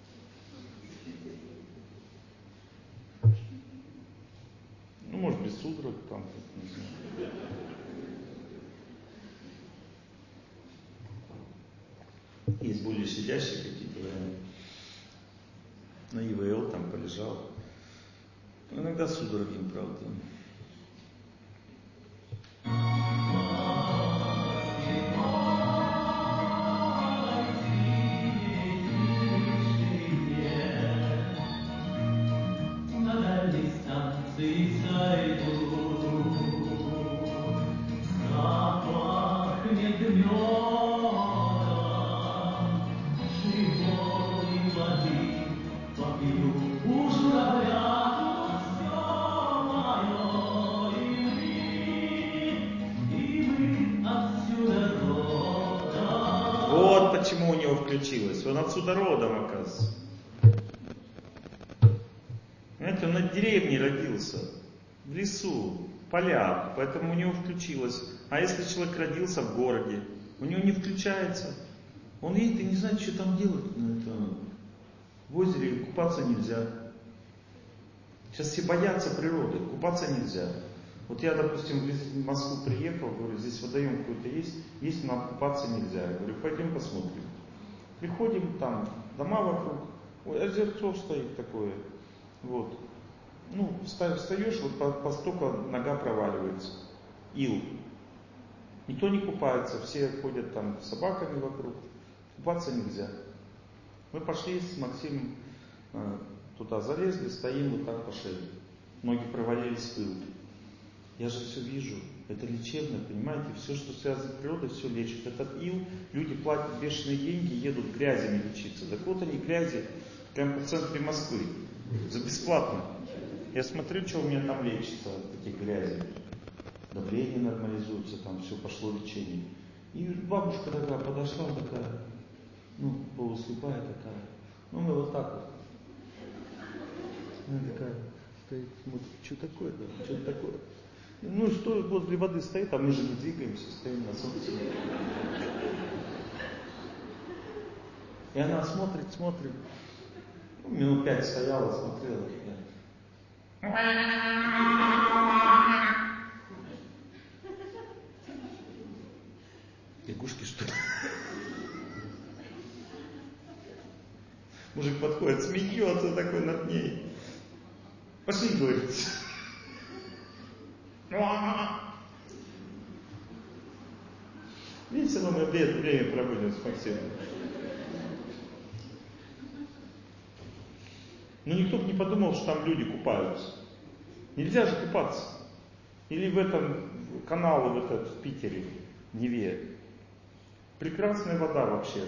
Ну, может, без судорог там, не знаю. Есть более щадящие какие-то варианты. На ИВЛ там полежал. Иногда судороги, правда. Вот почему у него включилось. Он отсюда родом, оказывается. Знаете, он на деревне родился, в лесу, в полях, поэтому у него включилось. А если человек родился в городе, у него не включается. Он едет и не знает, что там делать. В озере купаться нельзя. Сейчас все боятся природы, купаться нельзя. Вот я, допустим, в Москву приехал, говорю, здесь водоем какой-то есть, но купаться нельзя. Я говорю, пойдем посмотрим. Приходим, там дома вокруг, озерцо стоит такое. Вот. Ну, встаешь, вот постолько нога проваливается. Ил. Никто не купается, все ходят там с собаками вокруг. Купаться нельзя. Мы пошли с Максимом туда залезли, стоим вот так по шее. Ноги провалились в ил. Я же все вижу. Это лечебно, понимаете? Все, что связано с природой, все лечит. Этот ил, люди платят бешеные деньги, едут грязями лечиться. Так вот они грязи, прямо в центре Москвы. За бесплатно. Я смотрю, что у меня там лечится от этих грязей. Давление нормализуется, там все пошло лечение. И бабушка такая подошла, такая, полуслепая такая. Мы вот так вот. Она такая стоит, смотрит, что такое, да, что такое. Что возле воды стоит, а мы же не двигаемся, стоим на солнце. И она смотрит. Минут 5 стояла, смотрела. Лягушки, что ли? Мужик подходит, смеется такой над ней. Пошли, говорит. Видите, мы время проводим с Максимом. Но никто бы не подумал, что там люди купаются. Нельзя же купаться. Или в этом канал в Питере, Неве. Прекрасная вода вообще.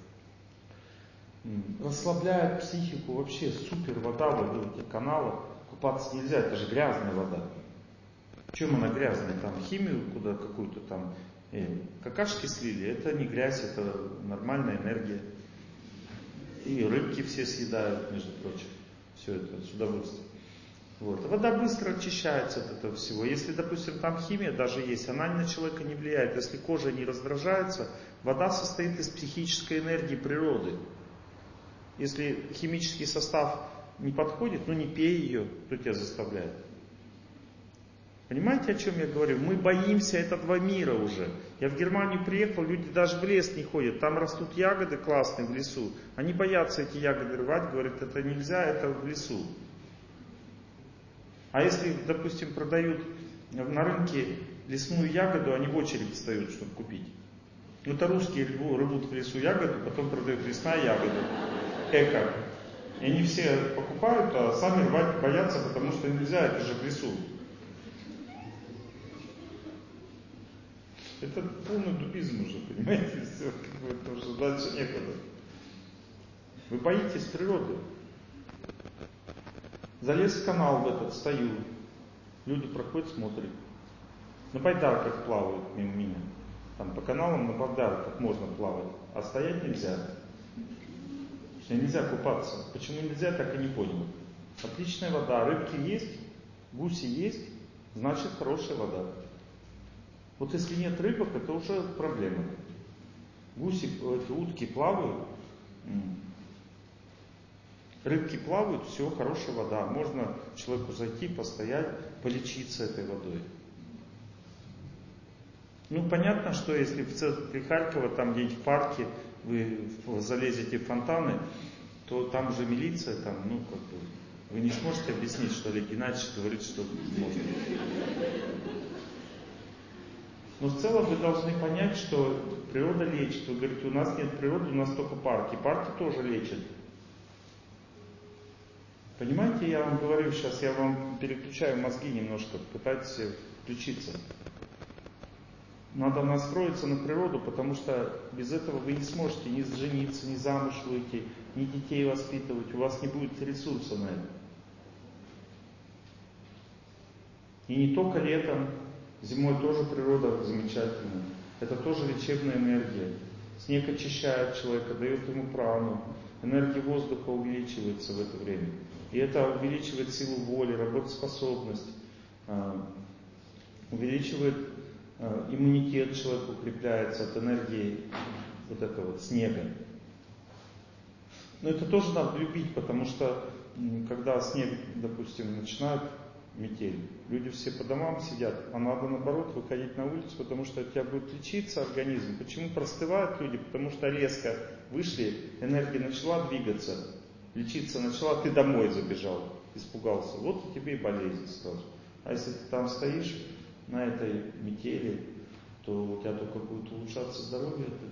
Расслабляет психику вообще. Супер вода в этих каналах. Купаться нельзя, это же грязная вода. Чем она грязная? Там химию куда какую-то там какашки слили. Это не грязь, это нормальная энергия. И рыбки все съедают, между прочим. Все это с удовольствием. Вот. Вода быстро очищается от этого всего. Если, допустим, там химия даже есть, она на человека не влияет. Если кожа не раздражается, вода состоит из психической энергии природы. Если химический состав не подходит, не пей ее, кто тебя заставляет. Понимаете, о чем я говорю? Мы боимся этого мира уже. Я в Германию приехал, люди даже в лес не ходят. Там растут ягоды классные в лесу. Они боятся эти ягоды рвать, говорят, это нельзя, это в лесу. А если, допустим, продают на рынке лесную ягоду, они в очередь встают, чтобы купить. Это русские рвут в лесу ягоду, потом продают лесная ягода. Эко. И они все покупают, а сами рвать боятся, потому что нельзя, это же в лесу. Это полный дубизм уже, понимаете? Все, это уже дальше некуда. Вы боитесь природы. Залез в канал в этот, стою. Люди проходят, смотрят. На байдарках плавают мимо меня. Там по каналам на байдарках можно плавать, а стоять нельзя. Нельзя купаться. Почему нельзя, так и не понял. Отличная вода, рыбки есть, гуси есть, значит хорошая вода. Вот если нет рыбок, это уже проблема. Гуси, утки плавают, рыбки плавают, все, хорошая вода. Можно человеку зайти, постоять, полечиться этой водой. Понятно, что если в центре Харькова, там где-нибудь в парке, вы залезете в фонтаны, то там же милиция, вы не сможете объяснить, что Олег Геннадьевич говорит, что можно. Но в целом вы должны понять, что природа лечит. Вы говорите, у нас нет природы, у нас только парки. Парки тоже лечат. Понимаете, я вам говорю сейчас, я вам переключаю мозги немножко, пытайтесь включиться. Надо настроиться на природу, потому что без этого вы не сможете ни жениться, ни замуж выйти, ни детей воспитывать. У вас не будет ресурса на это. И не только летом, зимой тоже природа замечательная. Это тоже лечебная энергия. Снег очищает человека, дает ему прану. Энергия воздуха увеличивается в это время. И это увеличивает силу воли, работоспособность, увеличивает иммунитет, человек укрепляется от энергии вот этого снега. Но это тоже надо любить, потому что когда снег, допустим, начинает метель, люди все по домам сидят, а надо наоборот выходить на улицу, потому что у тебя будет лечиться организм. Почему простывают люди? Потому что резко вышли, энергия начала двигаться, лечиться начала, ты домой забежал, испугался. Вот у тебя и болезнь сразу. А если ты там стоишь на этой метели, то у тебя только будет улучшаться здоровье от этого.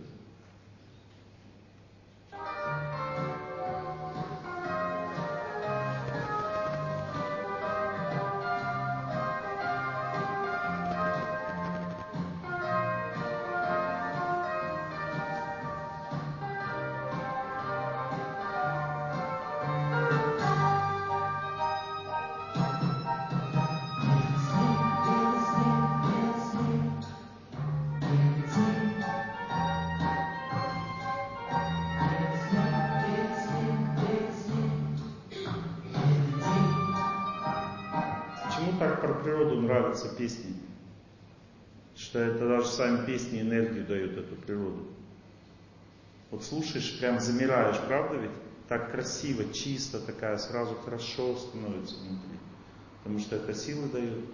Нравятся песни, что это даже сами песни энергию дают, эту природу. Вот слушаешь, прям замираешь, правда ведь? Так красиво, чисто такая, сразу хорошо становится внутри, потому что это силы дает.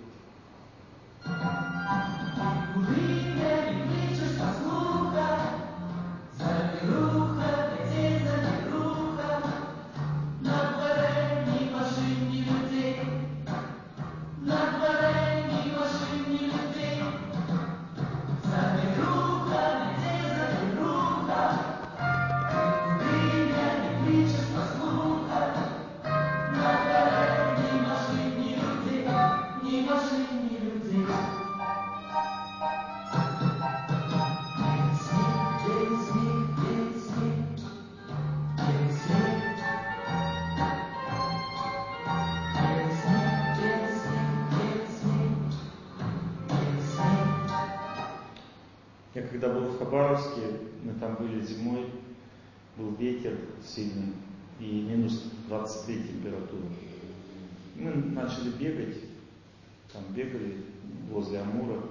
Я когда был в Хабаровске, мы там были зимой, был ветер сильный и минус 23 температура. Мы начали бегать, там бегали возле Амура.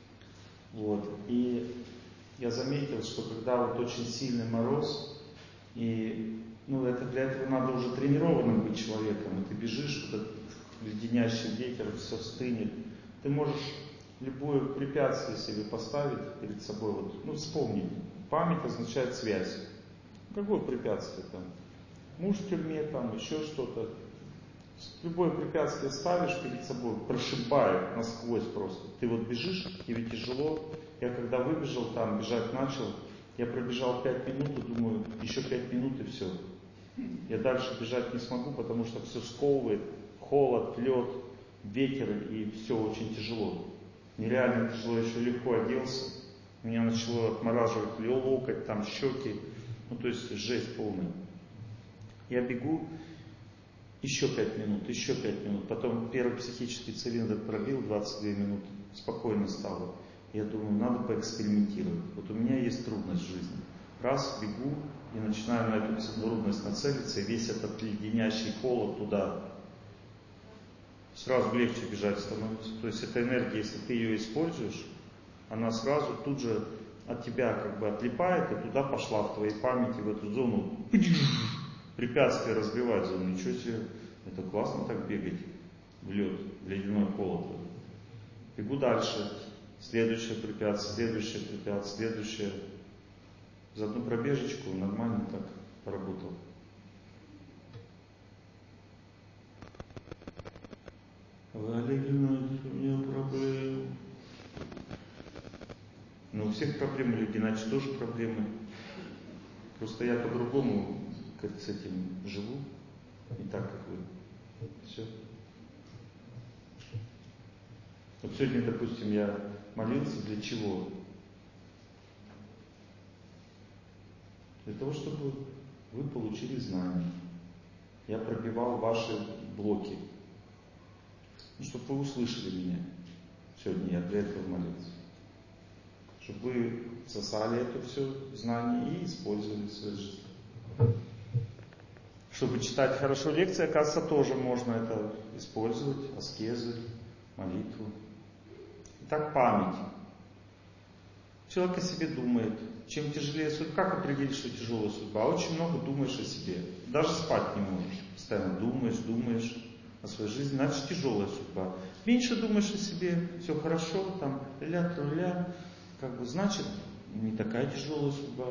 Вот. И я заметил, что когда вот очень сильный мороз, И это для этого надо уже тренированным быть человеком. И ты бежишь, вот этот леденящий ветер, все стынет. Ты можешь любое препятствие себе поставить перед собой. Вспомни. Память означает связь. Какое препятствие там? Муж в тюрьме, там еще что-то. Любое препятствие ставишь перед собой, прошибает насквозь просто. Ты бежишь, тебе тяжело. Я когда выбежал там, бежать начал, я пробежал 5 минут и думаю, еще 5 минут и все. Я дальше бежать не смогу, потому что все сковывает, холод, лед, ветер, и все очень тяжело. Нереально тяжело, еще легко оделся. Меня начало отмораживать локоть, там щеки. То есть жесть полная. Я бегу, еще 5 минут. Потом первый психический цилиндр пробил 22 минуты. Спокойно стало. Я думаю, надо поэкспериментировать. У меня есть трудность в жизни. Раз, бегу и начинаю на эту трудность нацелиться, и весь этот леденящий холод туда. Сразу легче бежать становится. То есть эта энергия, если ты ее используешь, она сразу тут же от тебя отлипает и туда пошла в твоей памяти, в эту зону. Препятствия разбивать зону. Ничего себе, это классно так бегать в лед, в ледяной холод. Бегу дальше. Следующее препятствие. За одну пробежечку нормально так поработал. Валерий Геннадьевич, у меня проблемы. У всех проблемы, Валерий Геннадьевич, тоже проблемы. Просто я по-другому с этим живу, не так, как вы. Все. Сегодня, допустим, я молился для чего? Для того, чтобы вы получили знания. Я пробивал ваши блоки. Чтобы вы услышали меня. Сегодня я для этого молился. Чтобы вы сосали это все знание и использовали в своей жизни. Чтобы читать хорошо лекции, оказывается, тоже можно это использовать. Аскезы, молитву. Итак, память. Человек о себе думает. Чем тяжелее судьба, как определить, что тяжелая судьба? Очень много думаешь о себе. Даже спать не можешь. Постоянно думаешь о своей жизни, значит тяжелая судьба. Меньше думаешь о себе, все хорошо, там ля-труля, значит не такая тяжелая судьба.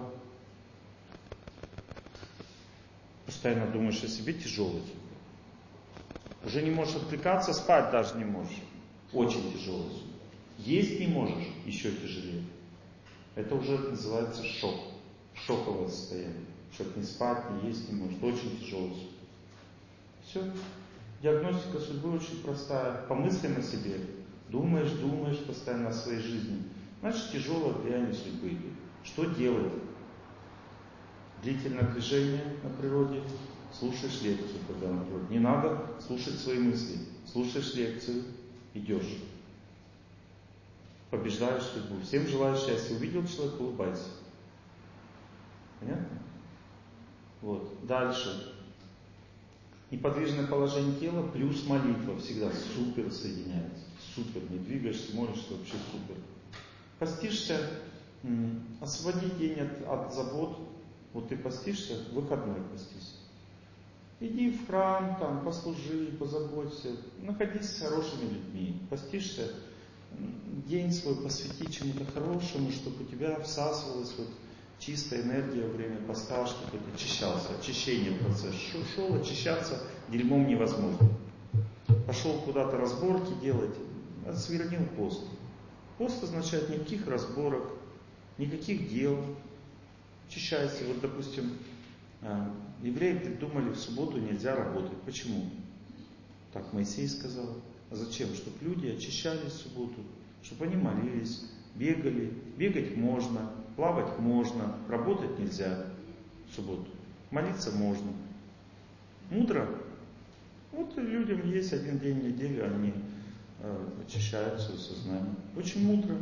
Постоянно думаешь о себе, тяжелая судьба. Уже не можешь отвлекаться, спать даже не можешь. Очень тяжелая судьба. Есть не можешь, еще тяжелее. Это уже называется шок. Шоковое состояние. Человек не спать, не есть не может. Очень тяжелая судьба. Все. Диагностика судьбы очень простая. По мыслям о себе. Думаешь постоянно о своей жизни. Значит, тяжелое влияние судьбы идет. Что делать? Длительное движение на природе. Слушаешь лекцию, когда на природе. Не надо слушать свои мысли. Слушаешь лекцию, идешь. Побеждаешь судьбу. Всем желаю счастья. Увидел человека, улыбайся. Понятно? Дальше. Неподвижное положение тела плюс молитва всегда супер соединяется. Супер. Не двигаешься, молишься, вообще супер. Постишься, освободи день от забот. Ты постишься, в выходной постись. Иди в храм, там, послужи, позаботься. Находись с хорошими людьми. Постишься, день свой посвяти чему-то хорошему, чтобы у тебя всасывалась чистая энергия во время поста, чтобы ты очищался. Очищение процесс. Шел очищаться, дерьмом невозможно. Пошел куда-то разборки делать, свернил пост. Пост означает никаких разборок, никаких дел. Очищайся. Допустим, евреи придумали, в субботу нельзя работать. Почему? Так Моисей сказал. А зачем? Чтобы люди очищались в субботу, чтобы они молились, бегали. Бегать можно, плавать можно, работать нельзя в субботу. Молиться можно. Мудро? Людям есть один день в неделю, они очищают свое сознание. Очень мудро.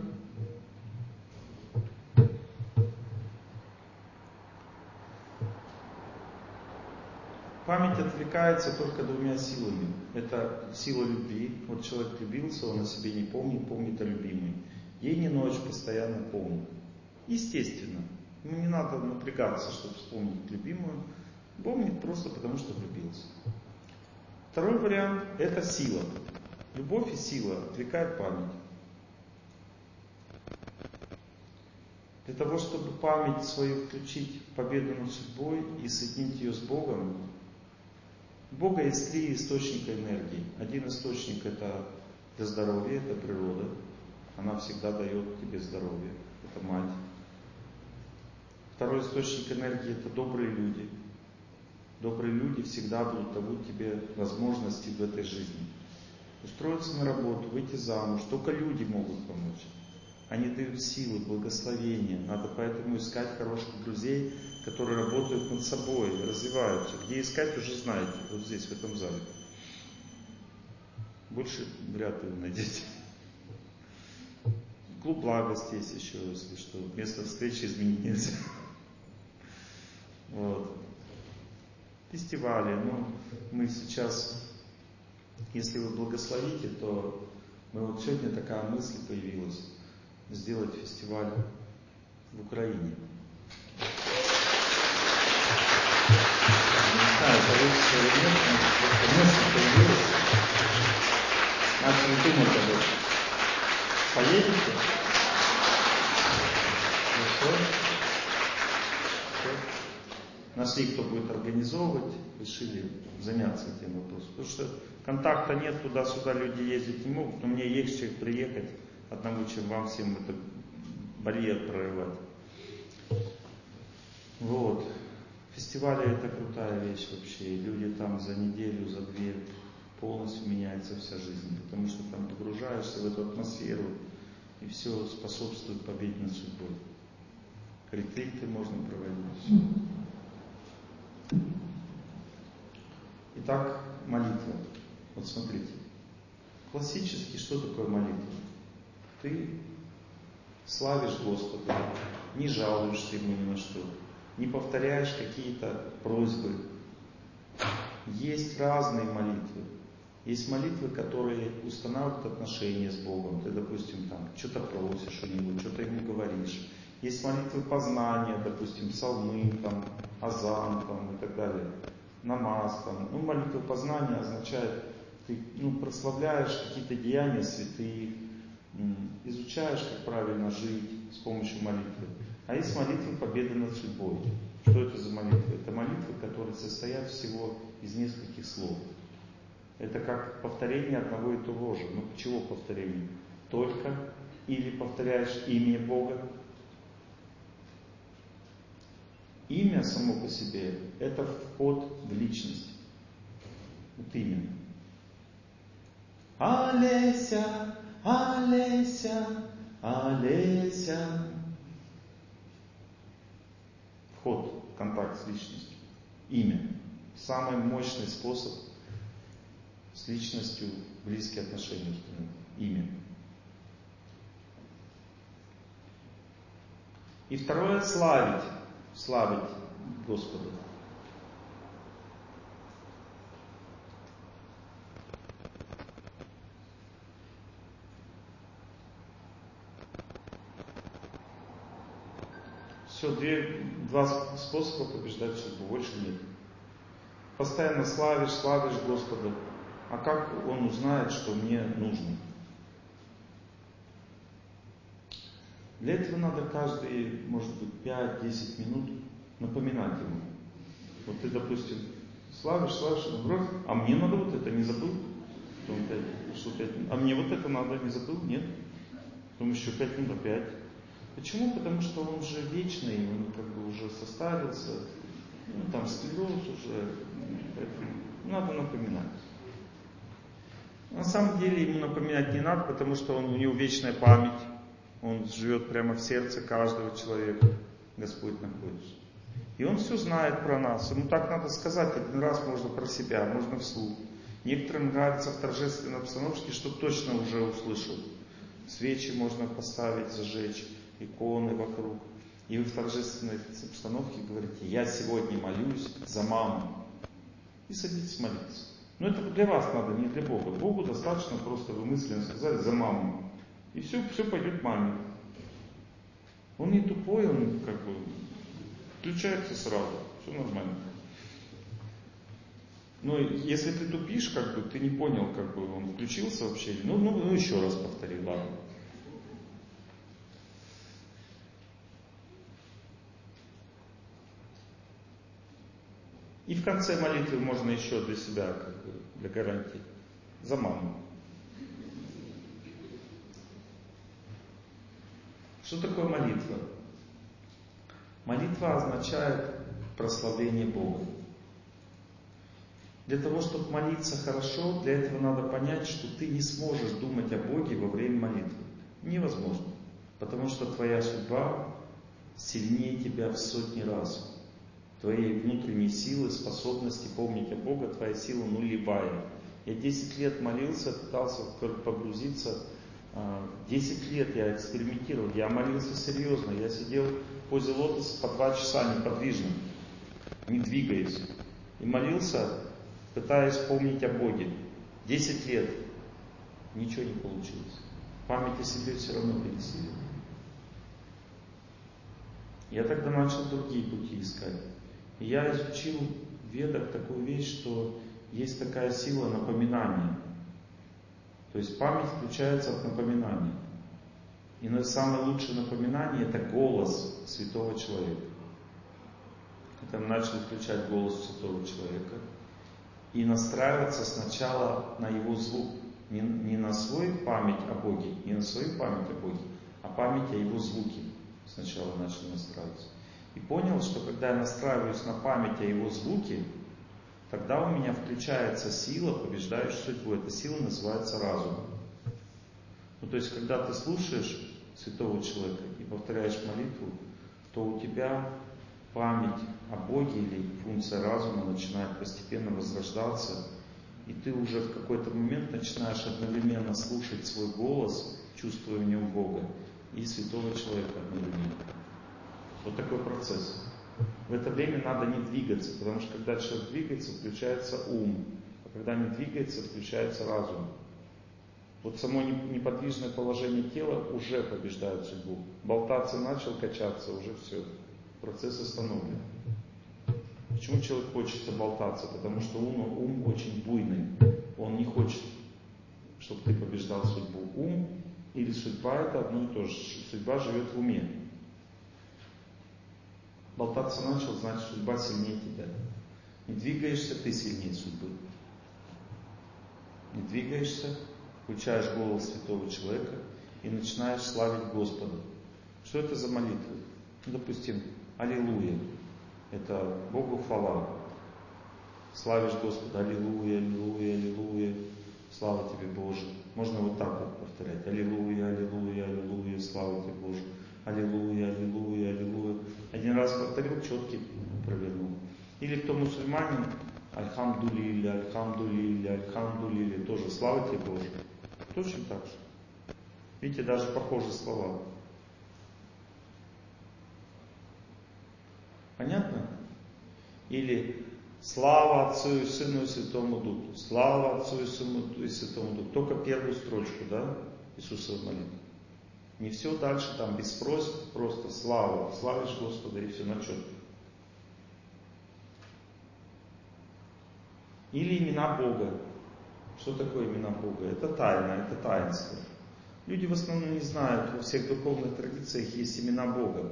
Память отвлекается только двумя силами. Это сила любви. Человек влюбился, он о себе не помнит, помнит о любимой. День и ночь постоянно помнит. Естественно. Ему не надо напрягаться, чтобы вспомнить любимую. Помнит просто потому, что влюбился. Второй вариант – это сила. Любовь и сила отвлекают память. Для того, чтобы память свою включить в победу над судьбой и соединить ее с Богом, у Бога есть 3 источника энергии. Один источник – это для здоровья, это природа. Она всегда дает тебе здоровье. Это мать. Второй источник энергии – это добрые люди. Добрые люди всегда будут давать тебе возможности в этой жизни. Устроиться на работу, выйти замуж. Только люди могут помочь. Они дают силы, благословения. Надо поэтому искать хороших друзей, которые работают над собой, развиваются. Где искать, уже знаете. Вот здесь, в этом зале. Больше вряд ли вы найдете. Клуб благости есть еще, если что. Место встречи изменить нельзя. Вот. Фестивали. Ну, мы сейчас, если вы благословите, то мы вот сегодня такая мысль появилась. Сделать фестиваль в Украине. Не знаю, получится или нет, но просто мысль появилась. Начали думать об этом. Поедете? Ну что? Нашли, кто будет организовывать, решили заняться этим вопросом. Потому что контакта нет, туда-сюда люди ездить не могут, но мне легче приехать одному, чем вам всем этот барьер прорывать. Вот. Фестивали — это крутая вещь вообще. Люди там за неделю, за 2 полностью меняется вся жизнь. Потому что там погружаешься в эту атмосферу, и все способствует победе над судьбой. Ретриты можно проводить. Итак, молитва. Вот смотрите. Классически, что такое молитва? Ты славишь Господа, не жалуешься Ему ни на что, не повторяешь какие-то просьбы. Есть разные молитвы. Есть молитвы, которые устанавливают отношения с Богом. Ты, допустим, там что-то просишь у Него, что-то Ему говоришь. Есть молитвы познания, допустим, псалмы, там, азан там, и так далее. Намаз. Там. Ну, молитва познания означает, ты прославляешь какие-то деяния святых, изучаешь, как правильно жить с помощью молитвы. А есть молитвы победы над судьбой. Что это за молитвы? Это молитвы, которые состоят всего из нескольких слов. Это как повторение одного и того же. Ну, чего повторение? Только или повторяешь имя Бога. Имя само по себе – это вход в личность. Вот имя. Олеся, Олеся, Олеся. Вход в контакт с личностью. Имя. Самый мощный способ с личностью близкие отношения установить. Имя. И второе – славить. Славить Господа. Все, 2 способа побеждать судьбу, больше нет. Постоянно славишь Господа. А как Он узнает, что мне нужно? Для этого надо каждые, может быть, 5-10 минут напоминать Ему. Вот ты, допустим, славишь, а мне надо вот это, не забыл? Потом 5 минут. А мне вот это надо, не забыл? Нет. Потом еще 5 минут опять. Почему? Потому что он же вечный, он как бы уже состарился, там склероз уже, поэтому надо напоминать. На самом деле ему напоминать не надо, потому что у него вечная память, он живет прямо в сердце каждого человека, Господь находится. И он все знает про нас, ему так надо сказать, 1 раз можно про себя, можно вслух. Некоторым нравится в торжественной обстановке, что точно уже услышал. Свечи можно поставить, зажечь, иконы вокруг. И вы в торжественной обстановке говорите: я сегодня молюсь за маму. И садитесь молиться. Но это для вас надо, не для Бога. Богу достаточно просто вы мысленно сказали за маму. И все пойдет маме. Он не тупой, он как бы Включается сразу, все нормально. Но если ты тупишь, как бы, ты не понял, как бы он включился вообще, ну еще раз повтори, ладно. И в конце молитвы можно еще для себя, как бы, для гарантии, за маму. Что такое молитва? Молитва означает прославление Бога. Для того, чтобы молиться хорошо, для этого надо понять, что ты не сможешь думать о Боге во время молитвы. Невозможно. Потому что твоя судьба сильнее тебя в сотни раз. Твоей внутренней силы, способности помнить о Боге, твоя сила нулевая. Я 10 лет молился, пытался погрузиться. 10 лет я экспериментировал, я молился серьезно. Я сидел в позе лотоса по 2 часа неподвижно, не двигаясь. И молился, пытаясь помнить о Боге. 10 лет. Ничего не получилось. Память о себе все равно пересилила. Я тогда начал другие пути искать. И я изучил в Ведах такую вещь, что есть такая сила напоминания. То есть память включается от напоминания. И самое лучшее напоминание — это голос святого человека. Я начал включать голос святого человека и настраиваться сначала на его звук. Не на свою память о Боге, не на свою память о Боге, а память о его звуке. Сначала начал настраиваться. И понял, что когда я настраиваюсь на память о его звуке, тогда у меня включается сила, побеждающая судьбу. Эта сила называется разум. То есть, когда ты слушаешь святого человека и повторяешь молитву, то у тебя память о Боге или функция разума начинает постепенно возрождаться, и ты уже в какой-то момент начинаешь одновременно слушать свой голос, чувствуя в нем Бога, и святого человека одновременно. Вот такой процесс. В это время надо не двигаться, потому что когда человек двигается, включается ум, а когда не двигается, включается разум. Вот само неподвижное положение тела уже побеждает судьбу. Болтаться начал, качаться, уже все, процесс остановлен. Почему человек хочется болтаться? Потому что ум очень буйный. Он не хочет, чтобы ты побеждал судьбу. Ум или судьба — это одно и то же. Судьба живет в уме. Болтаться начал, значит, судьба сильнее тебя. Не двигаешься, ты сильнее судьбы. Не двигаешься, включаешь голос святого человека и начинаешь славить Господа. Что это за молитва? Допустим, Аллилуйя. Это Богу хвала. Славишь Господа, аллилуйя, аллилуйя, аллилуйя. Слава тебе, Боже. Можно вот так вот повторять. Аллилуйя, аллилуйя, аллилуйя, слава тебе, Боже. Аллилуйя, аллилуйя, аллилуйя. Один раз повторил, четкий провернул. Или кто мусульманин, альхамдулилля, альхамдулилля, альхамдулилля. Тоже слава тебе, Боже. Точно так же. Видите, даже похожие слова. Понятно? Или слава Отцу и Сыну и Святому Духу. Слава Отцу и Сыну и Святому Духу. Только первую строчку, да, Иисусова молитвы. Не все дальше, там без просьб, просто слава. Славишь Господа и все на четко. Или имена Бога. Что такое имена Бога? Это тайна, это таинство. Люди в основном не знают, во всех духовных традициях есть имена Бога.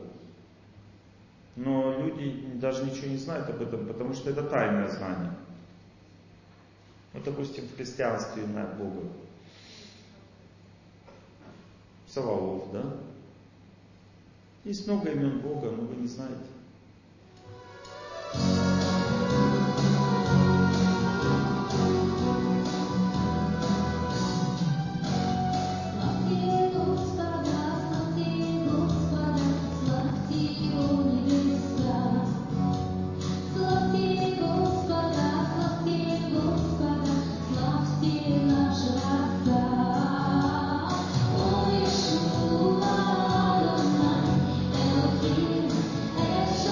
Но люди даже ничего не знают об этом, потому что это тайное знание. Вот, допустим, в христианстве имя Бога. Саваоф, да? Есть много имен Бога, но вы не знаете. Elohim,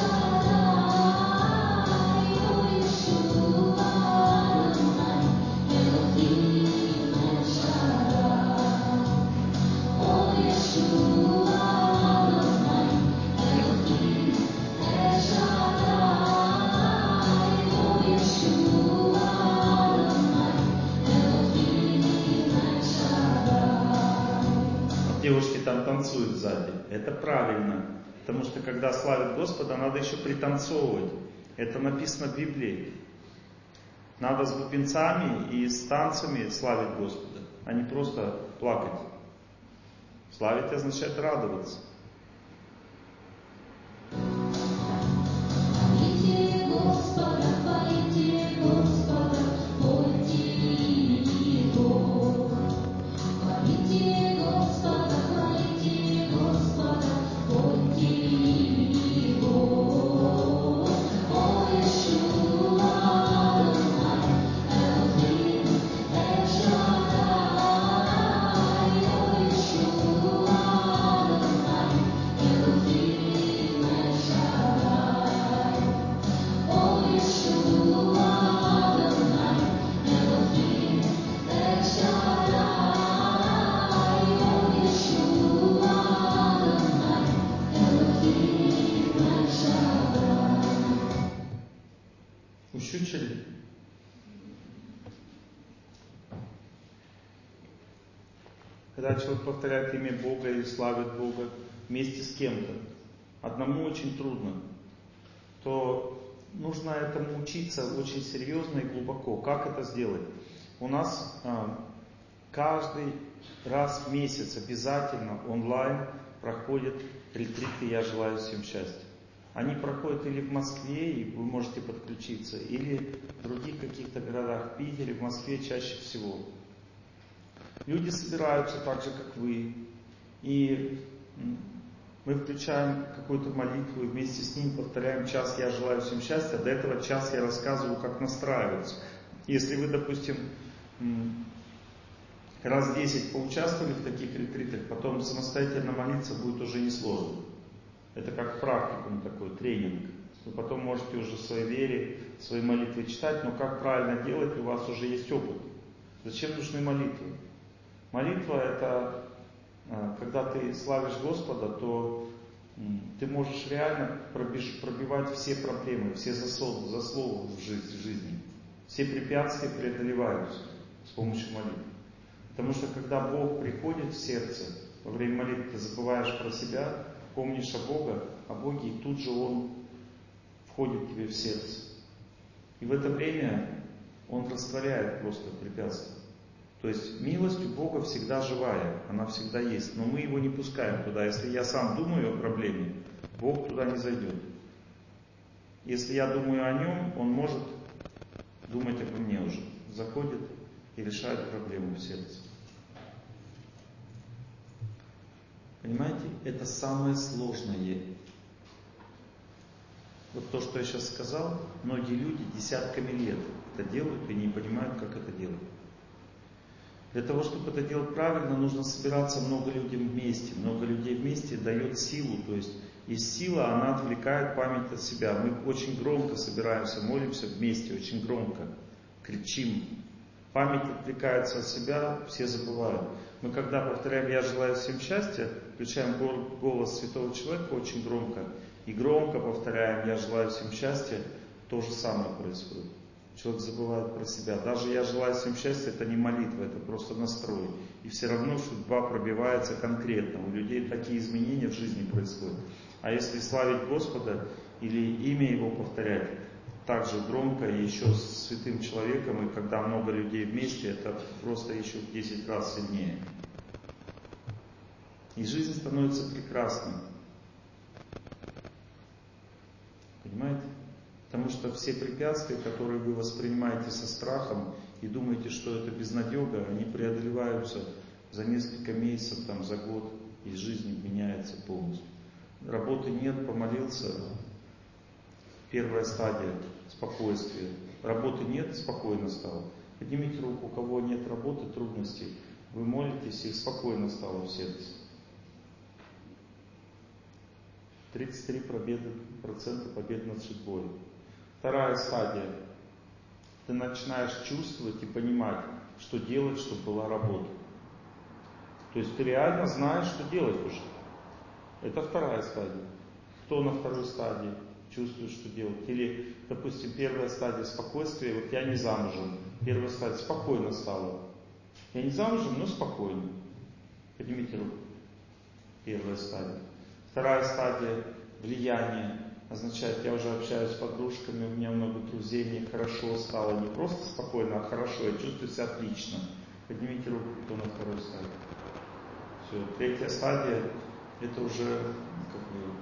там танцует сзади. Это правильно. Потому что когда славят Господа, надо еще пританцовывать. Это написано в Библии. Надо с бубенцами и с танцами славить Господа, а не просто плакать. Славить означает радоваться. Хвалите Господа, хвалите Господа, пойте Его. Хвалите Господа, пойте Его. О Иешуа, Адонай, Элохим, Эль-Шаддай. О Иешуа, Адонай, Элохим, Эль-Шаддай. О Иешуа, Адонai, Элохим, Эль-Шаддай. О Иешуа, Адонai, Элохим, Эль-Шаддай. Ущучили? Когда человек повторяет имя Бога или славит Бога вместе с кем-то, одному очень трудно, то нужно этому учиться очень серьезно и глубоко. Как это сделать? У нас каждый раз в месяц обязательно онлайн проходят ретриты «Я желаю всем счастья». Они проходят или в Москве, и вы можете подключиться, или в других каких-то городах, в Питере, в Москве чаще всего. Люди собираются так же, как вы, и мы включаем какую-то молитву и вместе с ним повторяем час «Я желаю всем счастья». До этого час я рассказываю, как настраиваться. Если вы, допустим, раз 10 поучаствовали в таких ретритах, потом самостоятельно молиться будет уже несложно. Это как практикум такой, тренинг. Вы потом можете уже в своей вере, свои молитвы читать, но как правильно делать, у вас уже есть опыт. Зачем нужны молитвы? Молитва — это когда ты славишь Господа, то ты можешь реально пробивать все проблемы, все засловы в жизни. Все препятствия преодолеваются с помощью молитвы. Потому что когда Бог приходит в сердце, во время молитвы ты забываешь про себя, помнишь о Боге, и тут же Он входит тебе в сердце. И в это время Он растворяет просто препятствия. То есть милость у Бога всегда живая, она всегда есть, но мы Его не пускаем туда. Если я сам думаю о проблеме, Бог туда не зайдет. Если я думаю о Нем, Он может думать обо мне уже. Заходит и решает проблему в сердце. Понимаете, это самое сложное. Вот то, что я сейчас сказал, многие люди десятками лет это делают и не понимают, как это делать. Для того, чтобы это делать правильно, нужно собираться много людей вместе. Много людей вместе дает силу. То есть сила, она отвлекает память от себя. Мы очень громко собираемся, молимся вместе, очень громко, кричим. Память отвлекается от себя, все забывают. Мы когда повторяем «Я желаю всем счастья», включаем голос святого человека очень громко. И громко повторяем «Я желаю всем счастья», то же самое происходит. Человек забывает про себя. Даже «Я желаю всем счастья» — это не молитва, это просто настрой. И все равно судьба пробивается конкретно. У людей такие изменения в жизни происходят. А если славить Господа или имя Его повторять так же громко и еще с святым человеком, и когда много людей вместе, это просто еще в 10 раз сильнее. И жизнь становится прекрасной. Понимаете? Потому что все препятствия, которые вы воспринимаете со страхом и думаете, что это безнадега, они преодолеваются за несколько месяцев, там, за год, и жизнь меняется полностью. Работы нет, помолился. Первая стадия — спокойствие. Работы нет, спокойно стало. Поднимите руку, у кого нет работы, трудностей. Вы молитесь, и спокойно стало в сердце. 33% побед над судьбой. Вторая стадия. Ты начинаешь чувствовать и понимать, что делать, чтобы была работа. То есть ты реально знаешь, что делать уже. Это вторая стадия. Кто на второй стадии чувствует, что делать? Или, допустим, первая стадия спокойствия. Вот я не замужем. Первая стадия спокойно стало. Я не замужем, но спокойно. Поднимите руку. Первая стадия. Вторая стадия влияния означает, я уже общаюсь с подружками, у меня много друзей, мне хорошо стало, не просто спокойно, а хорошо, я чувствую себя отлично. Поднимите руку, кто на второй стадии. Все. Третья стадия, это уже как бы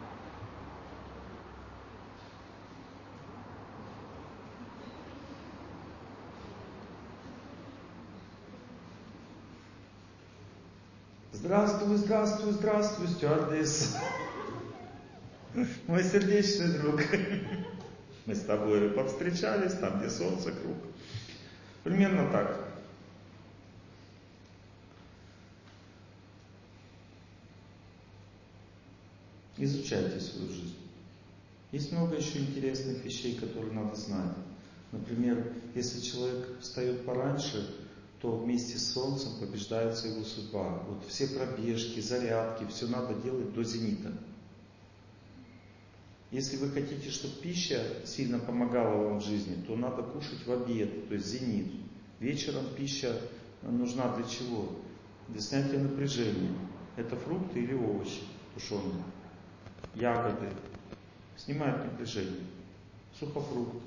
здравствуй, здравствуй, здравствуй, стюардесса. Мой сердечный друг. Мы с тобой повстречались там, где солнце круг. Примерно так. Изучайте свою жизнь. Есть много еще интересных вещей, которые надо знать. Например, если человек встает пораньше, то вместе с солнцем побеждается его судьба. Вот все пробежки, зарядки, все надо делать до зенита. Если вы хотите, чтобы пища сильно помогала вам в жизни, то надо кушать в обед, то есть зенит. Вечером пища нужна для чего? Для снятия напряжения. Это фрукты или овощи тушеные, ягоды. Снимают напряжение. Сухофрукты.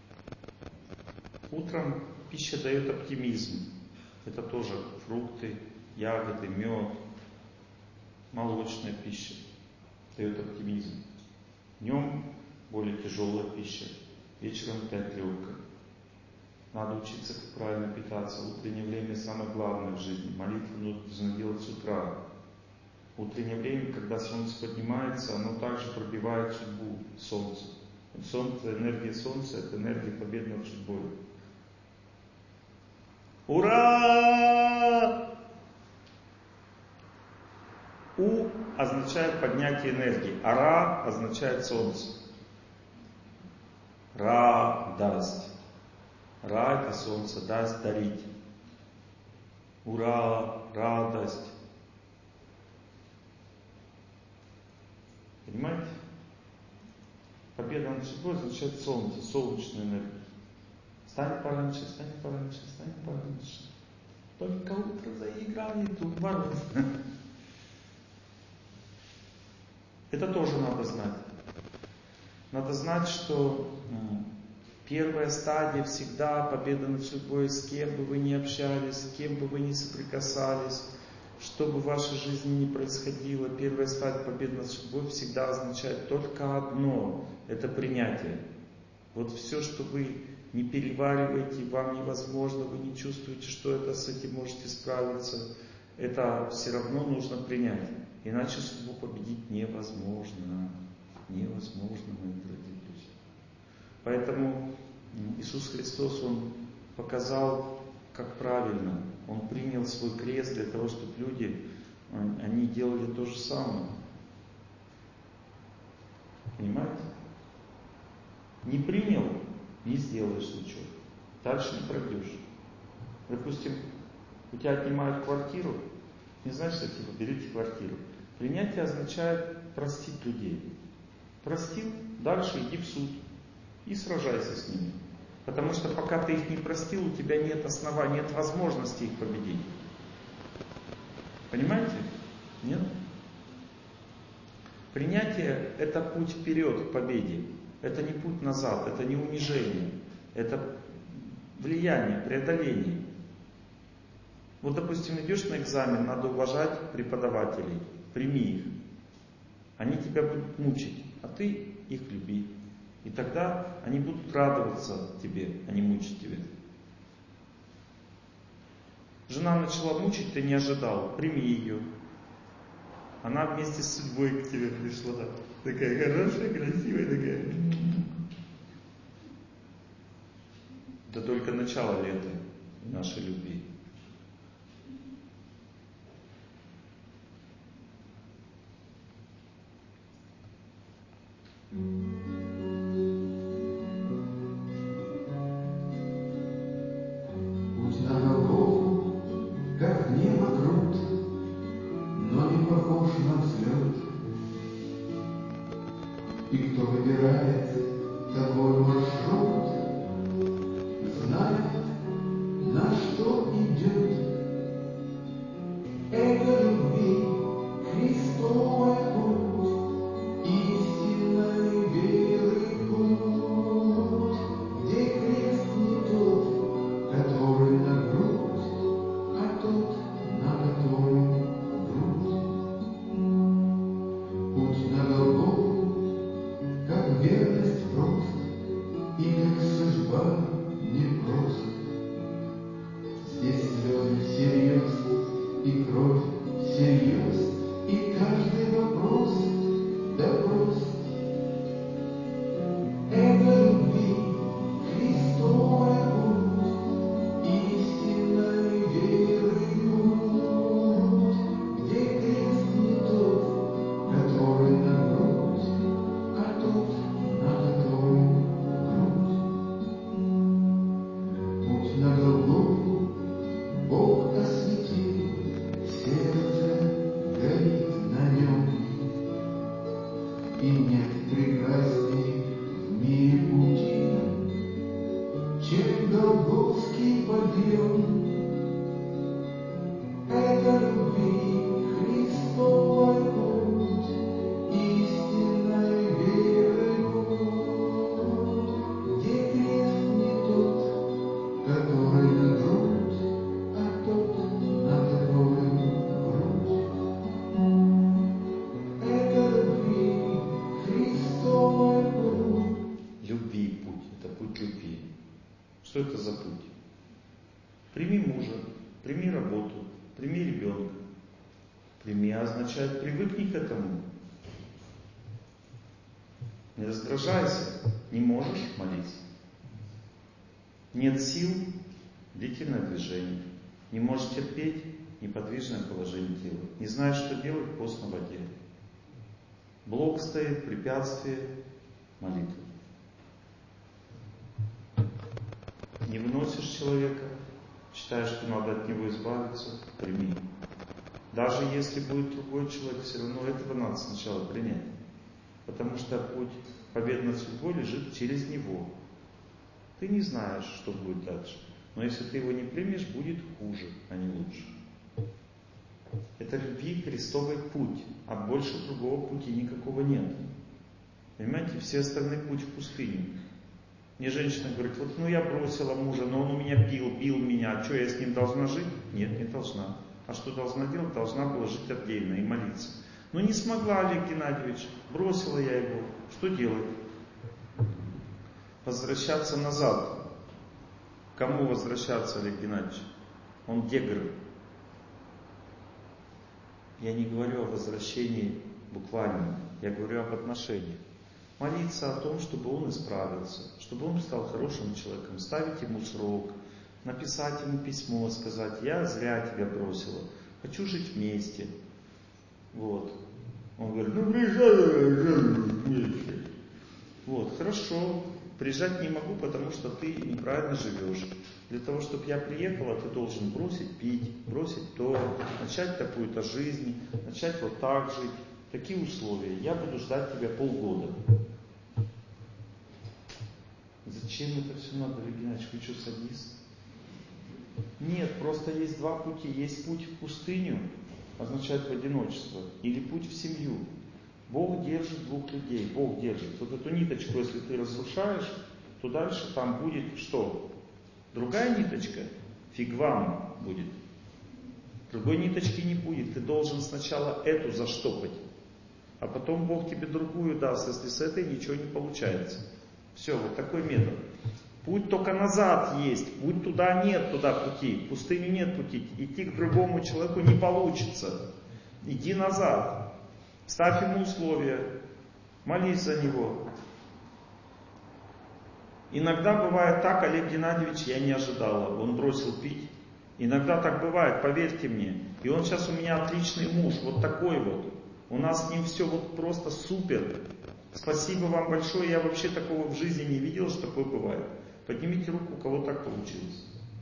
Утром пища дает оптимизм. Это тоже фрукты, ягоды, мед, молочная пища дает оптимизм. Днем более тяжелая пища, вечером опять легкая. Надо учиться, как правильно питаться. Утреннее время самое главное в жизни. Молитву нужно делать с утра. Утреннее время, когда солнце поднимается, оно также пробивает судьбу солнца. Солнце, энергия солнца, это энергия победы над судьбой. Ура! У означает поднятие энергии, а Ра означает солнце. Радость. Ра это солнце, дасть дарить. Ура, радость. Понимаете? Победа над судьбой означает солнце, солнечную энергию. Встань пораньше, встань пораньше, встань пораньше. Только утро заиграет у ворот. Это тоже надо знать. Надо знать, что первая стадия всегда победа над судьбой, с кем бы вы ни общались, с кем бы вы ни соприкасались, что бы в вашей жизни ни происходило, первая стадия победы над судьбой всегда означает только одно – это принятие. Вот все, что вы не перевариваете, вам невозможно, вы не чувствуете, что это с этим можете справиться, это все равно нужно принять. Иначе судьбу победить невозможно. Невозможно, мои дорогие друзья. Поэтому Иисус Христос, Он показал, как правильно. Он принял свой крест для того, чтобы люди, они делали то же самое. Понимаете? Не принял, не сделаешь ничего. Дальше не пройдешь. Допустим, у тебя отнимают квартиру, не знаешь, что типа, берите квартиру. Принятие означает простить людей. Простил, дальше иди в суд и сражайся с ними. Потому что пока ты их не простил, у тебя нет оснований, нет возможности их победить. Понимаете? Нет? Принятие – это путь вперед к победе. Это не путь назад, это не унижение. Это влияние, преодоление. Вот, допустим, идешь на экзамен, надо уважать преподавателей. Прими их. Они тебя будут мучить, а ты их люби. И тогда они будут радоваться тебе, а не мучить тебя. Жена начала мучить, ты не ожидал. Прими ее. Она вместе с судьбой к тебе пришла. Такая хорошая, красивая, такая. Это только начало лета нашей любви. Путь на Голгофу, как небо крут, но не похож на взлет. И кто выбирает такой маршрут, знает, на что идет. чем Голгофский подъем. Это любви Христовой путь, истинной верой путь, где крест не тот, который на грудь, а тот на другой грудь. Это любви Христовой путь. Любви путь, это путь любви. Что это за путь? Прими мужа, прими работу, прими ребенка. Прими означает привыкни к этому. Не раздражайся, не можешь молиться. Нет сил, длительное движение. Не можешь терпеть, неподвижное положение тела. Не знаешь, что делать, пост на воде. Блок стоит, препятствие, молитва. Не выносишь человека, считаешь, что надо от него избавиться, прими. Даже если будет другой человек, все равно этого надо сначала принять. Потому что путь победы над судьбой лежит через него. Ты не знаешь, что будет дальше. Но если ты его не примешь, будет хуже, а не лучше. Это любви Христовый путь, а больше другого пути никакого нет. Понимаете, все остальные путь в пустыню. Мне женщина говорит, вот я бросила мужа, но он у меня бил меня, а что, я с ним должна жить? Нет, не должна. А что должна делать? Должна была жить отдельно и молиться. Но не смогла, Олег Геннадьевич, бросила я его. Что делать? Возвращаться назад. Кому возвращаться, Олег Геннадьевич? Он дегр. Я не говорю о возвращении буквально, я говорю об отношениях. Молиться о том, чтобы он исправился, чтобы он стал хорошим человеком, ставить ему срок, написать ему письмо, сказать, я зря тебя бросила, хочу жить вместе. Вот. Он говорит, приезжай вместе. Вот, хорошо, приезжать не могу, потому что ты неправильно живешь. Для того, чтобы я приехала, ты должен бросить пить, бросить то, начать такую-то жизнь, начать вот так жить. Такие условия. Я буду ждать тебя полгода. Зачем это все надо, Олег Геннадьевич? Вы что, садист? Нет, просто есть два пути. Есть путь в пустыню, означает в одиночество, или путь в семью. Бог держит двух людей, Бог держит. Вот эту ниточку, если ты разрушаешь, то дальше там будет что? Другая ниточка? Фиг вам будет. Другой ниточки не будет. Ты должен сначала эту заштопать, а потом Бог тебе другую даст, если с этой ничего не получается. Все, вот такой метод. Путь только назад есть, путь туда нет, туда пути, в пустыню нет пути, идти к другому человеку не получится. Иди назад, ставь ему условия, молись за него. Иногда бывает так, Олег Геннадьевич, я не ожидала, он бросил пить. Иногда так бывает, поверьте мне. И он сейчас у меня отличный муж, вот такой вот. У нас с ним все вот просто супер. Спасибо вам большое, я вообще такого в жизни не видел, что такое бывает. Поднимите руку, у кого так получилось.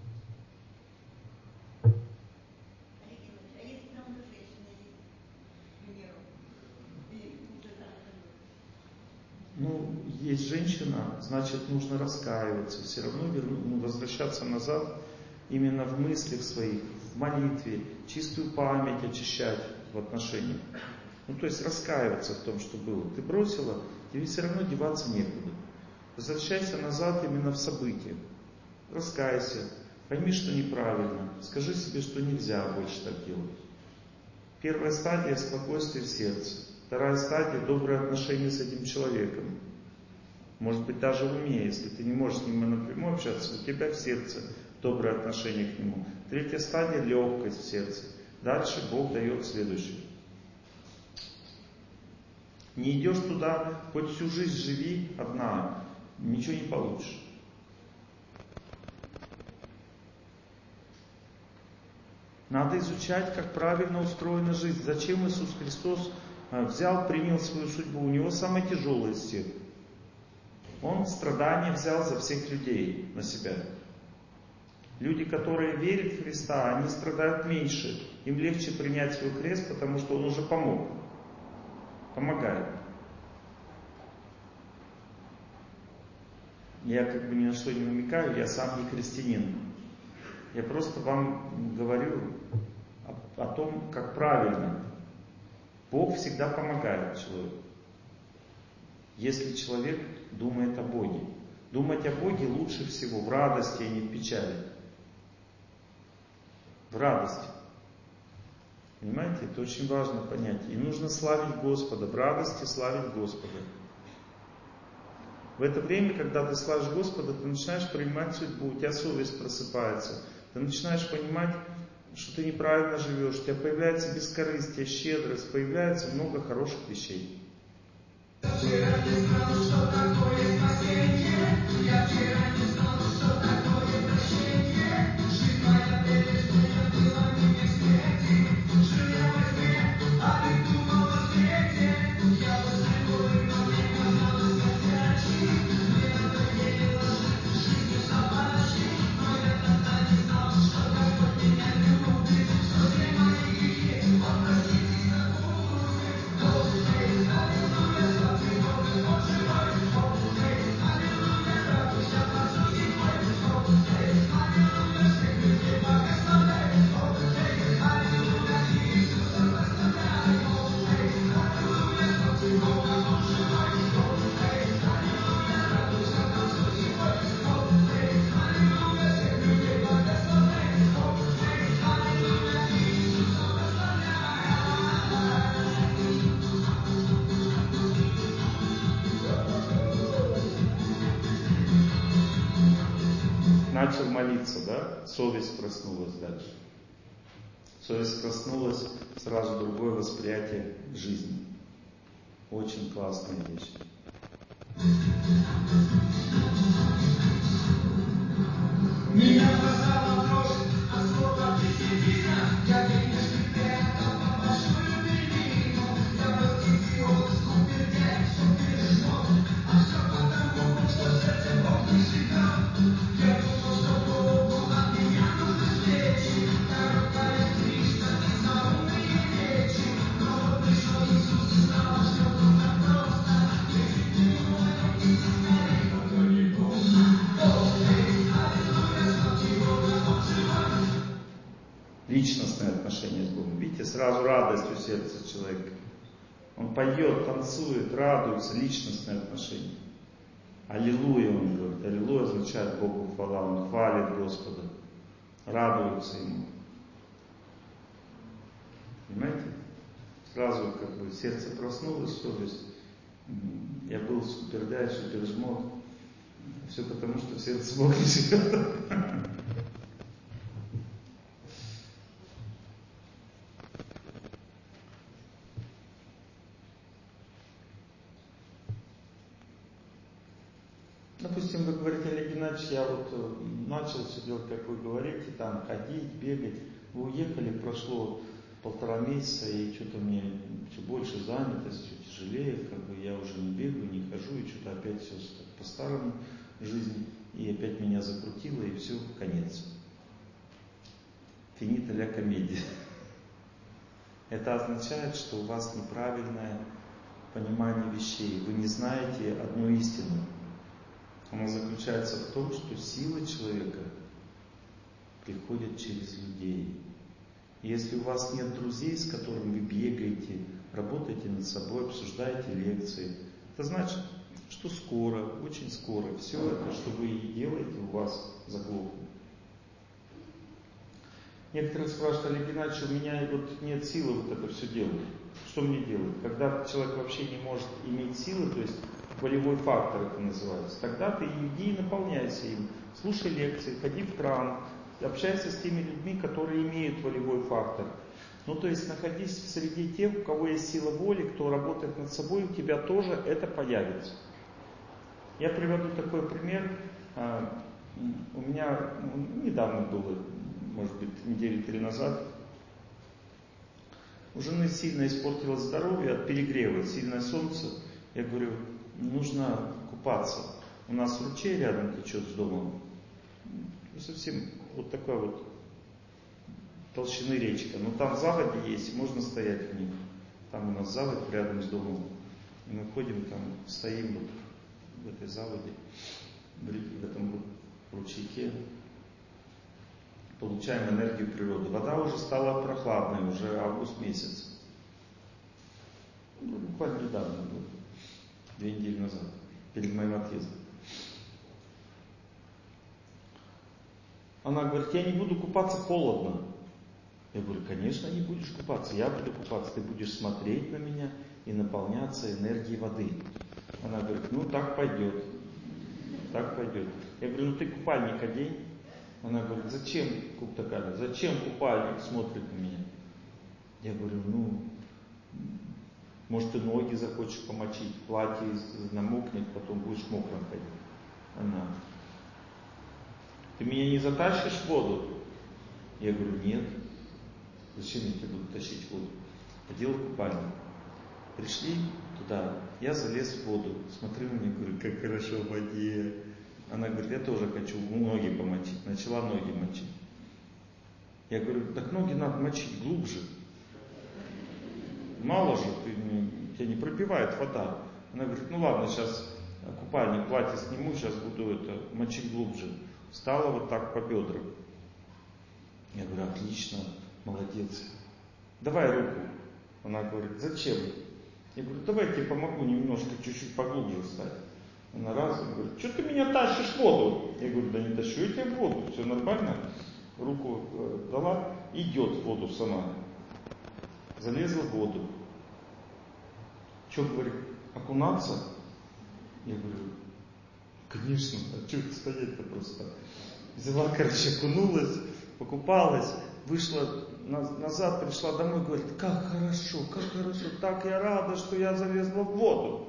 Есть женщина, значит нужно раскаиваться, все равно возвращаться назад именно в мыслях своих, в молитве, чистую память очищать в отношениях. То есть раскаиваться в том, что было. Ты бросила, тебе все равно деваться некуда. Возвращайся назад именно в события. Раскайся, пойми, что неправильно, скажи себе, что нельзя больше так делать. Первая стадия — спокойствие в сердце. Вторая стадия — добрые отношения с этим человеком. Может быть, даже в уме, если ты не можешь с ним напрямую общаться, у тебя в сердце доброе отношение к нему. Третья стадия — легкость в сердце. Дальше Бог дает следующее. Не идешь туда, хоть всю жизнь живи одна, ничего не получишь. Надо изучать, как правильно устроена жизнь. Зачем Иисус Христос взял, принял свою судьбу? У Него самое тяжелое из всех. Он страдания взял за всех людей на себя. Люди, которые верят в Христа, они страдают меньше. Им легче принять свой крест, потому что Он уже помог. Помогает. Я как бы ни на что не намекаю, я сам не христианин. Я просто вам говорю о том, как правильно. Бог всегда помогает человеку. Если человек думает о Боге. Думать о Боге лучше всего в радости, а не в печали. В радости. Понимаете? Это очень важно понять. И нужно славить Господа. В радости славить Господа. В это время, когда ты славишь Господа, ты начинаешь принимать судьбу, у тебя совесть просыпается. Ты начинаешь понимать, что ты неправильно живешь, у тебя появляется бескорыстие, щедрость, появляется много хороших вещей. Я вчера не знал, что такое спасение. Я вчера не знал, что такое прощение. Жизнь моя прежняя была не к смерти. Жил я во тьме, а ведь думал о свете. Я был живой, но мне казалось ходячий. Мне надоело жить жизнью собачьей. Но я тогда не знал, что Господь меня любит. Что все мои грехи Он простит и забудет. Аллилуйя, Начал молиться, да? Совесть проснулась дальше. Совесть проснулась, сразу другое восприятие жизни. Очень классная вещь. Меня бросала дрожь от слова дисциплина. Я денежки прятал под большую перину. Я был идиот, супергей, супержмот. А все потому, что в сердце Бог не живет. Я думал, что Богу от меня нужны встречи. Короткая стрижка и заумные речи. Но вот пришел Иисус и сказал, что тут так просто. Если ты мой, то иди скорей, пока не поздно. Личностные отношения с Богом. Видите, сразу радость у сердца человека. Он поет, танцует, радуется. Личностные отношения. Аллилуйя, он говорит. Аллилуйя означает Богу хвала. Он хвалит Господа. Радуется Ему. Понимаете? Сразу как бы сердце проснулось, совесть. Я был супердай, супержмот. Все потому, что в сердце Бог не живет. Допустим, вы говорите, Олег Геннадьевич, я вот начал все делать, как вы говорите, там ходить, бегать. Вы уехали, прошло 1,5 месяца, и что-то мне все больше занятость, все тяжелее, как бы я уже не бегаю, не хожу, и что-то опять все по-старому жизни, и опять меня закрутило, и все, конец. Финита ля комедия. Это означает, что у вас неправильное понимание вещей, вы не знаете одну истину. Она заключается в том, что сила человека приходит через людей. И если у вас нет друзей, с которыми вы бегаете, работаете над собой, обсуждаете лекции, это значит, что скоро, очень скоро, все это, что вы делаете, у вас заглохнет. Некоторые спрашивают, Олег Геннадьевич, у меня вот нет силы вот это все делать. Что мне делать? Когда человек вообще не может иметь силы, то есть волевой фактор это называется, тогда ты иди и наполняйся им. Слушай лекции, ходи в храм, общайся с теми людьми, которые имеют волевой фактор. Ну, то есть находись в среде тех, у кого есть сила воли, кто работает над собой, у тебя тоже это появится. Я приведу такой пример. У меня недавно было, может быть, недели 3 назад, у жены сильно испортилось здоровье от перегрева, сильное солнце. Я говорю, нужно купаться. У нас ручей рядом течет с домом. Совсем вот такая вот толщины речка. Но там заводи есть, можно стоять в них. Там у нас заводь рядом с домом. И мы ходим там, стоим вот в этой заводе. воздухе, получаем энергию природы. Вода уже стала прохладной, уже август месяц. Ну, буквально недавно было, 2 недели назад, перед моим отъездом. Она говорит, я не буду купаться, холодно. Я говорю, конечно, не будешь купаться, я буду купаться, ты будешь смотреть на меня и наполняться энергией воды. Она говорит, ну так пойдет, так пойдет. Я говорю, ну ты купальник одень. Она говорит, зачем, Куптакали, зачем купальник, смотрит на меня. Я говорю, ну, может ты ноги захочешь помочить, платье намокнет, потом будешь мокрым ходить. Она, ты меня не затащишь в воду? Я говорю, нет. Зачем я тебя буду тащить в воду? Одел купальник. Пришли туда, я залез в воду, смотрю на нее, говорю, как хорошо в воде. Она говорит, я тоже хочу ноги помочить. Начала ноги мочить. Я говорю, так ноги надо мочить глубже. Мало же, тебя не пробивает вода. Она говорит, ну ладно, сейчас купальник, платье сниму, сейчас буду мочить глубже. Встала вот так по бедрам. Я говорю, отлично, молодец. Давай руку. Она говорит, зачем? Я говорю, давай я тебе помогу немножко, чуть-чуть поглубже встать. Она раз, говорит, что ты меня тащишь в воду? Я говорю, да не тащу я тебя в воду, все нормально. Руку дала, идет в воду сама. Залезла в воду. Что, говорит, окунаться? Я говорю, конечно, а что стоять-то просто? Взяла, короче, окунулась, покупалась, вышла назад, пришла домой, говорит, как хорошо, так я рада, что я залезла в воду.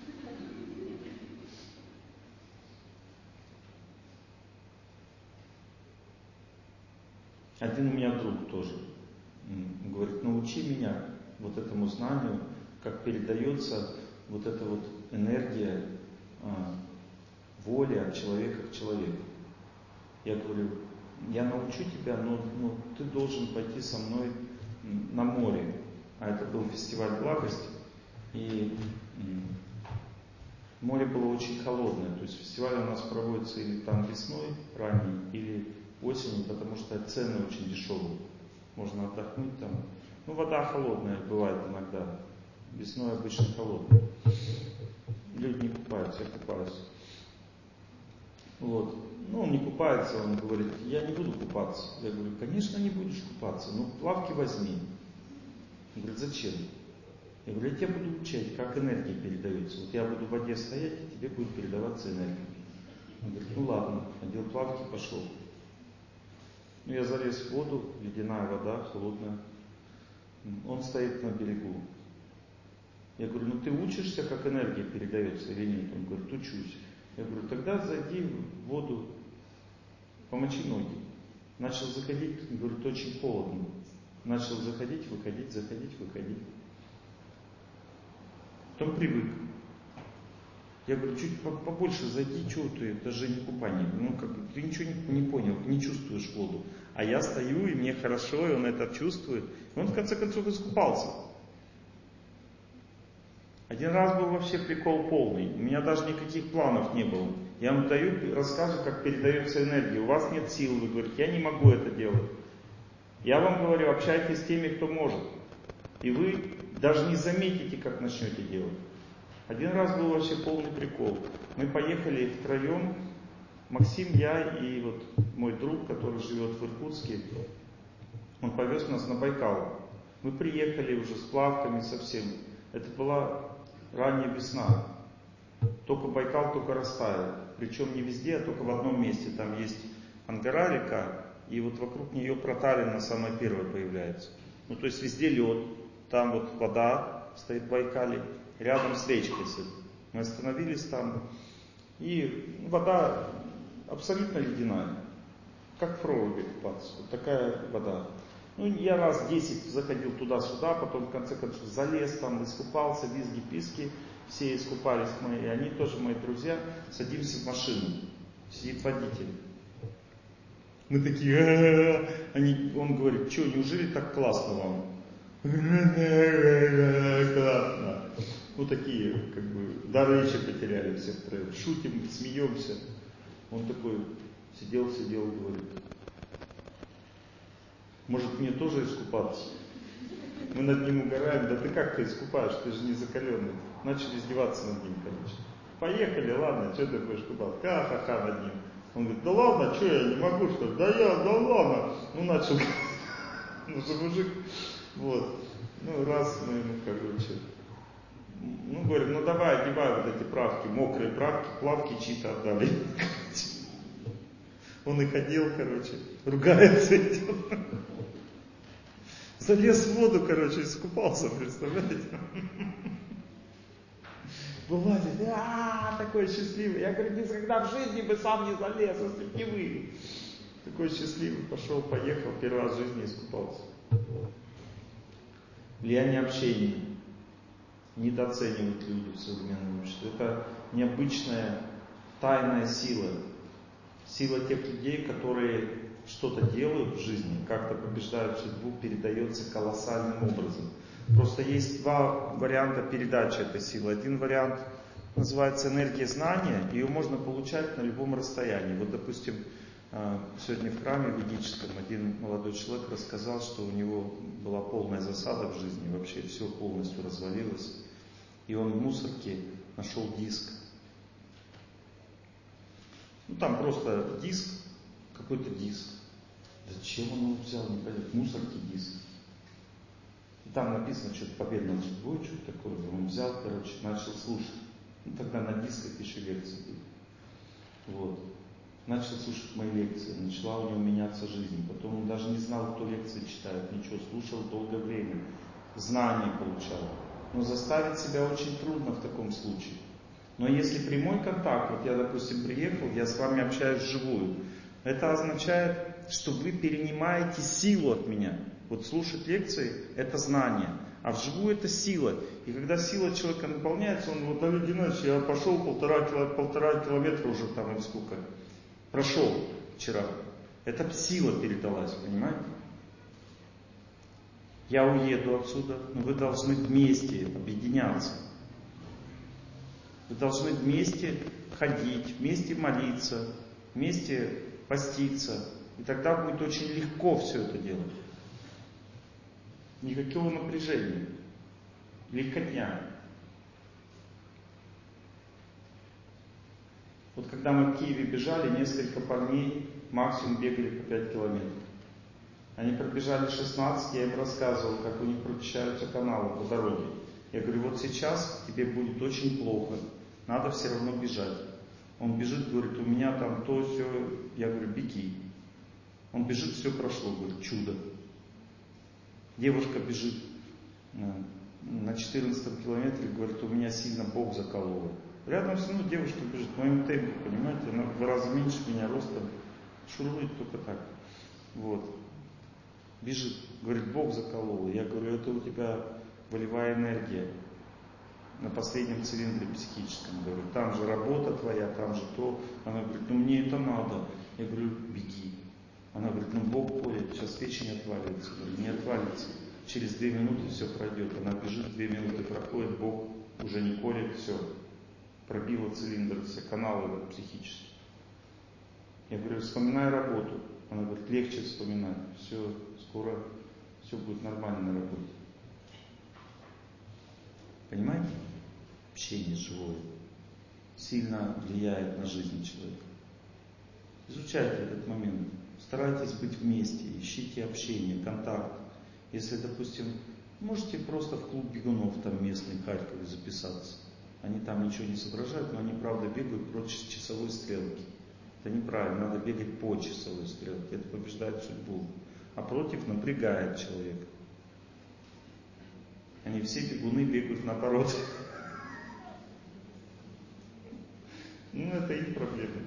Один у меня друг тоже говорит, научи меня вот этому знанию, как передается вот эта вот энергия воли от человека к человеку. Я говорю, я научу тебя, но ты должен пойти со мной на море. А это был фестиваль благости. И море было очень холодное. То есть фестиваль у нас проводится или там весной ранней, или осенью, потому что цены очень дешевые. Можно отдохнуть там. Ну, вода холодная бывает иногда. Весной обычно холодная. Люди не купаются, я купаюсь. Вот. Ну, он не купается, он говорит, я не буду купаться. Я говорю, конечно, не будешь купаться, но плавки возьми. Он говорит, зачем? Я говорю, я тебя буду учить, как энергия передается. Вот я буду в воде стоять, и тебе будет передаваться энергия. Он говорит, ну ладно, надел плавки, пошел. Ну, я залез в воду, ледяная вода, холодная. Он стоит на берегу. Я говорю, ну ты учишься, как энергия передается или нет? Он говорит, учусь. Я говорю, тогда зайди в воду, помочи ноги. Начал заходить, говорит, очень холодно. Начал заходить, выходить, заходить, выходить. Потом привык. Я говорю, чуть побольше зайди, чего ты, это же не купание. Ну, как бы, ты ничего не понял, не чувствуешь воду. А я стою, и мне хорошо, и он это чувствует. И он в конце концов искупался. Один раз был вообще прикол полный. У меня даже никаких планов не было. Я вам даю, расскажу, как передается энергия. У вас нет сил, вы говорите, я не могу это делать. Я вам говорю, общайтесь с теми, кто может. И вы даже не заметите, как начнете делать. Один раз был вообще полный прикол. Мы поехали втроем, Максим, я и вот мой друг, который живет в Иркутске, он повез нас на Байкал. Мы приехали уже с плавками совсем. Это была ранняя весна. Только Байкал только растаял. Причем не везде, а только в одном месте. Там есть Ангара река, и вот вокруг нее Проталина самая первая появляется. Ну то есть везде лед, там вот вода стоит в Байкале, рядом с речкой. Мы остановились там, и вода абсолютно ледяная. Как в проруби купаться. Вот такая вода. Ну, я раз 10 заходил туда-сюда, потом в конце концов залез там, искупался, визги-писки, все искупались мои, и они тоже мои друзья. Садимся в машину, сидит водитель. Мы такие, он говорит, что, неужели так классно вам? Классно. Вот такие, как бы, дар речи потеряли все втроем. Шутим, смеемся. Он такой, Сидел, говорит, может мне тоже искупаться? Мы над ним угораем, да ты как-то искупаешь, ты же не закаленный. Начали издеваться над ним, короче. Поехали, ладно, что ты будешь купаться? Ха-ха-ха над ним. Он говорит, да ладно, что я не могу, что ли? Да ладно. Ну, начал, ну же мужик, вот. Ну, раз мы ему, короче, ну, говорим, ну давай, одевай вот эти правки, мокрые правки, плавки чьи-то отдали. Он их одел, короче, ругается идет. Залез в воду, короче, искупался, представляете? Вылазит, такой счастливый. Я говорю, никогда в жизни бы сам не залез, если бы не вы. Такой счастливый, пошел, поехал, первый раз в жизни искупался. Влияние общения. Недооценивают люди в современном обществе. Это необычная тайная сила. Сила тех людей, которые что-то делают в жизни, как-то побеждают судьбу, передается колоссальным образом. Просто есть два варианта передачи этой силы. Один вариант называется энергия знания, ее можно получать на любом расстоянии. Вот, допустим, сегодня в храме ведическом один молодой человек рассказал, что у него была полная засада в жизни, вообще все полностью развалилось. И он в мусорке нашел диск. Ну там просто диск, какой-то диск. Зачем он его взял, не понятно, в мусорке диск. И там написано что-то победное судьбой, что-то такое. Он взял, короче, начал слушать. Ну тогда на дисках еще лекции были. Вот. Начал слушать мои лекции, начала у него меняться жизнь. Потом он даже не знал, кто лекции читает, ничего, слушал долгое время, знания получал. Но заставить себя очень трудно в таком случае. Но если прямой контакт, вот я, допустим, приехал, я с вами общаюсь вживую, это означает, что вы перенимаете силу от меня. Вот слушать лекции – это знание, а вживую это сила. И когда сила человека наполняется, он вот, Олег Геннадьевич, я пошел полтора километра уже там, или сколько, прошел вчера. Это сила передалась, понимаете? Я уеду отсюда, но вы должны вместе объединяться. Вы должны вместе ходить, вместе молиться, вместе поститься. И тогда будет очень легко все это делать. Никакого напряжения. Легкотня. Вот когда мы в Киеве бежали, несколько парней максимум бегали по 5 километров. Они пробежали 16, я им рассказывал, как у них прочищаются каналы по дороге. Я говорю, вот сейчас тебе будет очень плохо, надо все равно бежать. Он бежит, говорит, у меня там то, все. Я говорю, беги. Он бежит, все прошло, говорит, чудо. Девушка бежит на 14 километре, говорит, у меня сильно Бог заколол. Рядом со мной девушка бежит в моем темпе, понимаете, она в 2 раза меньше меня ростом, шурует только так. Вот. Бежит, говорит, Бог заколол. Я говорю, это у тебя волевая энергия на последнем цилиндре психическом. Говорю, там же работа твоя, там же то. Она говорит, ну мне это надо. Я говорю, беги. Она говорит, ну Бог колет, сейчас печень отваливается. Я говорю, не отвалится. Через 2 минуты все пройдет. Она бежит, 2 минуты проходит, Бог уже не колет, все. Пробила цилиндр, все каналы психические. Я говорю, вспоминай работу. Она говорит, легче вспоминать. Все, скоро все будет нормально на работе. Понимаете? Общение живое сильно влияет на жизнь человека. Изучайте этот момент. Старайтесь быть вместе, ищите общение, контакт. Если, допустим, можете просто в клуб бегунов там местный в Харькове записаться. Они там ничего не соображают, но они правда бегают против часовой стрелки. Это неправильно, надо бегать по часовой стрелке, это побеждает судьбу. А против напрягает человека. Они все бегуны бегают наоборот. Ну, это их проблемы.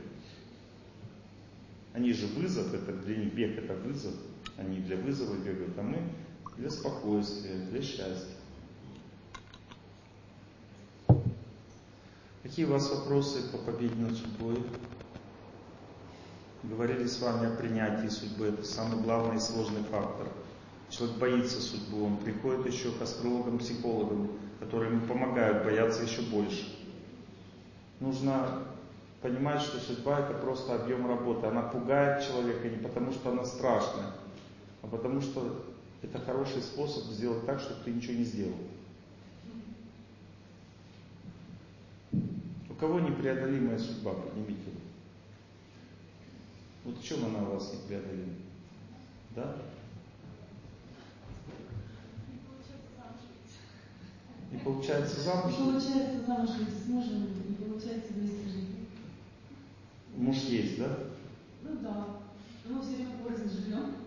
Они же вызов, это для них бег это вызов. Они для вызова бегают, а мы для спокойствия, для счастья. Какие у вас вопросы по победе над судьбой? Говорили с вами о принятии судьбы. Это самый главный и сложный фактор. Человек боится судьбы, он приходит еще к астрологам, психологам, которые ему помогают бояться еще больше. Нужно понимать, что судьба это просто объем работы. Она пугает человека не потому, что она страшная, а потому что это хороший способ сделать так, чтобы ты ничего не сделал. У кого непреодолимая судьба? Поднимите руку. Вот в чем она у вас непреодолима? Да? Не получается замуж? Не получается замуж выйти с мужем, не получается вместе жить. Муж есть, да? Ну да. Но мы все время порознь живем.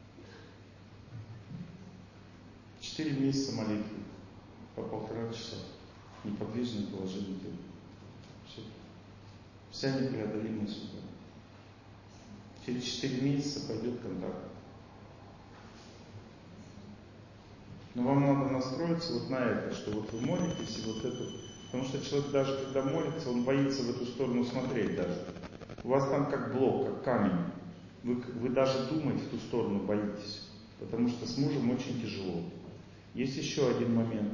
4 месяца молитвы по 1,5 часа. Неподвижное положение тела. Все. Вся непреодолимая судьба. Через 4 месяца пойдет контакт. Но вам надо настроиться вот на это, что вот вы молитесь и вот это. Потому что человек даже когда молится, он боится в эту сторону смотреть даже. У вас там как блок, как камень. Вы даже думать в ту сторону боитесь. Потому что с мужем очень тяжело. Есть еще один момент.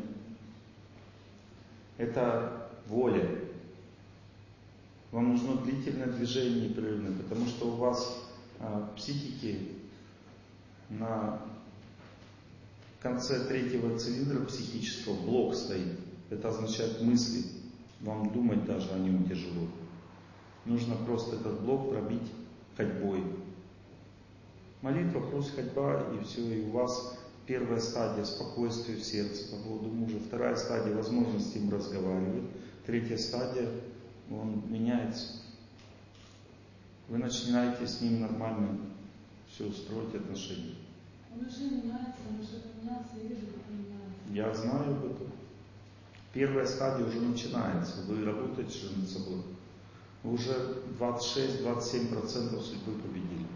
Это воля. Вам нужно длительное движение непрерывное, потому что у вас психики на конце 3-го цилиндра психического блок стоит. Это означает мысли. Вам думать даже о нем тяжело. Нужно просто этот блок пробить ходьбой. Молитва, просто ходьба, и все, и у вас первая стадия спокойствия в сердце по поводу мужа, 2-я стадия возможности им разговаривать, 3-я стадия он меняется. Вы начинаете с ним нормально все устроить отношения. Он уже меняется, он уже поменялся, я вижу, как меняется. Я знаю об этом. 1-я стадия уже начинается, вы работаете же над собой. Вы уже 26-27% судьбы победили.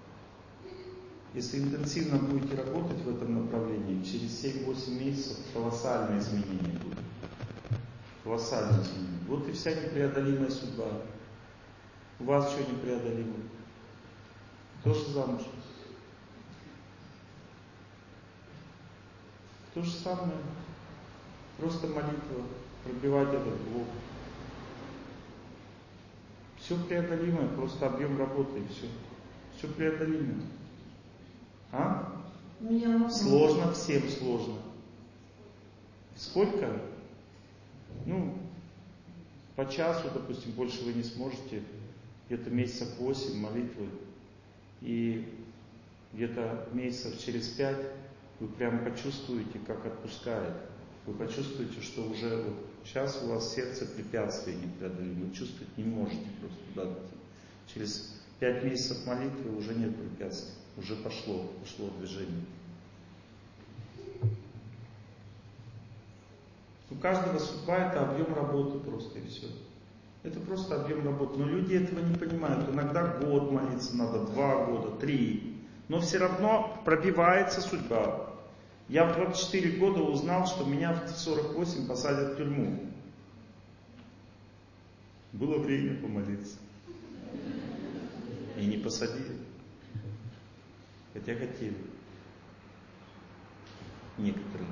Если интенсивно будете работать в этом направлении, через 7-8 месяцев колоссальные изменения будут. Колоссальные изменения. Вот и вся непреодолимая судьба. У вас что непреодолимо? Тоже замуж? То же самое. Просто молитва, пробивать этот блок. Все преодолимое, просто объем работы и все. Все преодолимое. А? Сложно, всем сложно. Сколько? По часу, допустим, больше вы не сможете. Где-то месяцев 8 молитвы. И где-то месяцев через 5 вы прям почувствуете, как отпускает. Вы почувствуете, что уже вот сейчас у вас сердце препятствие непреодолимое. Вы чувствовать не можете просто туда идти. Через 5 месяцев молитвы уже нет препятствий. Уже пошло движение. У каждого судьба это объем работы просто и все. Это просто объем работы. Но люди этого не понимают. Иногда год молиться надо, 2 года, 3. Но все равно пробивается судьба. Я в 24 года узнал, что меня в 48 посадят в тюрьму. Было время помолиться. И не посадили. Хотя хотели. Некоторые.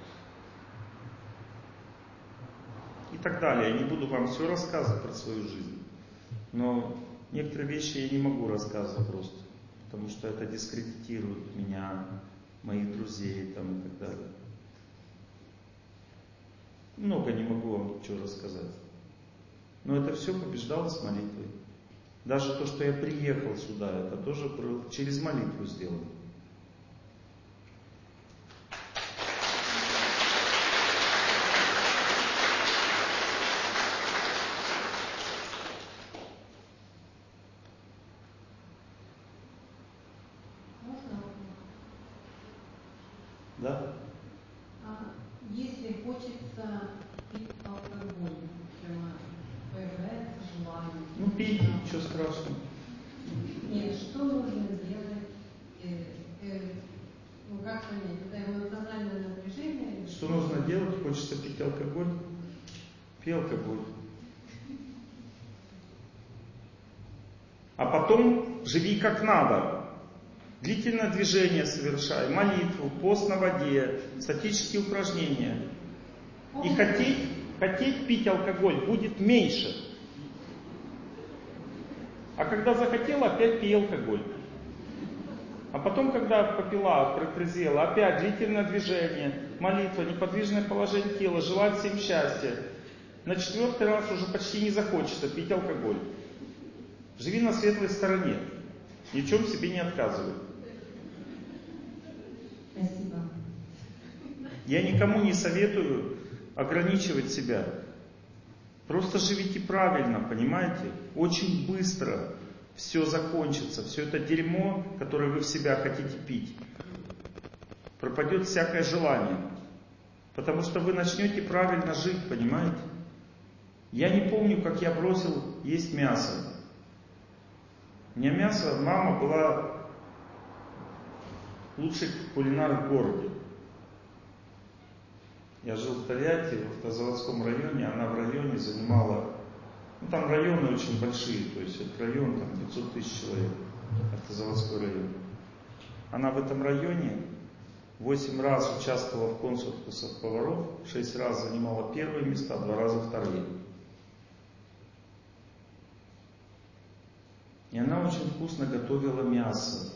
И так далее. Я не буду вам все рассказывать про свою жизнь. Но некоторые вещи я не могу рассказывать просто. Потому что это дискредитирует меня, моих друзей там, и так далее. Много не могу вам ничего рассказать. Но это все побеждалось молитвой. Даже то, что я приехал сюда, это тоже через молитву сделано. Да? Если хочется пить алкоголь, появляется желание. Пейте, ничего страшного. Нет, что нужно делать? Как понять? Это эмоциональное напряжение? Что нужно делать? Хочется пить алкоголь? Пей алкоголь. А потом живи как надо. Длительное движение совершай, молитву, пост на воде, статические упражнения. И хотеть пить алкоголь будет меньше. А когда захотела, опять пей алкоголь. А потом, когда попила, протрезвела, опять длительное движение, молитва, неподвижное положение тела, желать всем счастья. На 4-й раз уже почти не захочется пить алкоголь. Живи на светлой стороне. Ни в чем себе не отказывай. Спасибо. Я никому не советую ограничивать себя. Просто живите правильно, понимаете? Очень быстро все закончится. Все это дерьмо, которое вы в себя хотите пить. Пропадет всякое желание. Потому что вы начнете правильно жить, понимаете? Я не помню, как я бросил есть мясо. У меня мясо, мама была лучший кулинар в городе. Я жил в Тольятти, в автозаводском районе, она в районе занимала, ну там районы очень большие, то есть этот район, там 500 тысяч человек, автозаводской район. Она в этом районе 8 раз участвовала в конкурсах поваров, 6 раз занимала первые места, 2 раза вторые. И она очень вкусно готовила мясо.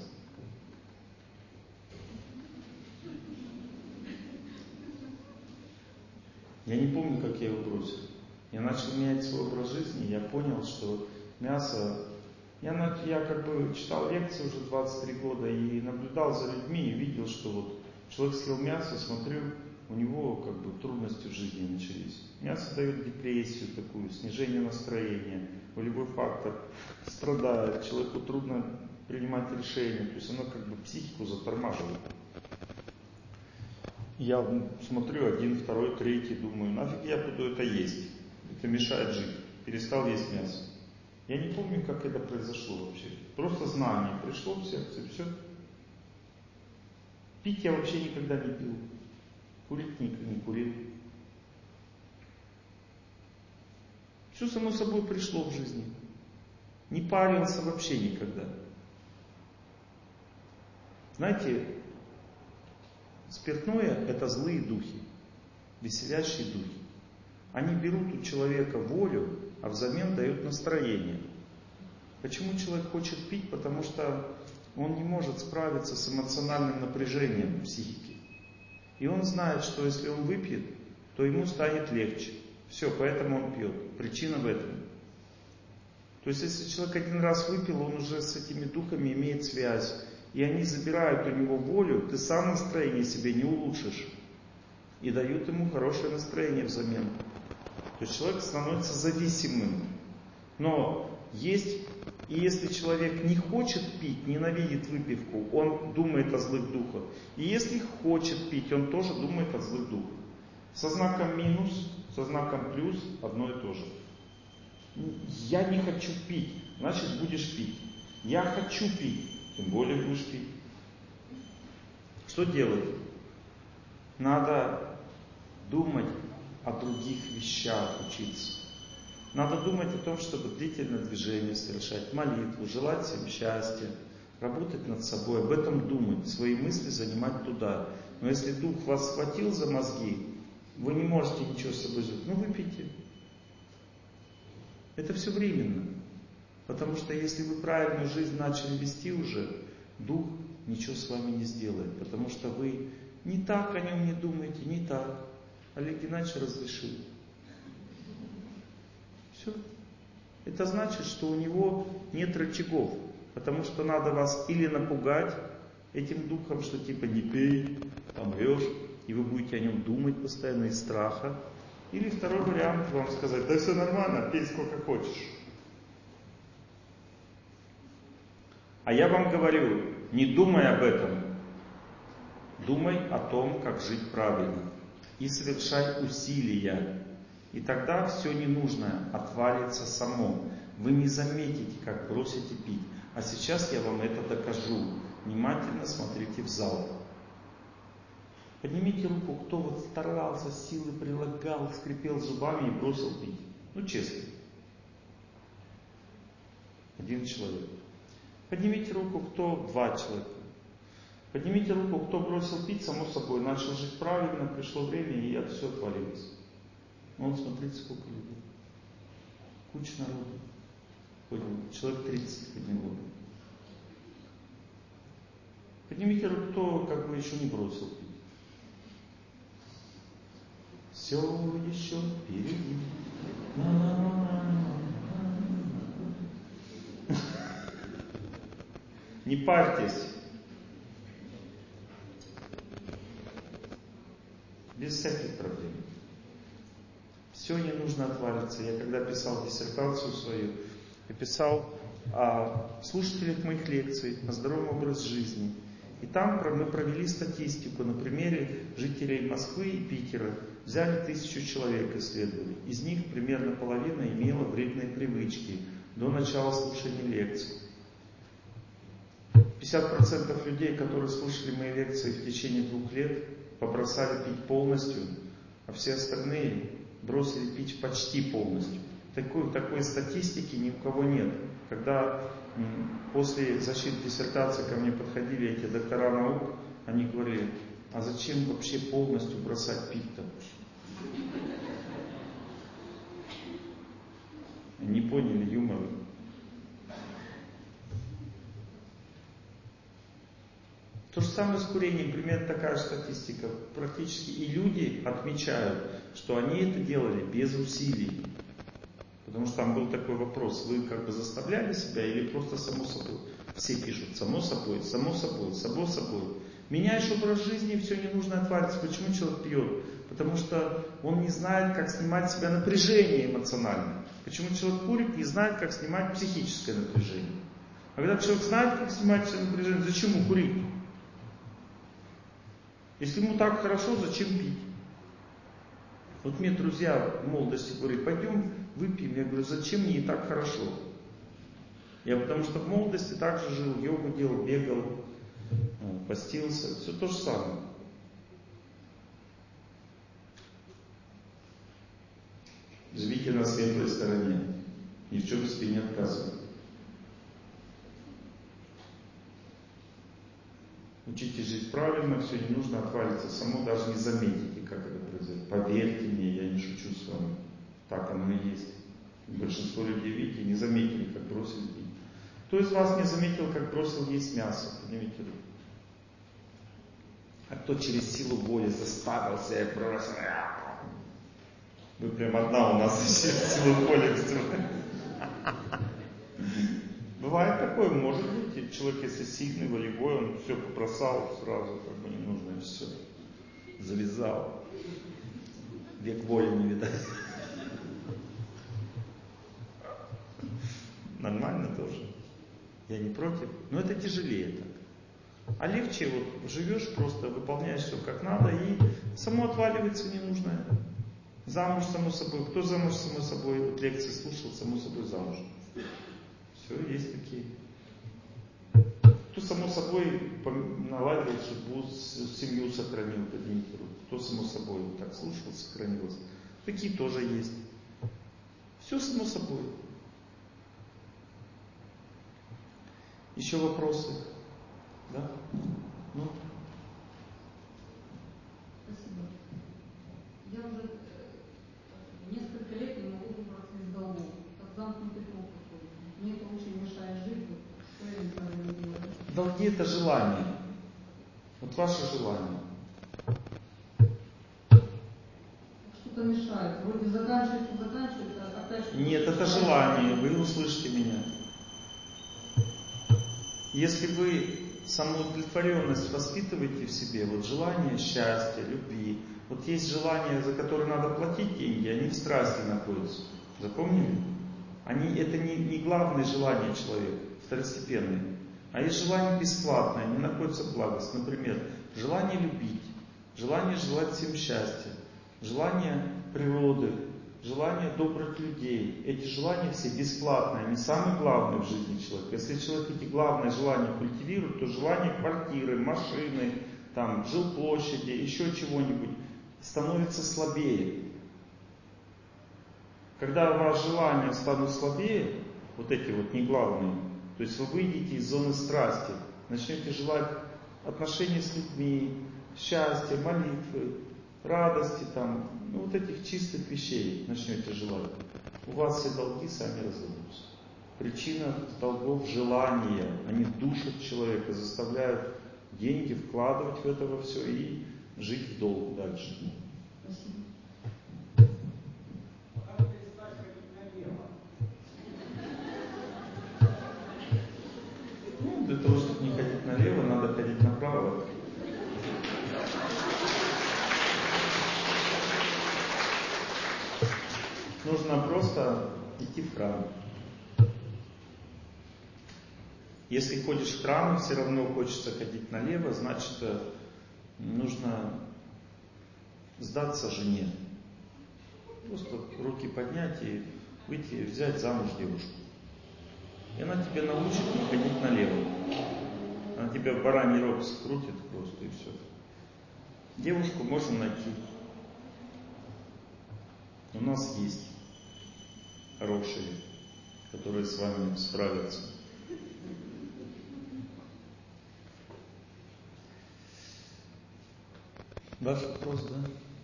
Я не помню, как я его бросил. Я начал менять свой образ жизни, я понял, что мясо... Я как бы читал лекции уже 23 года и наблюдал за людьми и видел, что вот человек съел мясо, смотрю, у него как бы трудности в жизни начались. Мясо дает депрессию такую, снижение настроения, волевой фактор страдает, человеку трудно принимать решения, то есть оно как бы психику затормаживает. Я смотрю 1, 2, 3, думаю, нафиг я буду это есть, это мешает жить, перестал есть мясо. Я не помню, как это произошло вообще, просто знание пришло в сердце, все. Пить я вообще никогда не пил. Курить не курил. Все само собой пришло в жизни. Не парился вообще никогда. Знаете, спиртное – это злые духи, веселящие духи. Они берут у человека волю, а взамен дают настроение. Почему человек хочет пить? Потому что он не может справиться с эмоциональным напряжением психики. И он знает, что если он выпьет, то ему станет легче. Все, поэтому он пьет. Причина в этом. То есть, если человек 1 раз выпил, он уже с этими духами имеет связь. И они забирают у него волю, ты сам настроение себе не улучшишь. И дают ему хорошее настроение взамен. То есть, человек становится зависимым. Но есть... И если человек не хочет пить, ненавидит выпивку, он думает о злых духах. И если хочет пить, он тоже думает о злых духах. Со знаком минус, со знаком плюс одно и то же. Я не хочу пить, значит будешь пить. Я хочу пить, тем более будешь пить. Что делать? Надо думать о других вещах, учиться. Надо думать о том, чтобы длительное движение совершать, молитву, желать всем счастья, работать над собой, об этом думать, свои мысли занимать туда. Но если дух вас схватил за мозги, вы не можете ничего с собой сделать, выпейте. Это все временно. Потому что если вы правильную жизнь начали вести уже, дух ничего с вами не сделает. Потому что вы не так о нем не думаете, не так. Олег Геннадьевич разрешил. Все. Это значит, что у него нет рычагов. Потому что надо вас или напугать этим духом, что типа не пей, помрешь, и вы будете о нем думать постоянно из страха. Или второй вариант вам сказать, да все нормально, пей сколько хочешь. А я вам говорю, не думай об этом. Думай о том, как жить правильно. И совершай усилия. И тогда все ненужное отвалится само. Вы не заметите, как бросите пить. А сейчас я вам это докажу. Внимательно смотрите в зал. Поднимите руку, кто вот старался, силы прилагал, скрипел зубами и бросил пить. Честно. 1 человек. Поднимите руку, кто 2 человека. Поднимите руку, кто бросил пить, само собой, начал жить правильно, пришло время, и это все отвалилось. Смотрите, сколько людей. Куча народу. человек 30 подняло. Поднимите руку, кто как бы еще не бросил пить. Все еще впереди. Не парьтесь. Без всяких проблем. Все не нужно отвалиться. Я когда писал диссертацию свою, я писал о слушателях моих лекций, о здоровом образе жизни. И там мы провели статистику на примере жителей Москвы и Питера. Взяли 1000 человек, исследовали. Из них примерно половина имела вредные привычки до начала слушания лекций. 50% людей, которые слушали мои лекции в течение 2 лет, побросали пить полностью, а все остальные бросили пить почти полностью. Такой статистики ни у кого нет. Когда после защиты диссертации ко мне подходили эти доктора наук, они говорили: а зачем вообще полностью бросать пить-то? Не поняли юмора. То же самое с курением, примерно такая же статистика. Практически и люди отмечают, что они это делали без усилий. Потому что там был такой вопрос: вы как бы заставляли себя или просто само собой? Все пишут: само собой, само собой, само собой. Меняешь образ жизни, и все, не нужно отвалиться. Почему человек пьет? Потому что он не знает, как снимать с себя напряжение эмоциональное. Почему человек курит, не знает, как снимать психическое напряжение. А когда человек знает, как снимать с себя напряжение, зачем ему курить? Если ему так хорошо, зачем пить? Вот мне друзья в молодости говорили: пойдем выпьем. Я говорю: зачем мне и так хорошо? Я потому что в молодости также жил, йогу делал, бегал, постился. Все то же самое. Живите на светлой стороне. Ни в чем себе не отказывайте. Учитесь жить правильно, все, не нужно отвалиться само, даже не заметите, как это произойдет. Поверьте мне, я не шучу с вами. Так оно и есть. Большинство людей, видите, не заметили, как бросили пить. Кто из вас не заметил, как бросил есть мясо? Поднимите руку. А кто через силу воли заставил себя и бросил? Вы прям одна у нас через силу воли. Бывает такое, может быть, и человек, если сильный, волевой, он все побросал сразу, как бы не нужно, и все. Завязал. Век воли не видать. Нормально тоже. Я не против. Но это тяжелее так. А легче вот живешь, просто выполняешь все как надо, и само отваливается ненужное. Замуж, само собой. Кто замуж, само собой? Вот лекции слушал, само собой замуж. Все, есть такие. Кто, само собой, наладил судьбу, семью сохранил, поднимите руку. Кто, само собой, вот так слушал, сохранилось. Такие тоже есть. Все само собой. Еще вопросы? Да? Ну? Спасибо. Я уже несколько лет не могу выбраться из долгов. Как замкнутый круг какой-то. Мне это очень мешает жить. Что я неправильно делаю? Долги — это желание. Вот ваше желание. Что-то мешает. Вроде заканчивается, а опять что-то. Нет, это желание. Вы услышите меня. Если вы самоудовлетворенность воспитываете в себе, вот желание счастья, любви, вот есть желания, за которые надо платить деньги, они в страсти находятся. Запомнили? Это не главное желание человека, второстепенное. А есть желание бесплатное, они находятся в благости. Например, желание любить, желание желать всем счастья, желание природы, желание добрых людей. Эти желания все бесплатные, они самые главные в жизни человека. Если человек эти главные желания культивирует, то желание квартиры, машины, там, жилплощади, еще чего-нибудь становится слабее. Когда ваши желания станут слабее, вот эти вот не главные, то есть вы выйдете из зоны страсти, начнете желать отношений с людьми, счастья, молитвы, радости, там, вот этих чистых вещей начнете желать. У вас все долги сами разойдутся. Причина долгов желания. Они душат человека, заставляют деньги вкладывать в это во все и жить в долг дальше. Спасибо. Ну, для того, чтобы не ходить налево, надо ходить направо. Нужно просто идти в храм. Если ходишь в храм и все равно хочется ходить налево, значит, нужно сдаться жене. Просто руки поднять и выйти, взять замуж девушку. И она тебя научит не ходить налево. Она тебя в бараний рог скрутит просто и все. Девушку можно найти. У нас есть хорошие, которые с вами справятся. Ваш вопрос, да?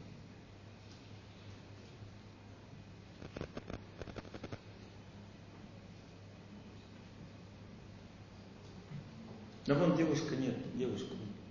Да вон девушка нет, девушка.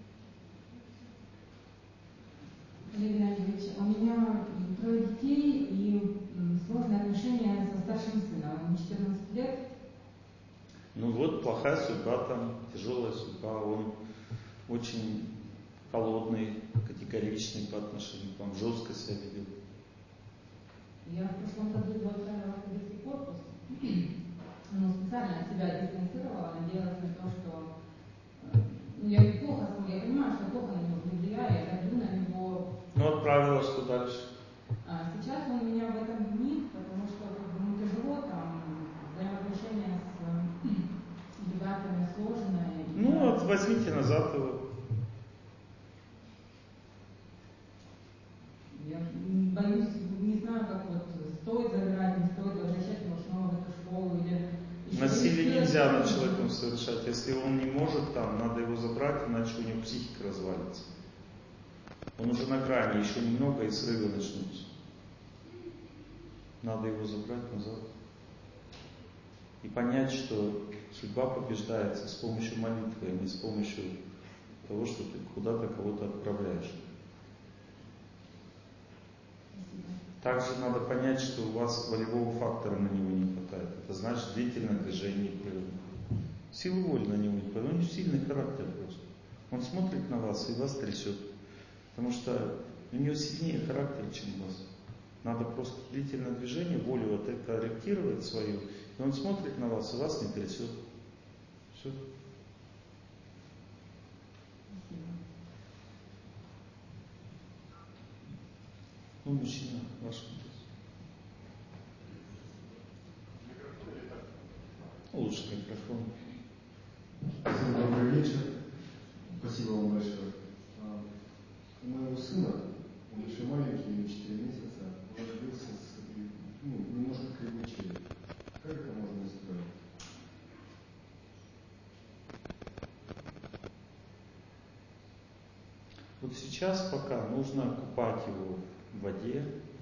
Олег Леонидович, у меня 3 детей и сложные отношения со старшим сыном. Ему 14 лет. Ну вот, плохая судьба там, тяжелая судьба. Он очень холодный, категоричный по отношению к вам, жестко себя ведет. Я в прошлом году его отправила в кадетский корпус. Специально от себя дистанцировала, надеялась на то, что я плохо, я понимаю, что плохо на него влияю, я давлю на него. Ну, отправила, что дальше? Сейчас он меня в этом винит, потому что ему тяжело, там, взаимоотношения с ребятами сложные. Ну, вот возьмите назад его. Я боюсь, не знаю, как вот стоит забирать, не стоит возвращать его снова в эту школу или... Насилие нельзя над человеком совершать. Если он не может там, надо его забрать, иначе у него психика развалится. Он уже на грани, еще немного и срывы начнутся. Надо его забрать назад. И понять, что судьба побеждается с помощью молитвы, а не с помощью того, что ты куда-то кого-то отправляешь. Также надо понять, что у вас волевого фактора на него не хватает. Это значит длительное движение природы. Силы воли на него не хватает. У него сильный характер просто. Он смотрит на вас и вас трясет. Потому что у него сильнее характер, чем у вас. Надо просто длительное движение, волю вот это корректировать свою. И он смотрит на вас и вас не трясет. Все. Ну, мужчина, ваш вопрос. Лучше микрофон. Добрый вечер. Спасибо вам большое. У моего сына, он еще маленький, ему 4 месяца, он родился с немножко кривой челюстью. Как это можно исправить? Вот сейчас пока нужно купать его в воде,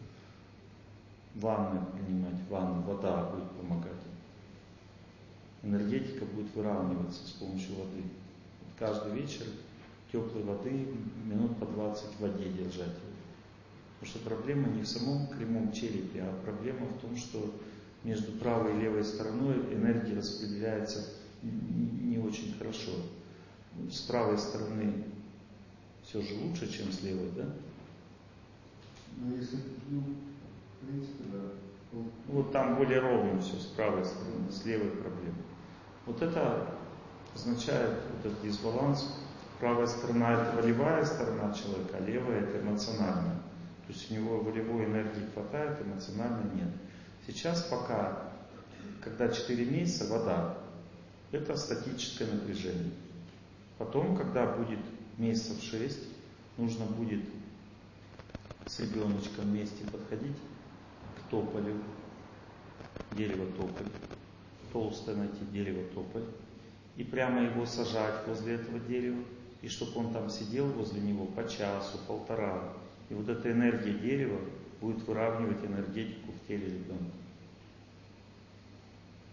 ванны принимать, вода будет помогать. Энергетика будет выравниваться с помощью воды. Вот каждый вечер теплой воды минут по 20 в воде держать его. Потому что проблема не в самом прямом черепе, а проблема в том, что между правой и левой стороной энергия распределяется не очень хорошо. С правой стороны все же лучше, чем с левой, да? Ну, если, в принципе, да. Вот там более ровно все с правой стороны, с левой проблемой. Вот это означает вот этот дисбаланс. Правая сторона — это волевая сторона человека, а левая — это эмоциональная. То есть у него волевой энергии хватает, эмоциональной нет. Сейчас пока, когда 4 месяца, вода, это статическое напряжение. Потом, когда будет месяцев 6, нужно будет с ребеночком вместе подходить к тополю, дерево тополь, толстое найти дерево тополь, и прямо его сажать возле этого дерева, и чтобы он там сидел возле него по часу, полтора. И вот эта энергия дерева будет выравнивать энергетику в теле ребенка.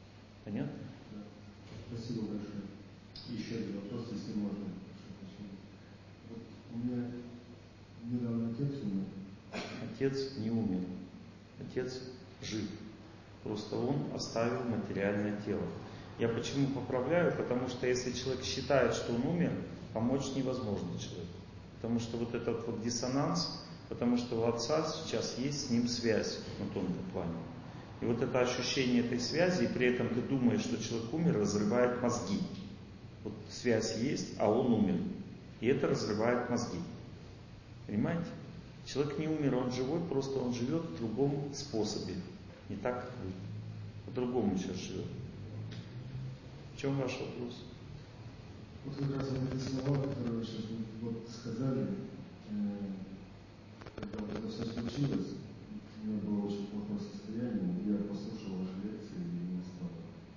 Понятно? Да. Спасибо большое. Еще один вопрос, если можно. Вот у меня недавно отец умер. Отец не умер. Отец жив. Просто он оставил материальное тело. Я почему поправляю? Потому что если человек считает, что он умер, помочь невозможно человеку. Потому что вот этот вот диссонанс, потому что у отца сейчас есть с ним связь на тонком плане. И вот это ощущение этой связи, и при этом ты думаешь, что человек умер, разрывает мозги. Вот связь есть, а он умер. И это разрывает мозги. Понимаете? Человек не умер, он живой, просто он живет в другом способе. Не так, как вы. По-другому сейчас живет. В чем ваш вопрос? Вот как раз эти слова, которые вы сейчас вот сказали, когда вот это все случилось, у меня было очень плохое состояние, я послушал ваши лекции и не стал.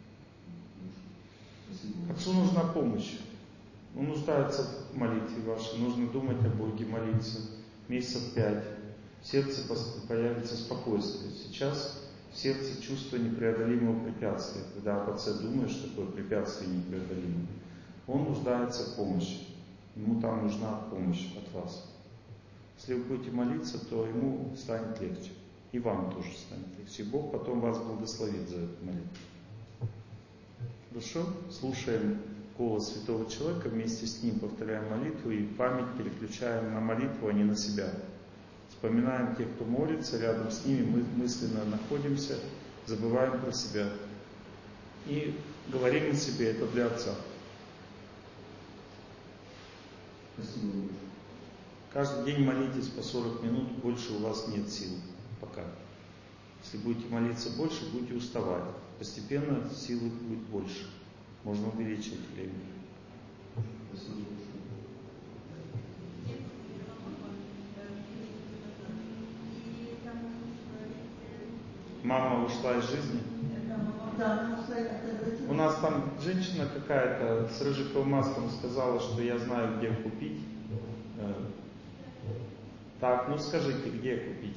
Спасибо. Отцу нужна помощь. Он нуждается в молитве вашей, нужно думать о Боге, молиться. Месяцев 5. В сердце появится спокойствие. Сейчас в сердце чувство непреодолимого препятствия. Когда об отце думаешь, такое препятствие непреодолимое, он нуждается в помощи. Ему там нужна помощь от вас. Если вы будете молиться, то ему станет легче. И вам тоже станет легче. И Бог потом вас благословит за эту молитву. Хорошо? Слушаем голос святого человека, вместе с ним повторяем молитву и память переключаем на молитву, а не на себя. Вспоминаем тех, кто молится, рядом с ними мы мысленно находимся, забываем про себя. И говорим о себе, это для Отца. Спасибо. Каждый день молитесь по 40 минут, больше у вас нет сил пока. Если будете молиться больше, будете уставать. Постепенно силы будет больше. Можно увеличивать время. Спасибо. Мама ушла из жизни. У нас там женщина какая-то с рыжиковым маслом сказала, что я знаю, где купить. Так, ну скажите, где купить?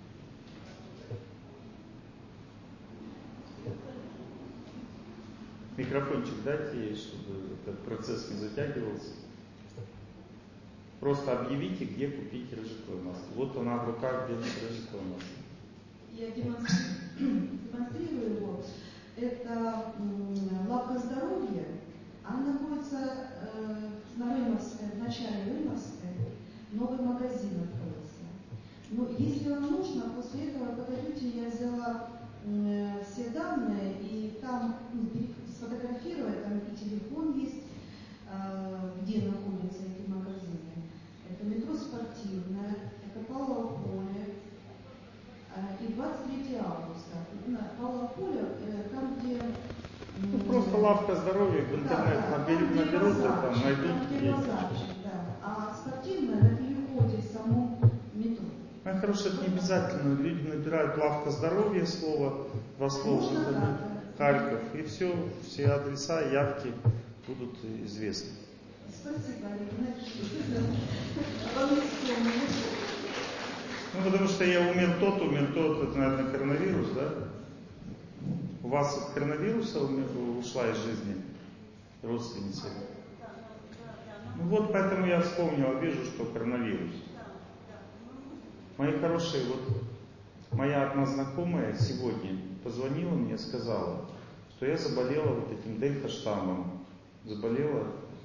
Микрофончик дайте ей, чтобы этот процесс не затягивался. Просто объявите, где купить рыжиковое масло. Вот она в руках держит рыжиковое масло. Я демонстрирую его. Это лавка здоровья. Она находится на Выморской, в начале Выморской. Новый магазин открылся. Но если вам нужно, после этого подойдете, я взяла все данные, и там сфотографировать, там и телефон есть, где находятся эти магазины. Это метро Спортивное, это Павлово поле, и 23 августа. Павлово поле, там, где... просто лавка здоровья, в интернет наберут, и там найдут. Там, где базарчик, да. А Спортивное на переходе в самом метро. Хорошо, это не обязательно. Люди набирают лавка здоровья, два слова, Харьков, и все адреса, явки будут известны. Спасибо, Ну, потому что я умер тот, это, наверное, коронавирус, да? У вас от коронавируса ушла из жизни родственница? Ну вот, поэтому я вспомнил, вижу, что коронавирус. Мои хорошие, вот моя одна знакомая сегодня позвонила мне, сказала, что я заболела вот этим дельта-штаммом, заболела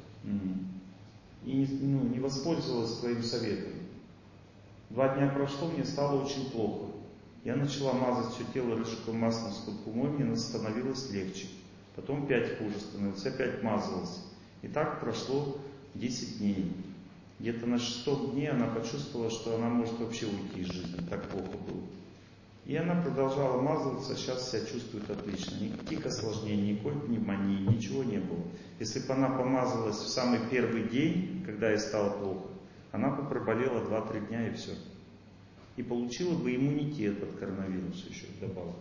и не воспользовалась твоим советом. 2 дня прошло, мне стало очень плохо. Я начала мазать все тело рыжиковым маслом, сколько умой, мне становилось легче. Потом 5 хуже становилось, опять мазалась. И так прошло 10 дней. Где-то на 6-м дне она почувствовала, что она может вообще уйти из жизни, так плохо было. И она продолжала мазаться, сейчас себя чувствует отлично. Никаких осложнений, никакой пневмонии, ничего не было. Если бы она помазалась в самый первый день, когда ей стало плохо, она бы проболела 2-3 дня и все. И получила бы иммунитет от коронавируса еще вдобавок.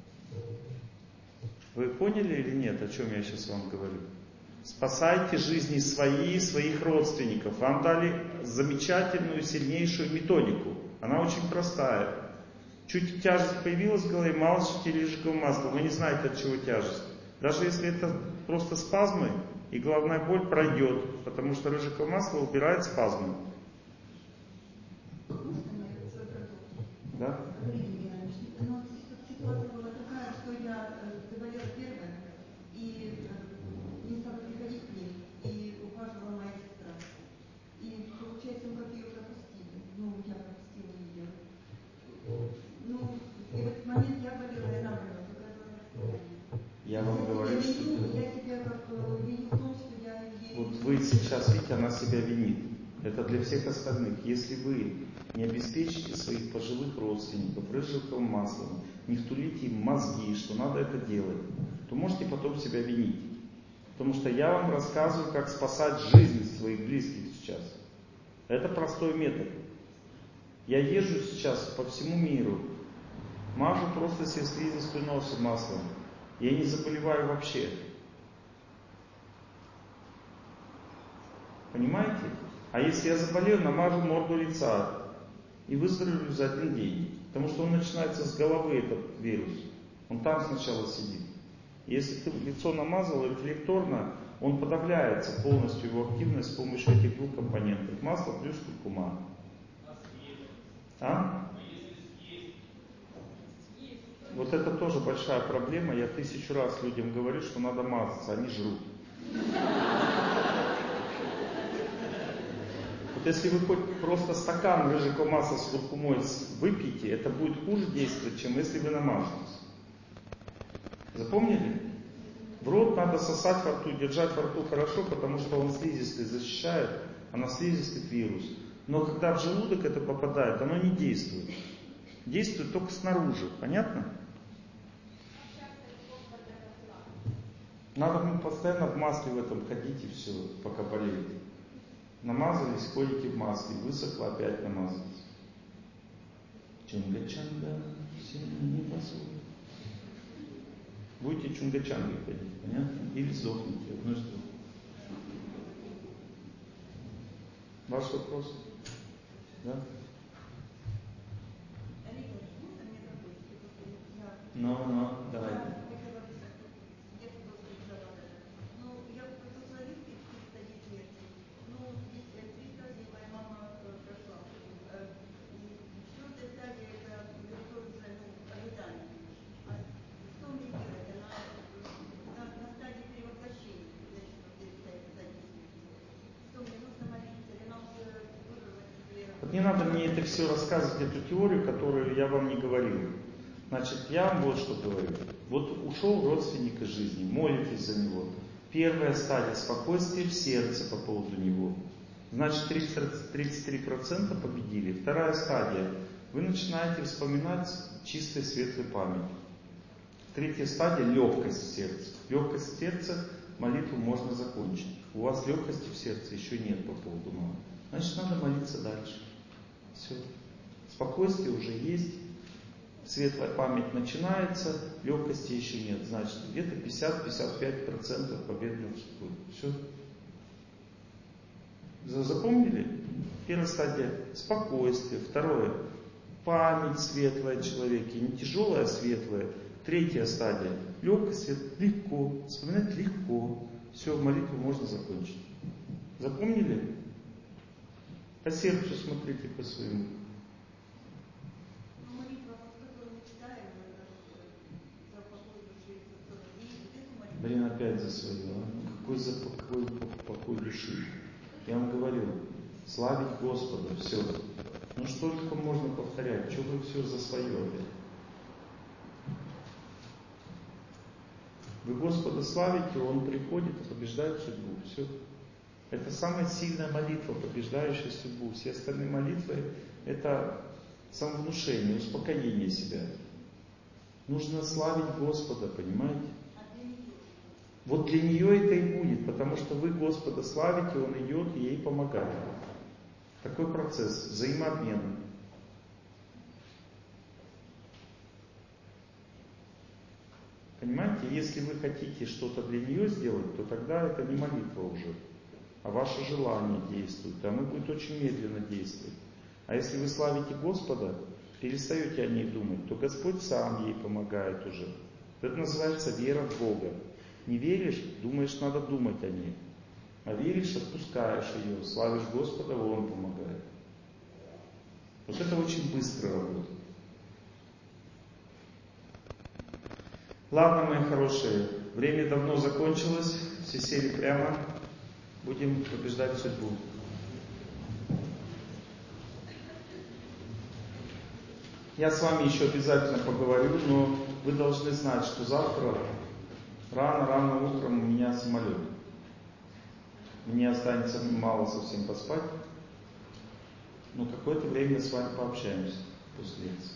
Вы поняли или нет, о чем я сейчас вам говорю? Спасайте жизни свои и своих родственников. Вам дали замечательную, сильнейшую методику. Она очень простая. Чуть тяжесть появилась в голове, мажьте рыжиковым маслом. Вы не знаете, от чего тяжесть. Даже если это просто спазмы, и головная боль пройдет, потому что рыжиковое масло убирает спазмы. Да? Но ситуация была такая, что я заболела первая, и не стала приходить к ней, и ухаживала моя сестра. И получается, мы как ее пропустили. Ну, я пропустила ее. Ну, и в этот момент я болела, и она болела. Я вам говорю, что... Я себя как виню в том, что я ей... Вот вы сейчас видите, она себя винит. Это для всех остальных. Если вы не обеспечите своих пожилых родственников рыжиковым маслом, не втулите им мозги, что надо это делать, то можете потом себя винить. Потому что я вам рассказываю, как спасать жизнь своих близких сейчас. Это простой метод. Я езжу сейчас по всему миру, мажу просто себе слизистую носа маслом. Я не заболеваю вообще. Понимаете? А если я заболею, намажу морду лица и выздоровлю за один день. Потому что он начинается с головы, этот вирус. Он там сначала сидит. Если ты лицо намазал рефлекторно, он подавляется полностью, его активность с помощью этих двух компонентов. Масло плюс куркума. А? Вот это тоже большая проблема. Я 1000 раз людям говорю, что надо мазаться, они жрут. Вот если вы хоть просто стакан рыжикового масла с куркумой выпьете, это будет хуже действовать, чем если вы намажетесь. Запомнили? В рот надо сосать во рту, держать во рту хорошо, потому что он слизистый защищает, а на слизистый вирус. Но когда в желудок это попадает, оно не действует. Действует только снаружи. Понятно? Надо постоянно в масле в этом ходить и все, пока болеете. Намазались, ходите в масле, высохло, опять намазались. Чунга-чанга, сильно не посуд. Будете чунга-чангой ходить, понятно? Или сдохнете, одно из двух. Ваш вопрос? Да? Ну, давайте. Вот не надо мне это все рассказывать, эту теорию, которую я вам не говорил. Значит, я вам вот что говорю. Вот ушел родственник из жизни, молитесь за него. Первая стадия спокойствия в сердце по поводу него. Значит, 33% победили. Вторая стадия. Вы начинаете вспоминать чистой светлой память. Третья стадия – легкость в сердце. Легкость в сердце, молитву можно закончить. У вас легкости в сердце еще нет по поводу мамы. Значит, надо молиться дальше. Все. Спокойствие уже есть. Светлая память начинается, легкости еще нет. Значит, где-то 50-55% победных будет. Все. Запомнили? Первая стадия – спокойствие. Второе – память светлая в человеке. Не тяжелая, а светлая. Третья стадия – легкость, легко. Вспоминать легко. Все, молитву можно закончить. Запомнили? По сердцу смотрите по своему. Блин, опять за свое. Какой за покой души? Я вам говорю, славить Господа, все. Ну что только можно повторять? Что вы все за свое опять? Вы Господа славите, Он приходит и побеждает судьбу. Все. Это самая сильная молитва, побеждающая судьбу. Все остальные молитвы – это самовнушение, успокоение себя. Нужно славить Господа, понимаете? Вот для нее это и будет, потому что вы Господа славите, Он идет и ей помогает. Такой процесс взаимообмена. Понимаете, если вы хотите что-то для нее сделать, то тогда это не молитва уже, а ваше желание действует, и оно будет очень медленно действовать. А если вы славите Господа, перестаете о ней думать, то Господь сам ей помогает уже. Это называется вера в Бога. Не веришь, думаешь, надо думать о ней. А веришь, отпускаешь ее, славишь Господа, Он помогает. Вот это очень быстро работает. Ладно, мои хорошие, время давно закончилось, все сели прямо, будем побеждать судьбу. Я с вами еще обязательно поговорю, но вы должны знать, что завтра рано утром у меня самолет. Мне останется мало совсем поспать, но какое-то время с вами пообщаемся после лекции.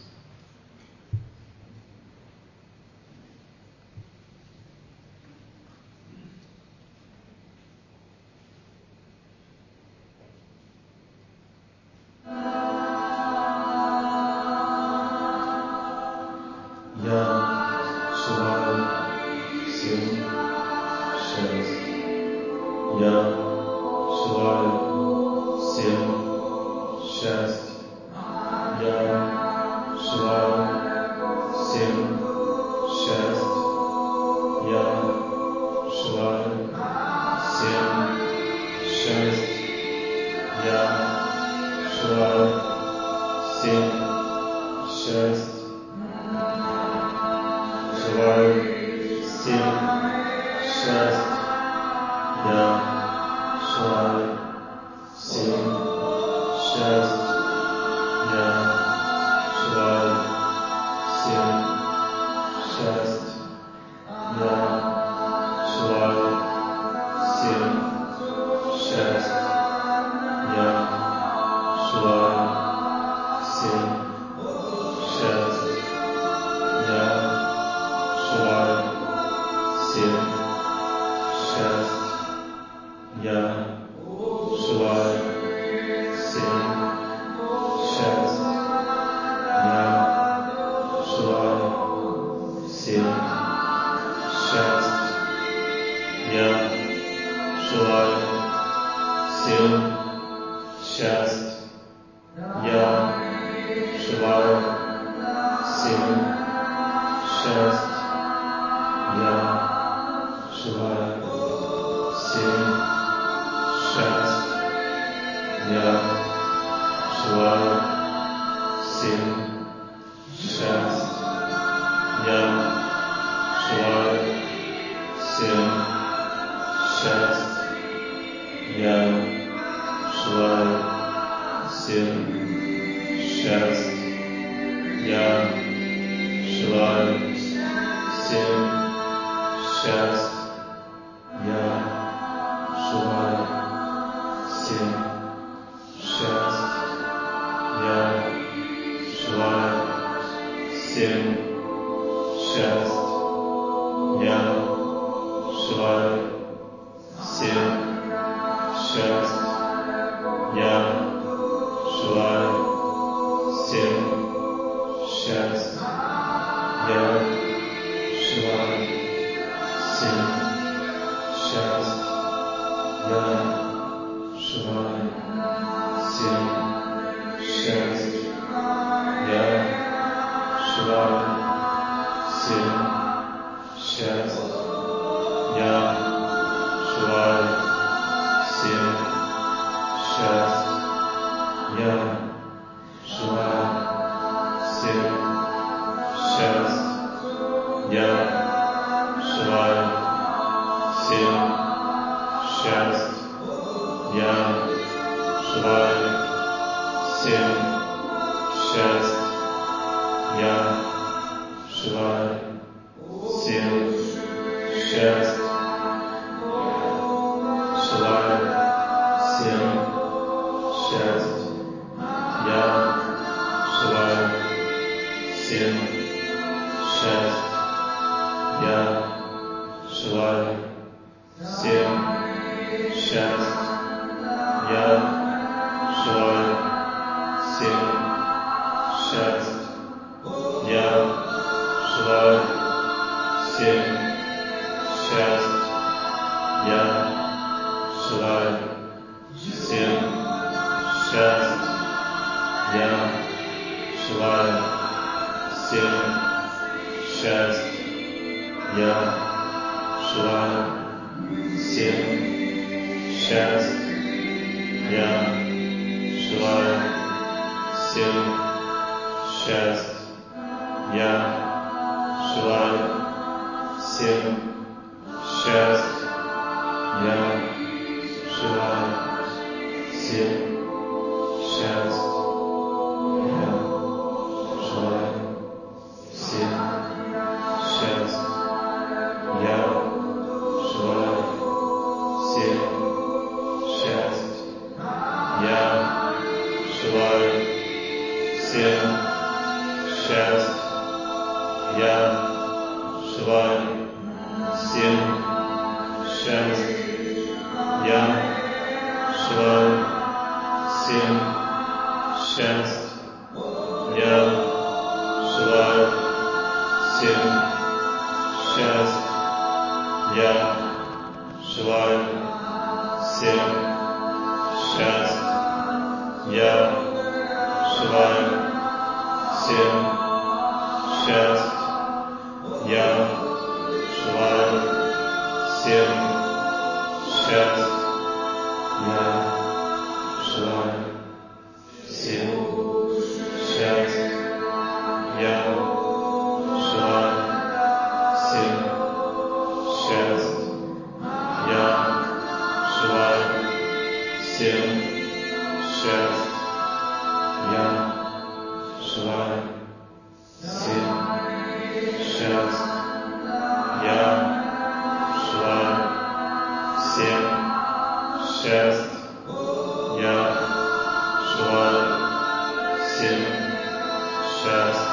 желаю всем счастья. Я желаю всем счастья. Я желаю всем счастья. Я желаю всем счастья. Я желаю всем счастья. Я желаю всем счастья. Я желаю всем счастья. Я желаю всем счастья. Я желаю всем счастья. Я желаю всем счастья. Я желаю всем счастья. Я желаю всем счастья. Я желаю всем счастья. Я желаю всем счастья. Я желаю всем счастья. Я желаю всем счастья. Я желаю всем счастья. Я желаю всем счастья. Я желаю всем счастья.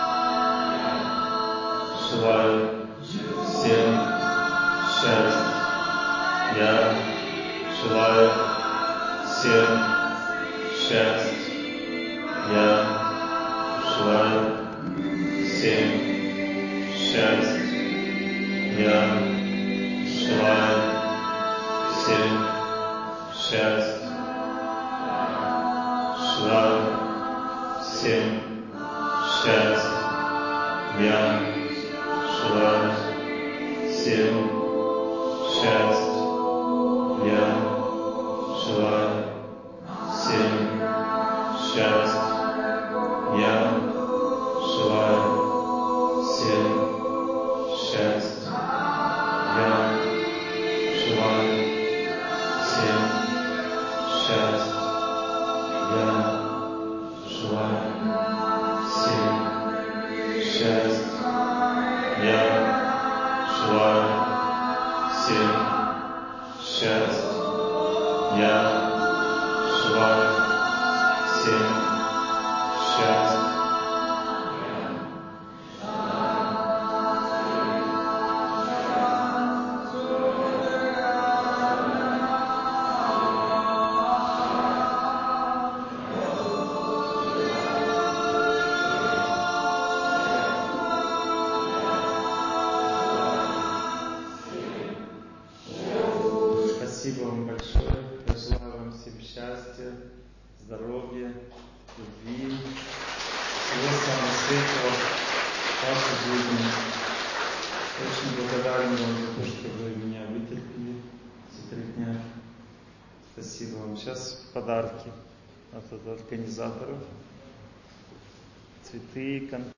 Желаю всем счастья. Я желаю всем счастья. Я желаю всем счастья. Я желаю всем счастья. Желаю всем счастья. Я желаю всем счастья. Я желаю всем счастья. Я желаю всем счастья. Я желаю всем счастья. Я желаю всем счастья. Я желаю всем счастья. Я желаю всем счастья. Спасибо вам большое. Я желаю вам всем счастья, здоровья, любви, всего самого светлого в вашей жизни. Очень благодарен вам за то, что вы меня вытерпели за 3 дня. Спасибо вам. Сейчас подарки от организаторов. Цветы, конфеты.